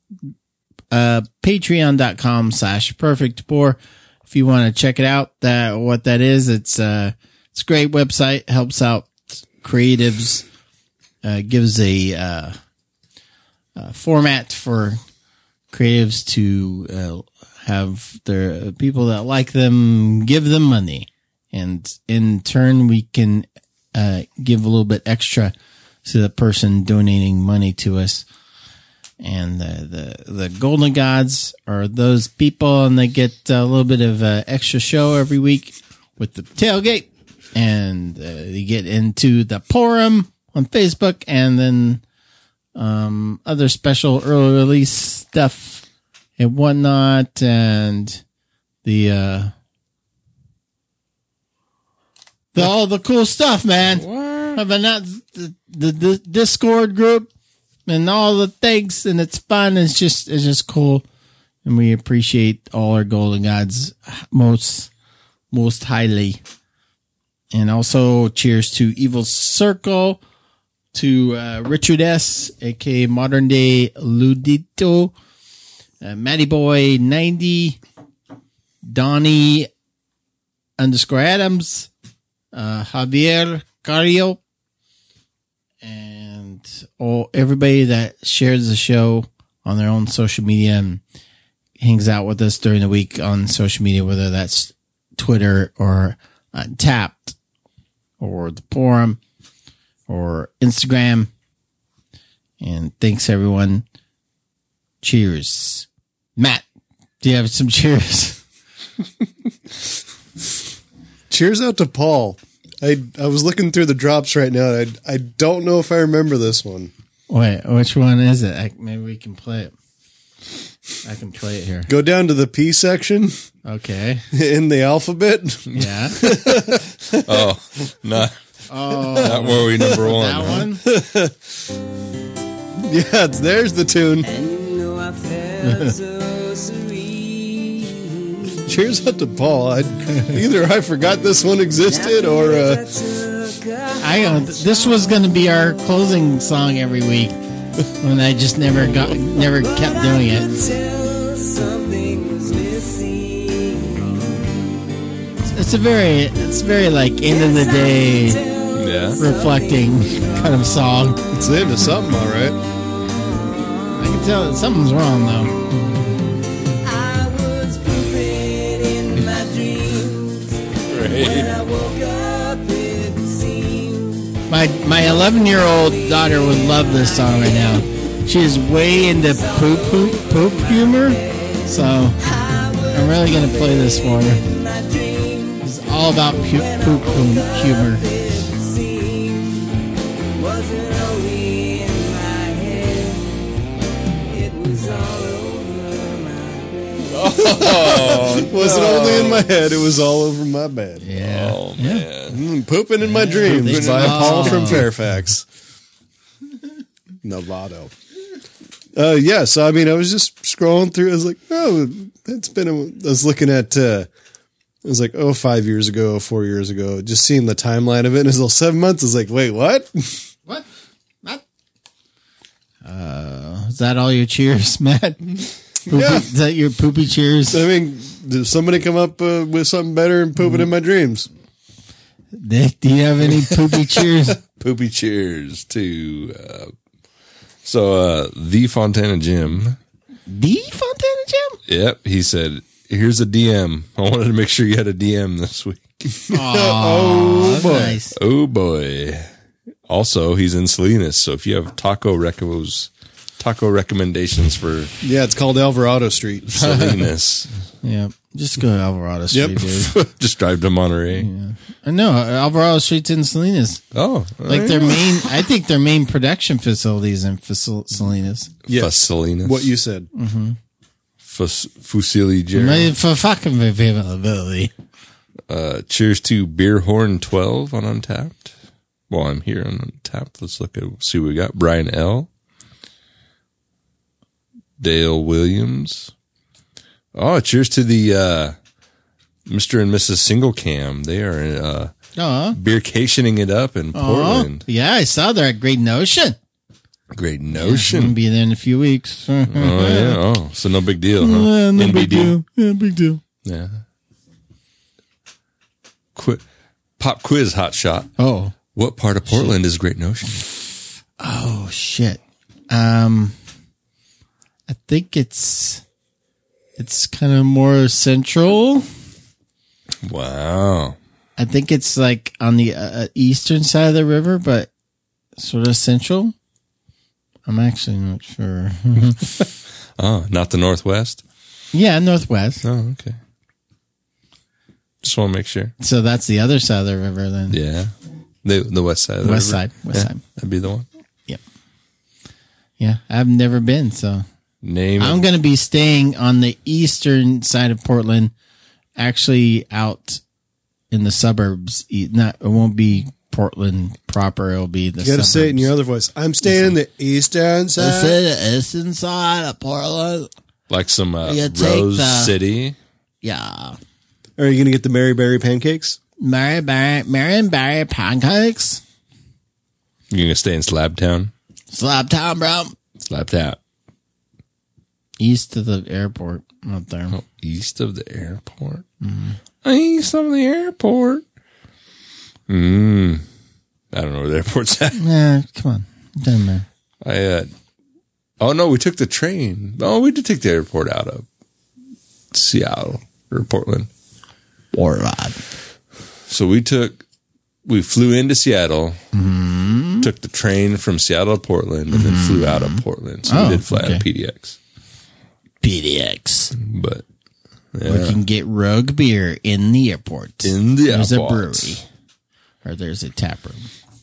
patreon.com/perfectpour. If you want to check it out, what that is, it's a great website, helps out creatives, gives a format for creatives to have their people that like them give them money, and in turn we can give a little bit extra to the person donating money to us. And the Golden Gods are those people, and they get a little bit of extra show every week with the tailgate, and they get into the Forum on Facebook, and then other special early release stuff and whatnot, and all the cool stuff, man. Having that the Discord group and all the things, and it's fun. It's just cool, and we appreciate all our Golden Gods most highly. And also, cheers to Evil Circle, to Richard S, aka Modern Day Ludito, Matty Boy 90, Donnie _ Adams, Javier Cardio, and everybody that shares the show on their own social media and hangs out with us during the week on social media, whether that's Twitter or Tapped or the forum or Instagram. And thanks, everyone. Cheers. Matt, do you have some cheers? Cheers out to Paul. I was looking through the drops right now. I don't know if I remember this one. Wait, which one is it? Maybe we can play it. I can play it here. Go down to the P section. Okay. In the alphabet. Yeah. Not where we number one. That one? Yeah, there's the tune. Cheers out to Paul. Either I forgot this one existed or this was going to be our closing song every week, when I just never kept doing it. It's very like end of the day, reflecting kind of song. It's the end of something, all right. I can tell something's wrong though. My 11-year-old daughter would love this song right now. She is way into poop humor, so I'm really gonna play this for her. It's all about poop humor. It wasn't only in my head, it was all over my bed. Yeah. Oh, man. Pooping in my dreams by Paul from Fairfax, Novato. So I mean, I was just scrolling through. I was like, I was looking at, it was like, 5 years ago, 4 years ago, just seeing the timeline of it. And it was all 7 months. I was like, wait, what? What? Is that all your cheers, Matt? Yeah. Is that your poopy cheers? I mean, did somebody come up with something better and poop it in my dreams? Nick, do you have any poopy cheers? Poopy cheers to the Fontana Jim. The Fontana Jim? Yep, he said, here's a DM. I wanted to make sure you had a DM this week. Oh boy. Nice. Oh boy. Also, he's in Salinas, so if you have taco recommendations for Yeah, it's called Alvarado Street. Salinas, Yeah. Just go to Alvarado Street, dude. just drive to Monterey. Yeah. No, Alvarado Street's in Salinas. Oh, Like I think their main production facilities in Salinas. Yeah. Salinas. What you said. Fusilli Jerry. Made for fucking availability. Cheers to Beer Horn 12 on Untapped. Well, I'm here on Untapped. Let's see what we got. Brian L. Dale Williams. Oh, cheers to the Mr. and Mrs. Single Cam. They are beercationing it up in Portland. Yeah, I saw they're at Great Notion. Great I'm Notion. gonna be there in a few weeks. Oh, yeah. Oh, so no big deal, huh? No big NBD. deal. Yeah, big deal. Yeah. Pop quiz hot shot. Oh. What part of Portland is Great Notion? Oh, shit. I think it's kind of more central. Wow. I think it's like on the eastern side of the river, but sort of central. I'm actually not sure. Oh, not the Northwest? Yeah, northwest. Oh, okay. Just want to make sure. So that's the other side of the river then. Yeah. The west side of the West river. side. West side. That'd be the one. Yep. Yeah, I've never been, so I'm going to be staying on the eastern side of Portland, actually out in the suburbs. It won't be Portland proper. It'll be the You got to say it in your other voice. I'm staying in the eastern side. The eastern side of Portland. Like some You take Rose City. Yeah. Are you going to get the Mary Berry pancakes? Marion pancakes. You're going to stay in Slabtown? Slabtown, bro. Slabtown. East of the airport out there. Oh, east of the airport? Mm-hmm. East of the airport. I don't know where the airport's at. Nah, come on. Doesn't matter. Oh no, we took the train. Oh, we did take the airport out of Seattle or Portland. So we flew into Seattle, took the train from Seattle to Portland, and then flew out of Portland. So we did fly out of PDX. But yeah. We can get Rogue beer in the airport. There's a brewery. Or there's a tap room.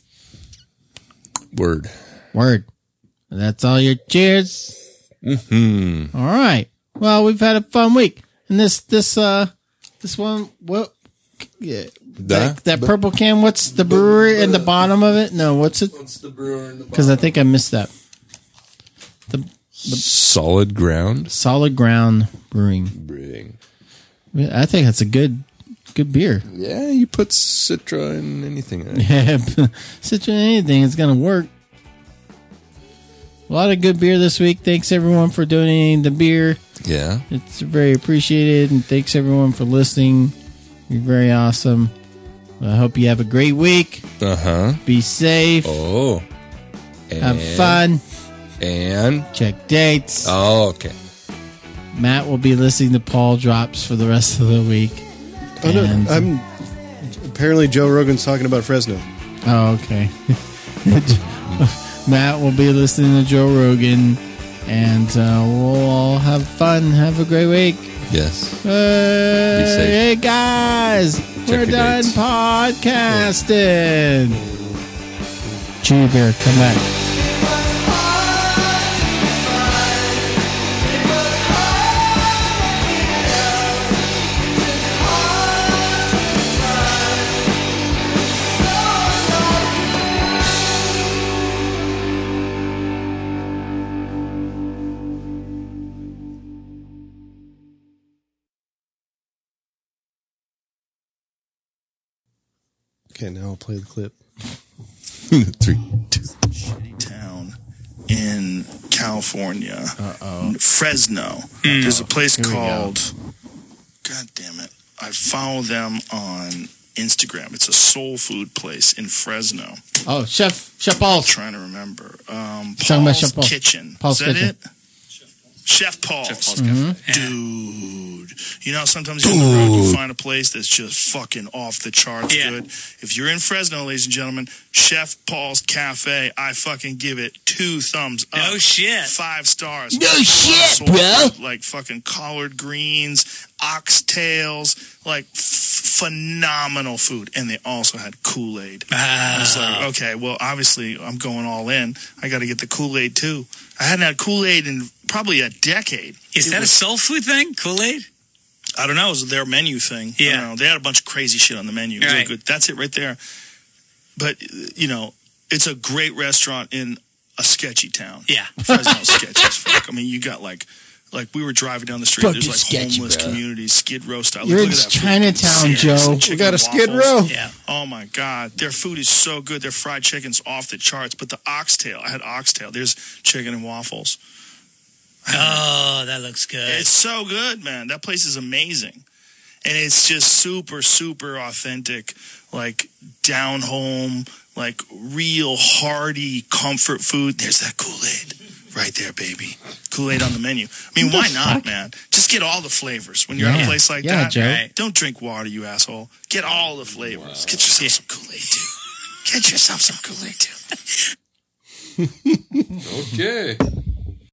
Word. That's all your cheers. Mm-hmm. All right. Well, we've had a fun week. And this one, what? Yeah, that purple can, what's the brewery in the bottom of it? No, what's it? What's the brewer in the bottom? Because I think I missed that. The Solid Ground. Solid Ground Brewing. I think that's a good beer. Yeah, you put Citra in anything. Yeah, Citra in anything, it's going to work. A lot of good beer this week. Thanks everyone for donating the beer. Yeah. It's very appreciated. And thanks everyone for listening. You're very awesome. I hope you have a great week. Be safe. Oh. Have fun. And check dates. Oh, okay. Matt will be listening to Paul Drops for the rest of the week. Oh, no, apparently Joe Rogan's talking about Fresno. Oh, okay. Matt will be listening to Joe Rogan, and we'll all have fun. Have a great week. Yes. Be safe. Hey, guys. We're done podcasting. Chew your beer. Come back. Okay, now I'll play the clip. 3, 2. Shitty town in California. Fresno. There's a place called, God damn it, I follow them on Instagram. It's a soul food place in Fresno. Oh, Chef Paul's. I'm trying to remember. Talking about Chef Paul's Paul. Kitchen. Paul's Is that Kitchen. it? Chef Paul's. Mm-hmm. Dude. You know, sometimes you're on the road, you find a place that's just fucking off the charts good. If you're in Fresno, ladies and gentlemen, Chef Paul's Cafe, I fucking give it 2 thumbs up. No shit. 5 stars. No shit, bro. Like fucking collard greens, oxtails, like phenomenal food. And they also had Kool-Aid. I was like, okay, well, obviously I'm going all in. I got to get the Kool-Aid too. I hadn't had Kool-Aid in probably a decade. Is that a soul food thing? Kool-Aid? I don't know. It was their menu thing. Yeah. I don't know. They had a bunch of crazy shit on the menu. Really good. That's it right there. But, you know, it's a great restaurant in a sketchy town. Yeah. Fresno's sketchy as fuck. I mean, you got like we were driving down the street. Fucking There's like sketchy, homeless bro. communities, Skid Row style. You're Look in at that food. Chinatown, Seriously, Joe. chicken We got a Skid waffles. Row. Yeah. Oh my God. Their food is so good. Their fried chicken's off the charts. But the oxtail, I had oxtail. There's chicken and waffles. Oh, that looks good. It's so good, man. That place is amazing. And it's just super, super authentic, like down home, like real hearty comfort food. There's that Kool-Aid right there, baby. Kool-Aid on the menu. I mean, why not, man? Just get all the flavors when you're at a place like that. Joe. Right? Don't drink water, you asshole. Get all the flavors. Get yourself some Kool-Aid, too. Get yourself some Kool-Aid, too. Okay.